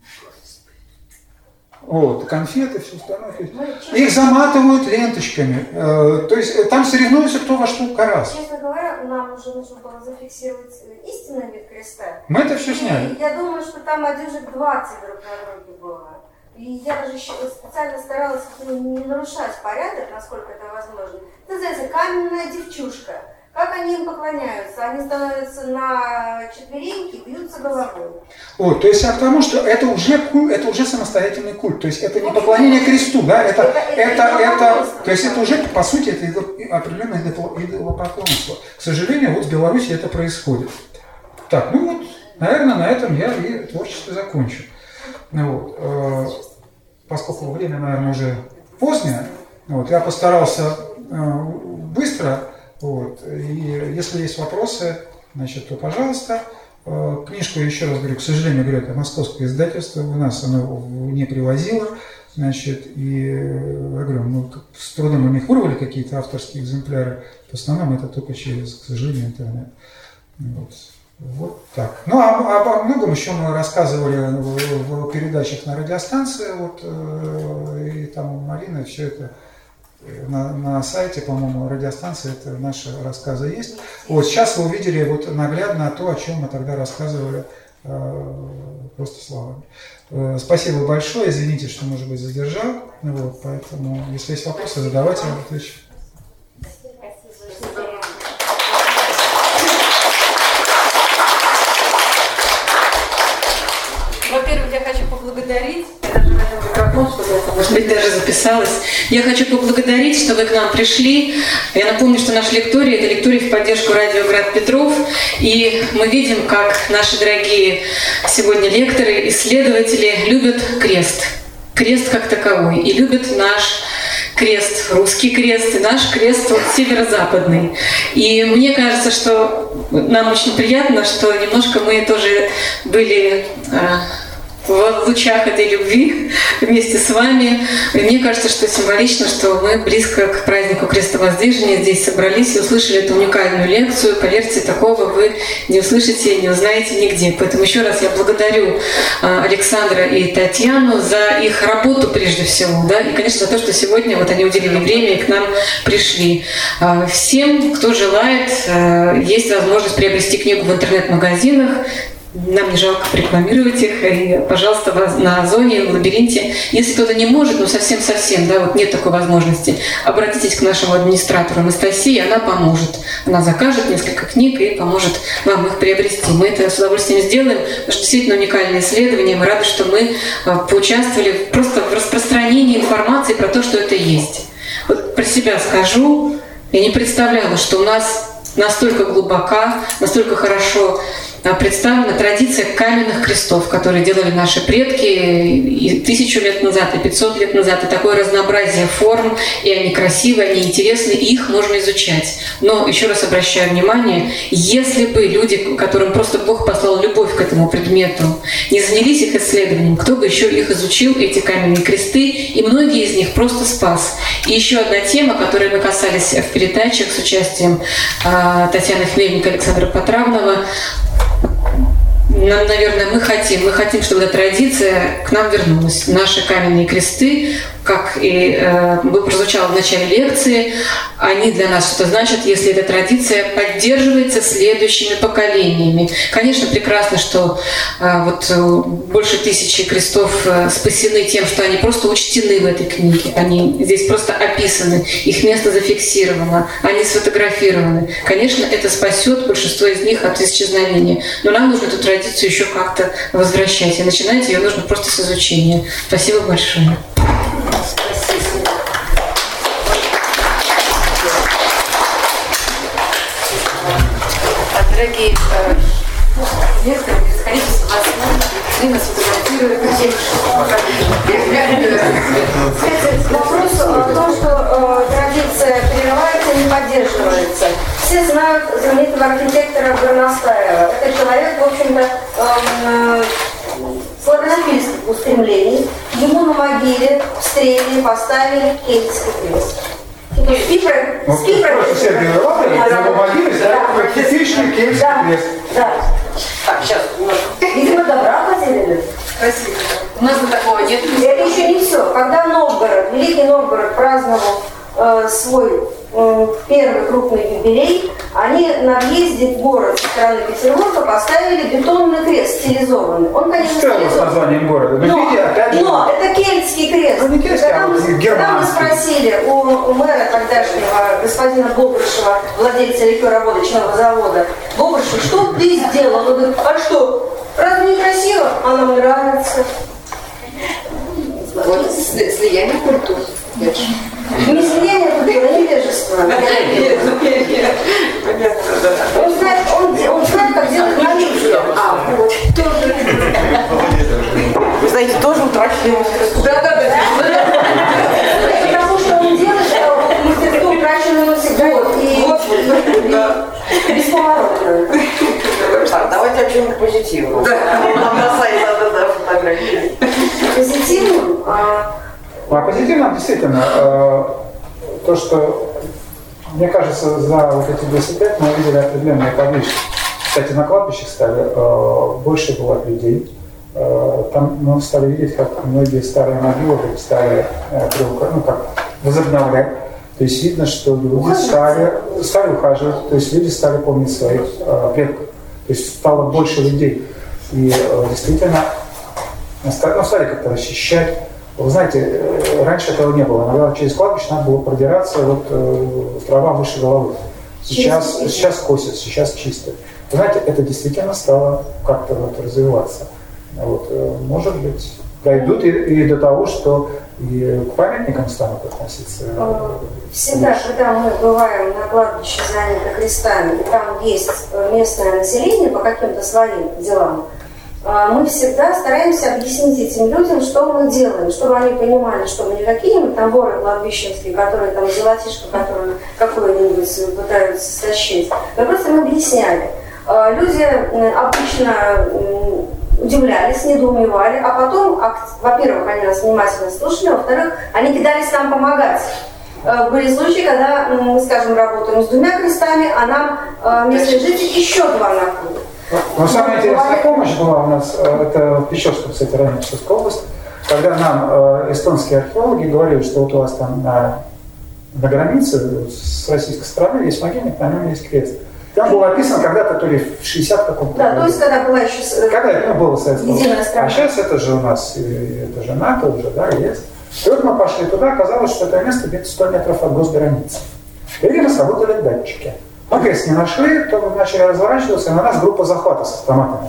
Вот, конфеты, все остальное. Их заматывают ленточками. То есть там соревнуются, кто во что гораздо. Честно говоря, нам уже нужно было зафиксировать истинный вид креста. Мы это все сняли. Я думаю, что там одежек 20 друг на друге было. И я даже специально старалась не нарушать порядок, насколько это возможно. Это называется каменная девчушка. Как они им поклоняются? Они становятся на четвереньки и бьются головой. Вот, то есть я к тому, что это уже самостоятельный культ. То есть это не поклонение кресту, да? То есть это уже, по сути, это определенное идолопоклонство. К сожалению, вот в Беларуси это происходит. Так, ну вот, наверное, на этом я и творчество закончу. Вот. Поскольку время, наверное, уже позднее, вот, я постарался быстро. Вот. И если есть вопросы, значит, то пожалуйста. Книжку, еще раз говорю, к сожалению, говорю, это московское издательство, у нас оно не привозило. Значит, и я говорю, мы с трудом у них вырвали какие-то авторские экземпляры. В основном это только через, к сожалению, интернет. Вот так. Ну, обо многом еще мы рассказывали в передачах на радиостанции, вот, и там у Марины все это на сайте, по-моему, радиостанции, это наши рассказы есть. Вот сейчас вы увидели вот наглядно то, о чем мы тогда рассказывали просто словами. Спасибо большое, извините, что, может быть, задержал. Вот, поэтому, если есть вопросы, задавайте, я отвечу. Во-первых, я хочу поблагодарить, может быть, даже записалась. Я хочу поблагодарить, что вы к нам пришли. Я напомню, что наша лектория – это лектория в поддержку радио «Град Петров». И мы видим, как наши дорогие сегодня лекторы, исследователи любят крест. Крест как таковой. И любят наш крест, русский крест, и наш крест вот, северо-западный. И мне кажется, что нам очень приятно, что немножко мы тоже были в лучах этой любви вместе с вами. И мне кажется, что символично, что мы близко к празднику Крестовоздвижения здесь собрались и услышали эту уникальную лекцию. Поверьте, такого вы не услышите и не узнаете нигде. Поэтому еще раз я благодарю Александра и Татьяну за их работу прежде всего, да, и, конечно, за то, что сегодня вот они уделили время и к нам пришли. Всем, кто желает, есть возможность приобрести книгу в интернет-магазинах. Нам не жалко рекламировать их. И, пожалуйста, на Озоне, в Лабиринте. Если кто-то не может, ну совсем-совсем, да, вот нет такой возможности, обратитесь к нашему администратору Анастасии, она поможет. Она закажет несколько книг и поможет вам их приобрести. Мы это с удовольствием сделаем, потому что действительно уникальное исследование. Мы рады, что мы поучаствовали просто в распространении информации про то, что это есть. Вот про себя скажу. Я не представляла, что у нас настолько глубока, настолько хорошо представлена традиция каменных крестов, которые делали наши предки и 1000 лет назад, и 500 лет назад. И такое разнообразие форм, и они красивые, они интересны, и их можно изучать. Но, еще раз обращаю внимание, если бы люди, которым просто Бог послал любовь к этому предмету, не занялись их исследованием, кто бы еще их изучил, эти каменные кресты, и многие из них просто спас. И еще одна тема, которой мы касались в передачах с участием Татьяны Хмельник и Александра Потравного. Наверное, мы хотим, чтобы эта традиция к нам вернулась. Наши каменные кресты, как и прозвучало в начале лекции, они для нас что-то значат, если эта традиция поддерживается следующими поколениями. Конечно, прекрасно, что больше 1000 крестов спасены тем, что они просто учтены в этой книге. Они здесь просто описаны, их место зафиксировано, они сфотографированы. Конечно, это спасет большинство из них от исчезновения. Но нам нужно эту традицию еще как-то возвращать. И начинать ее нужно просто с изучения. Спасибо большое. Дорогие лекторы, сходите с вас, и нас фотографируют. Вопрос о том, что традиция прерывается и не поддерживается. Все знают знаменитого архитектора Горностаева. Это человек, в общем-то, славянофильских устремлений. Ему на могиле встретили, поставили кельтский крест. Сергей Иванович, на могиле стоит типичный кельтский крест. Да. Так, сейчас. Видимо, добра хотели. Спасибо. У нас такого нет. Это еще не все. Когда Великий Новгород праздновал свой первый крупный юбилей, они на въезде в город со стороны Петербурга поставили бетонный крест стилизованный. Он, конечно, что с названием города? Но это кельтский крест. Ну, не кельтский, когда мы спросили у мэра тогдашнего, господина Бобрышева, владельца ликероводочного завода, Бобрышев, что ты сделал? Он говорит, а что? Разве не красиво? А нам нравится. Вот слияние культур. Не слияние культуры, а невежество. Он знает, как делать молитву. Вы знаете, тоже утраченный мастерство. Да. Потому что он делает мастерство утраченного всегда и бесповоротно. Давайте о чем-то позитивном. Нам на сайте надо фотографии. Позитивным? А позитивно действительно то, что, мне кажется, за вот эти 10 лет мы увидели определенные подвижки. Кстати, на кладбищах стали больше бывать людей. Там мы стали видеть, как многие старые могилы стали возобновлять. То есть видно, что люди стали ухаживать, то есть люди стали помнить своих предков. То есть стало больше людей. И действительно стали как-то расчищать. Вы знаете, раньше этого не было. Иногда через кладбище надо было продираться, трава выше головы. Сейчас косят, сейчас чистят. Вы знаете, это действительно стало как-то развиваться. Может быть, дойдут и до того, что и к памятникам станут относиться. Всегда, когда мы бываем на кладбище, занято крестами, и там есть местное население по каким-то своим делам, мы всегда стараемся объяснить этим людям, что мы делаем, чтобы они понимали, что мы не какие-нибудь там воры кладбищенские, которые там золотишко, которую какое-нибудь пытаются стащить. Мы просто им объясняли. Люди обычно удивлялись, недоумевали, а потом, во-первых, они нас внимательно слушали, а во-вторых, они кидались нам помогать. Были случаи, когда мы, скажем, работаем с 2 крестами, а нам местные жители еще 2 находят. Но самая интересная помощь была у нас, это в Печорском, кстати, ранее Печорской области, когда нам эстонские археологи говорили, что вот у вас там на границе с российской стороны есть могильник, на нем есть крест. Там было описано когда-то то ли в 60 каком-то году. Да, то есть когда была еще... Когда было Советское. А сейчас это же у нас, это же НАТО уже, да, есть. И вот мы пошли туда, оказалось, что это место где-то 100 метров от госграницы. И видимо, сработали датчики. Мы крест не нашли, то мы начали разворачиваться, и на нас группа захвата с автоматами.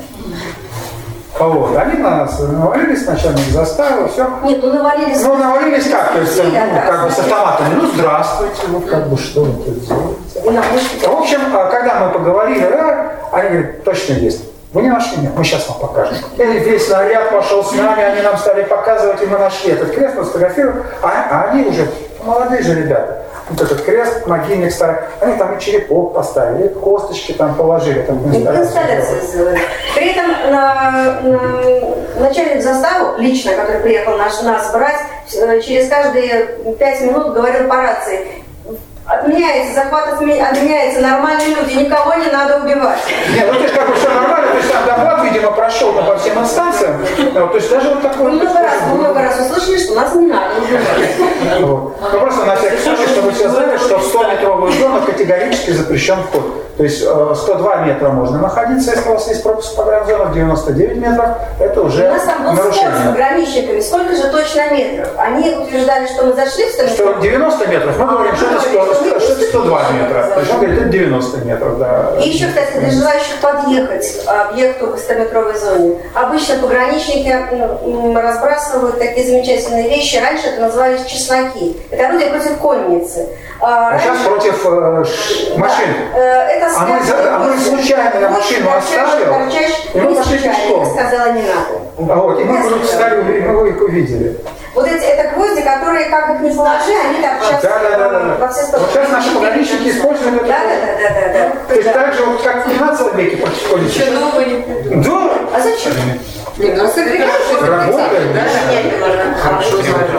Они на нас навалились, начальник заставил, все. Нет, навалились. Навалились как? То есть, с автоматами. Здравствуйте, что вы тут делаете? В общем, когда мы поговорили, они говорят, точно есть. Вы не нашли? Нет, мы сейчас вам покажем. И весь наряд пошел с нами, они нам стали показывать, и мы нашли этот крест, мы сфотографируем, а они уже, молодые же ребята, вот этот крест, могильник старый, они там и черепок поставили, и косточки там положили. Там, инсталляцию сделали. При этом начальник заставы, лично, который приехал нас брать, через каждые 5 минут говорил по рации: отменяется захват, отменяется, нормальные люди, никого не надо убивать. Нет, ну то есть как бы все нормально, то есть там доклад, видимо, прошел по всем инстанциям, то есть даже вот такой... Много раз услышали, что нас не надо убивать. Ну просто на всякий случай, чтобы все знали, что в 100-метровую зону категорически запрещен вход. То есть 102 метра можно находиться, если у вас есть пропуск по границам, 99 метров это уже нарушение. У нас там был спор с пограничниками, сколько же точно метров. Они утверждали, что мы зашли в 100 метров. Что 90 метров, мы говорим, что это 102 метра. То есть он говорит, это 90 метров, да. И еще, кстати, для желающих подъехать к объекту в 100-метровой зоне, обычно пограничники разбрасывают такие замечательные вещи. Раньше это назывались чесноки. Это орудие против конницы. А сейчас против машин. Да, а мы случайно на машину оставили, и мы пошли пешком. Я сказала, не надо. Вот, и мы вдруг встали, и мы их увидели. Вот это гвозди, которые, как их не положи, они торчат во все стороны. Вот сейчас наши пограничники используют это. Да. То есть так же, вот как в 15 веке происходит. Чернобыль. Да. А зачем? Работает, да? Хорошо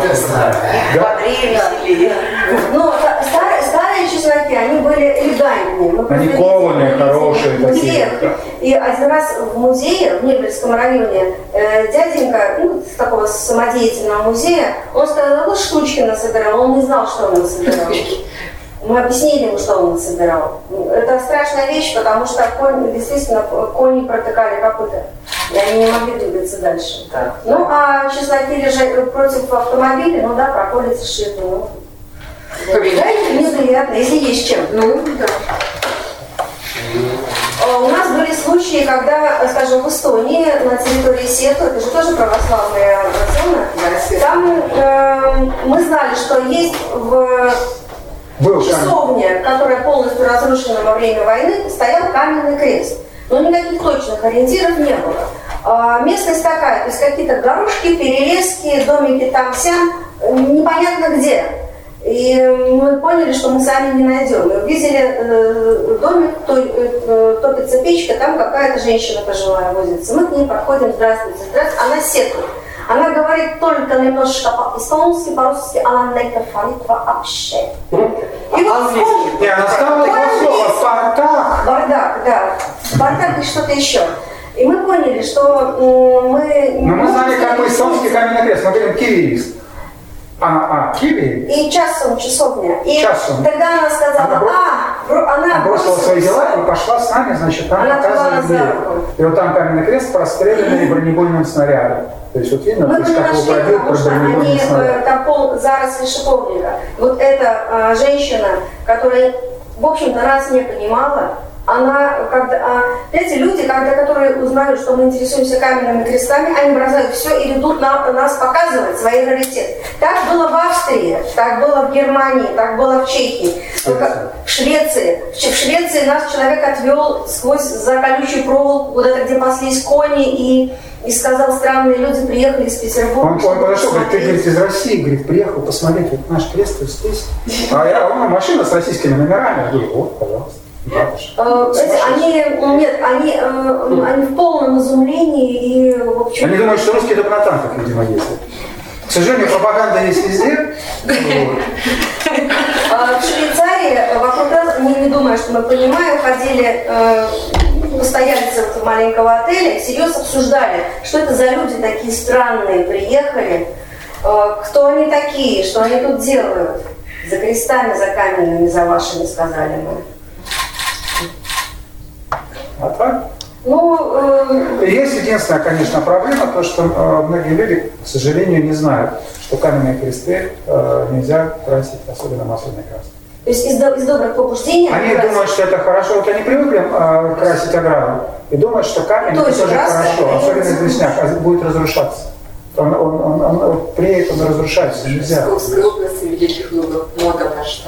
бодрее. Но старые чесноки, они были элегантнее. Они кованые, хорошие такие. И один раз в музее, в Невельском районе, дяденька, с такого самодеятельного музея, он сказал, вот штучки насобирал, он не знал, что он насобирал. Мы объяснили ему, что он насобирал. Это страшная вещь, потому что действительно кони протыкали копыта. И они не могли двигаться дальше. Так. Ну, а чесноки лежат против автомобиля, ну да, проходится шибу. Да, неприятно, если есть чем. Ну, да. У нас были случаи, когда, скажем, в Эстонии, на территории Сету, это же тоже православная зона, там мы знали, что есть часовня, которая полностью разрушена во время войны, стоял каменный крест. Но никаких точных ориентиров не было. Местность такая, то есть какие-то горошки, перелески, домики там-сям, непонятно где. И мы поняли, что мы сами не найдем. Мы увидели домик, топится печка, там какая-то женщина пожилая возится. Мы к ней подходим, здравствуйте, она сетует. Она говорит только немножко по-эстонски, по-русски, она не говорит вообще. И вот она сказала два слова, бардак. Бардак, да. Бардак и что-то еще. И мы поняли, что мы... Но мы знали, какой эстонский каменный крест. Мы говорим киевист. Киви? И часовня. И часом. Тогда она сказала, она бросила свои дела и пошла с нами, значит, там показывали дверь. И вот там каменный крест простреленный бронебойным снарядом. То есть вот видно, мы как его пробил про бронебойный снаряд. Там заросли шиповника. Вот эта женщина, которая, в общем-то, нас не понимала, эти люди, которые узнают, что мы интересуемся каменными крестами, они бросают все и идут нас показывать свои раритеты. Так было в Австрии, так было в Германии, так было в Чехии, в Швеции. В Швеции нас человек отвел за колючую проволоку, куда-то, где паслись кони, и сказал, странные люди приехали из Петербурга. Он подошел, говорит, ты, говорит, из России, говорит, приехал посмотреть, вот наш крест здесь. А у меня машина с российскими номерами. Я говорю, вот, пожалуйста. Они в полном изумлении и в общем... Они думают, что русские только на танках, видимо, ездят. К сожалению, пропаганда есть везде. В Швейцарии вокруг нас, не думая, что мы понимаем, ходили постояльцы маленького отеля, всерьез обсуждали, что это за люди такие странные приехали, кто они такие, что они тут делают. За крестами, за каменными, за вашими, сказали мы. А так? Есть единственная, конечно, проблема, то, что многие люди, к сожалению, не знают, что каменные кресты нельзя красить, особенно масляной краской. То есть из добрых побуждений... Они думают, что это хорошо. Вот они привыкли красить ограду и думают, что камень это тоже хорошо, особенно известняк, будет разрушаться. Он преет, он разрушается, нельзя. В Псковской области в Великих Лугах много, что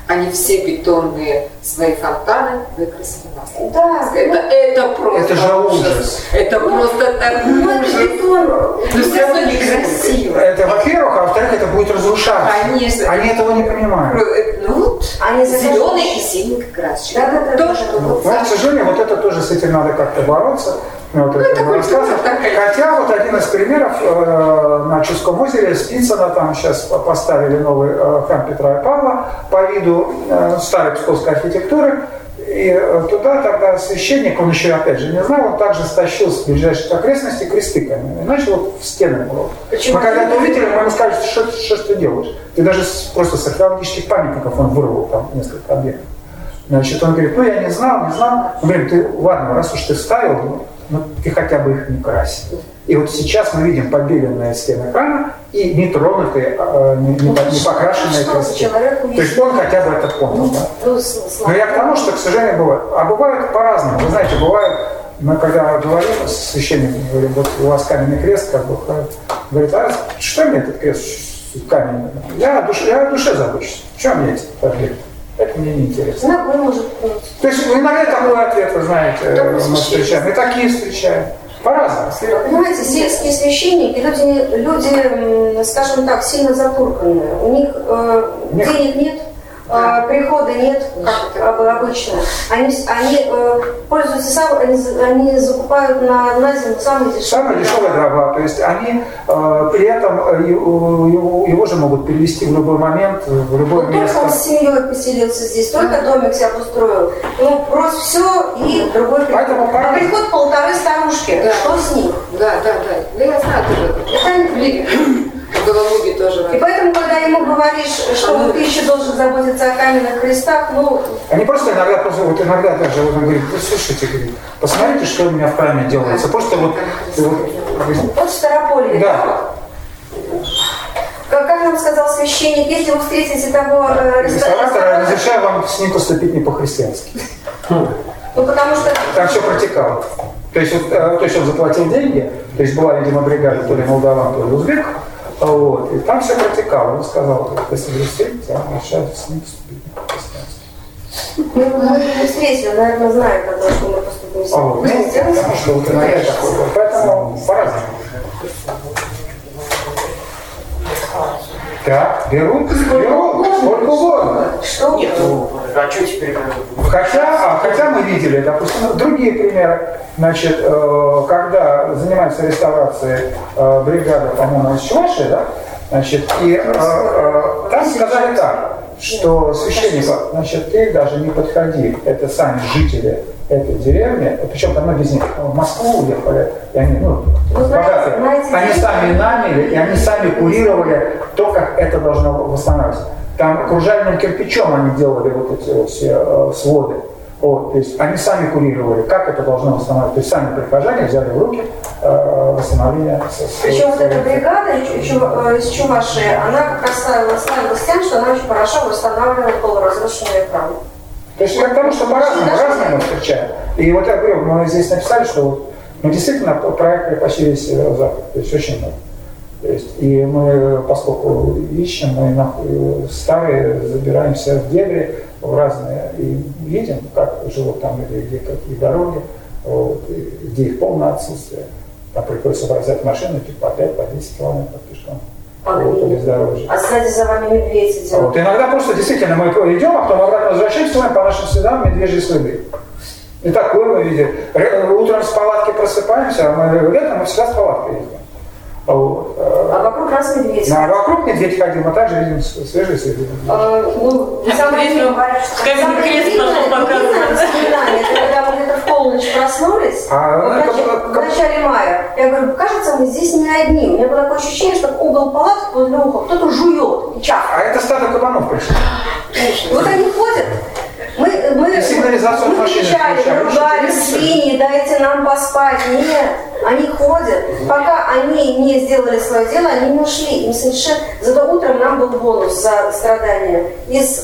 они все бетонные свои фонтаны выкрасили нас. Да. Это просто Это же ужас. Это просто так ужас. Но все равно некрасиво. Это, во-первых, а во-вторых, это будет разрушаться. Конечно. Они этого не понимают. Ну, Они зеленый и синий красочный. Да. Тоже Но, к сожалению, вот это тоже с этим надо как-то бороться. Вот это такой рассказывать. Хотя вот один из примеров на Чудском озере Спицына, там сейчас поставили новый храм Петра и Павла по виду старой псковской архитектуры. И туда тогда священник, он еще опять же не знал, он также стащил с ближайших окрестностей кресты каменные. И начал вот в стены молоть. Мы когда это увидели, мы ему сказали, что ты делаешь? Ты даже просто с археологических памятников он вырвал там несколько объектов. Значит, он говорит, я не знал. Мы говорим, ты, ладно, раз уж ты вставил, ты хотя бы их не крась. И вот сейчас мы видим побеленные стены храма и нетронутые, не покрашенные кресты. То есть он хотя бы это понял. Да? Но я к тому, что, к сожалению, бывает. А бывает по-разному. Вы знаете, бывает, мы когда говорим с священником, говорим, вот у вас каменный крест, как бы, говорит, а что мне этот крест каменный? Я о душе забочусь. В чем мне эти объекты? Это мне не интересно. То есть иногда такой ответ, вы знаете, мы встречаем. И такие встречаем. По-разному. Понимаете, сельские священники, люди, скажем так, сильно затурканные. У них денег нет, прихода нет, как обычно. Они пользуются они закупают на зиму самые дешевые дрова. То есть они при этом его же могут перевести в любой момент, в любое место. Только он с семьей поселился здесь, только домик себе обустроил. Просто все и другой приход. А приход полторы старушки. Да. Что с них? Да. Ну я знаю тоже. Гололуги тоже. И поэтому, когда ему говоришь, что ты еще должен заботиться о каменных крестах, Они просто иногда даже он говорит, слушайте, говорит, посмотрите, что у меня в храме делается. Просто вот в Старополье. Да. Как нам сказал священник, если вы встретите того ресторатора, разрешаю вам с ним поступить не по-христиански. Потому что... Там все протекало. То есть он заплатил деньги, то есть была, видимо, бригада то ли молдаван, то ли узбек. Вот, и там все протекало. Он сказал, если вы встретите, я решаю с ним поступить по-христиански. Мы не встретили, наверное, знаем, когда что мы поступим. Потому что вот иногда такое было. Поэтому по-разному. Так, берут, сколько угодно. Что? Нет, а что теперь? Хотя мы видели, допустим, другие примеры. Значит, когда занимается реставрацией бригада, по-моему, из Чувашии, да? Значит, и там сказали так, что священника, значит, ты даже не подходи, это сами жители этой деревни, причем там многие из них в Москву уехали, и они, богатые, они сами наняли, и они сами курировали то, как это должно восстанавливаться. Там кружальным кирпичом они делали вот эти вот все своды. Вот, то есть они сами курировали, как это должно восстанавливаться. То есть сами прихожане взяли в руки восстановление. Причем вот эта бригада из Чувашии, она как раз славилась тем, что она очень хорошо восстанавливала полуразрушенные храмы. То есть я к тому, что по-разному встречаем. И вот я говорю, мы здесь написали, что действительно проект почти весь Северо-Запад, то есть очень много. То есть, и мы, поскольку ищем, мы старые забираемся в дебри, в разные, и видим, как живут там люди, где какие дороги, вот, где их полное отсутствие. Там приходится бросать машину типа по 5, по 10 километров пешком. По бездорожью. А сзади за вами медведь идет. Вот, иногда просто действительно мы идем, а потом обратно возвращаемся, по нашим следам медвежьи следы. И такое мы видим. Утром с палатки просыпаемся, а летом мы всегда с палаткой ездим. Вот. А вокруг нас медведь. А вокруг медведь ходим, мы также видим свежие следы. Самое говорят, что самое длинное воспоминание, это когда мы где-то в полночь проснулись, в начале мая. Я говорю, кажется, мы здесь не одни. У меня было такое ощущение, что угол палатки возле уха кто-то жует и чахает. А это стадо кабанов пришло. Вот они ходят. Мы кричали, ругали, свиньи, дайте нам поспать. Нет, они ходят. Пока они не сделали свое дело, они не ушли. Им совершенно... Зато утром нам был бонус за страдания. Из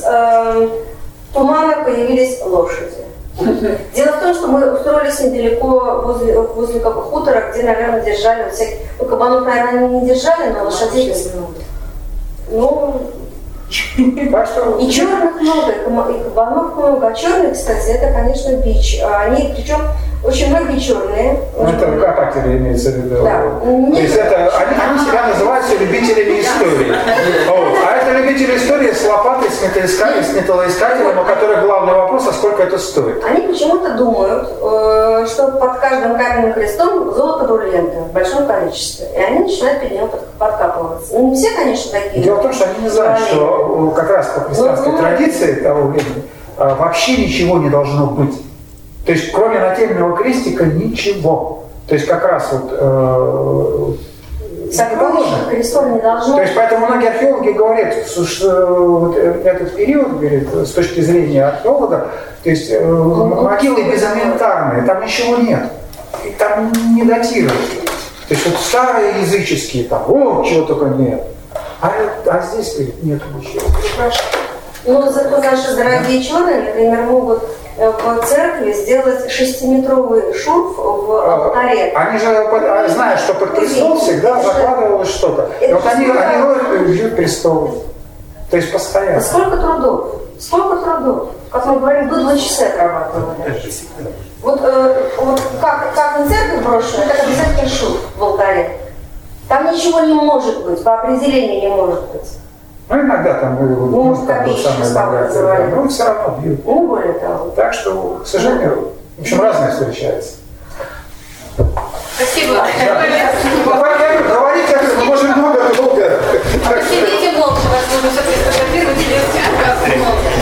тумана появились лошади. Дело в том, что мы устроились недалеко возле хутора, где, наверное, держали вот всяких... кабанов, наверное, они не держали, но лошадей... Так что... И черных много, и кабанов много. А черные, кстати, это, конечно, бич. Они, причем, очень многие черные. Ну, это копатели имеется в виду. Да. То есть это, они себя называют любителями истории. А это любители истории с лопатой, с металлоискателем, у которых главный вопрос, а сколько это стоит. Они почему-то думают, что под каждым каменным крестом золото бриллианты в большом количестве. И они начинают перед него подкапываться. Не все, конечно, такие. Дело в том, что они не знают, что как раз по христианской традиции того времени вообще ничего не должно быть. То есть кроме нательного крестика ничего. То есть как раз вот сокровища крестом не должно. То есть поэтому многие археологи говорят, что вот этот период, говорит, с точки зрения археолога, то есть могилы безинвентарные, там ничего нет. И там не датируют. То есть вот старые языческие, там, чего только нет. А здесь, говорит, нет ничего. Ну, зато наши дорогие черные, например, могут в церкви сделать 6-метровый шурф в алтаре. Они же знают, что под престол всегда закладывалось что-то. И вот они бьют престол. То есть постоянно. Сколько трудов? Сколько трудов? Как мы говорим, быдло часы отрабатывали. Вот как на церковь брошено, так обязательно шурф в алтаре. Там ничего не может быть, по определению не может быть. Ну, иногда там может, копеечный стал называли. Но все равно бьют. Ну, более того. Так что, к сожалению, в общем, разное встречается. Спасибо. Говорите, может, много, долго. Сидите молча, вас нужно все-таки сфотографировать и делать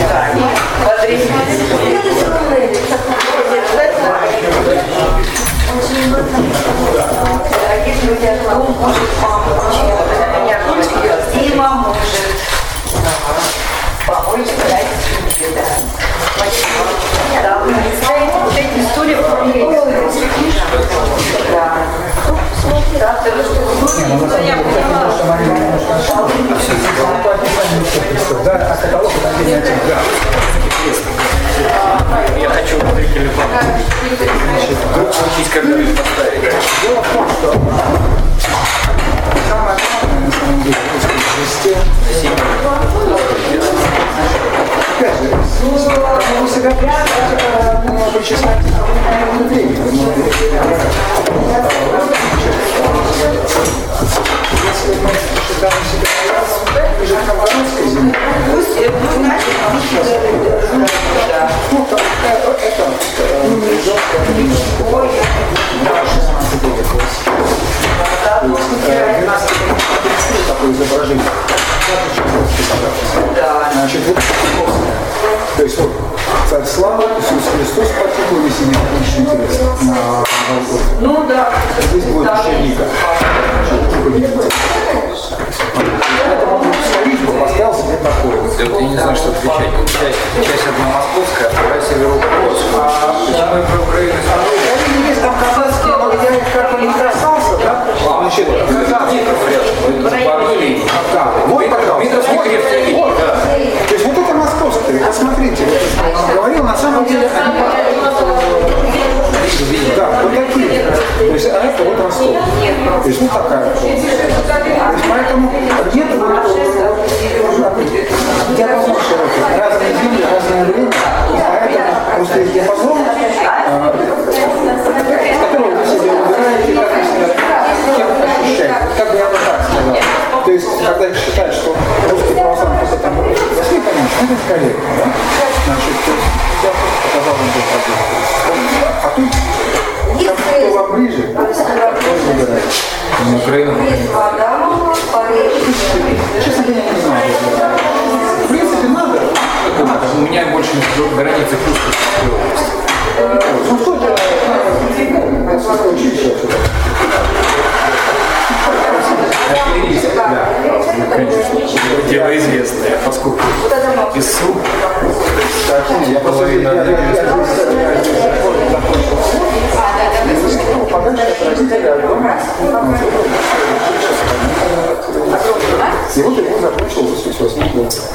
Дорогие друзья, кто может помочь? Дима может помочь дать себе, да. Мы представим вот эти истории про а каталог это не один. Я хочу зрителей вдруг случись, когда их поставить. Дело в том, что самое главное, на самом деле, в русском языке, опять же, вы себя причислять к времени. Если мы считаем себя ближе к новгородской земле, такое изображение. Значит, вот то есть вот царь славы, Иисус Христос погиб, если не очень интересно, на Голгофе. Ну да. Здесь будет еще Ника. Поэтому он стоит, поставил себе такое. Я не знаю, что отвечать. Часть одна московская, а вторая северо-запорожская. Почему я про Украину смотрю? Они есть там казахские, но я их как-то не касался, да? Значит, да, вот, пожалуйста. Вот. То есть вот это московские, посмотрите. Вот, говорил, на самом деле, они... Да, вот такие. То есть, а это вот Ростов. То есть, вот такая. То есть, поэтому нет диапазон широкий. Разные земли, разное время. Поэтому просто есть диапазон, с которого вы себе выбираете, как вы себя ощущаете. Как бы я бы так сказал. То есть, когда считают, что русский православный это там 8, конечно, это некорректно, да? Значит, я просто показал вам здесь один. А тут, кто вам ближе, тоже выбирает. На Украину. Честно говоря, я не знаю. В принципе, надо. У меня больше границы Курской области. Ну, что это? Это училище вообще. Да, конечно. Дело известное, поскольку ИСУ половина и вот его закончил в 88 году.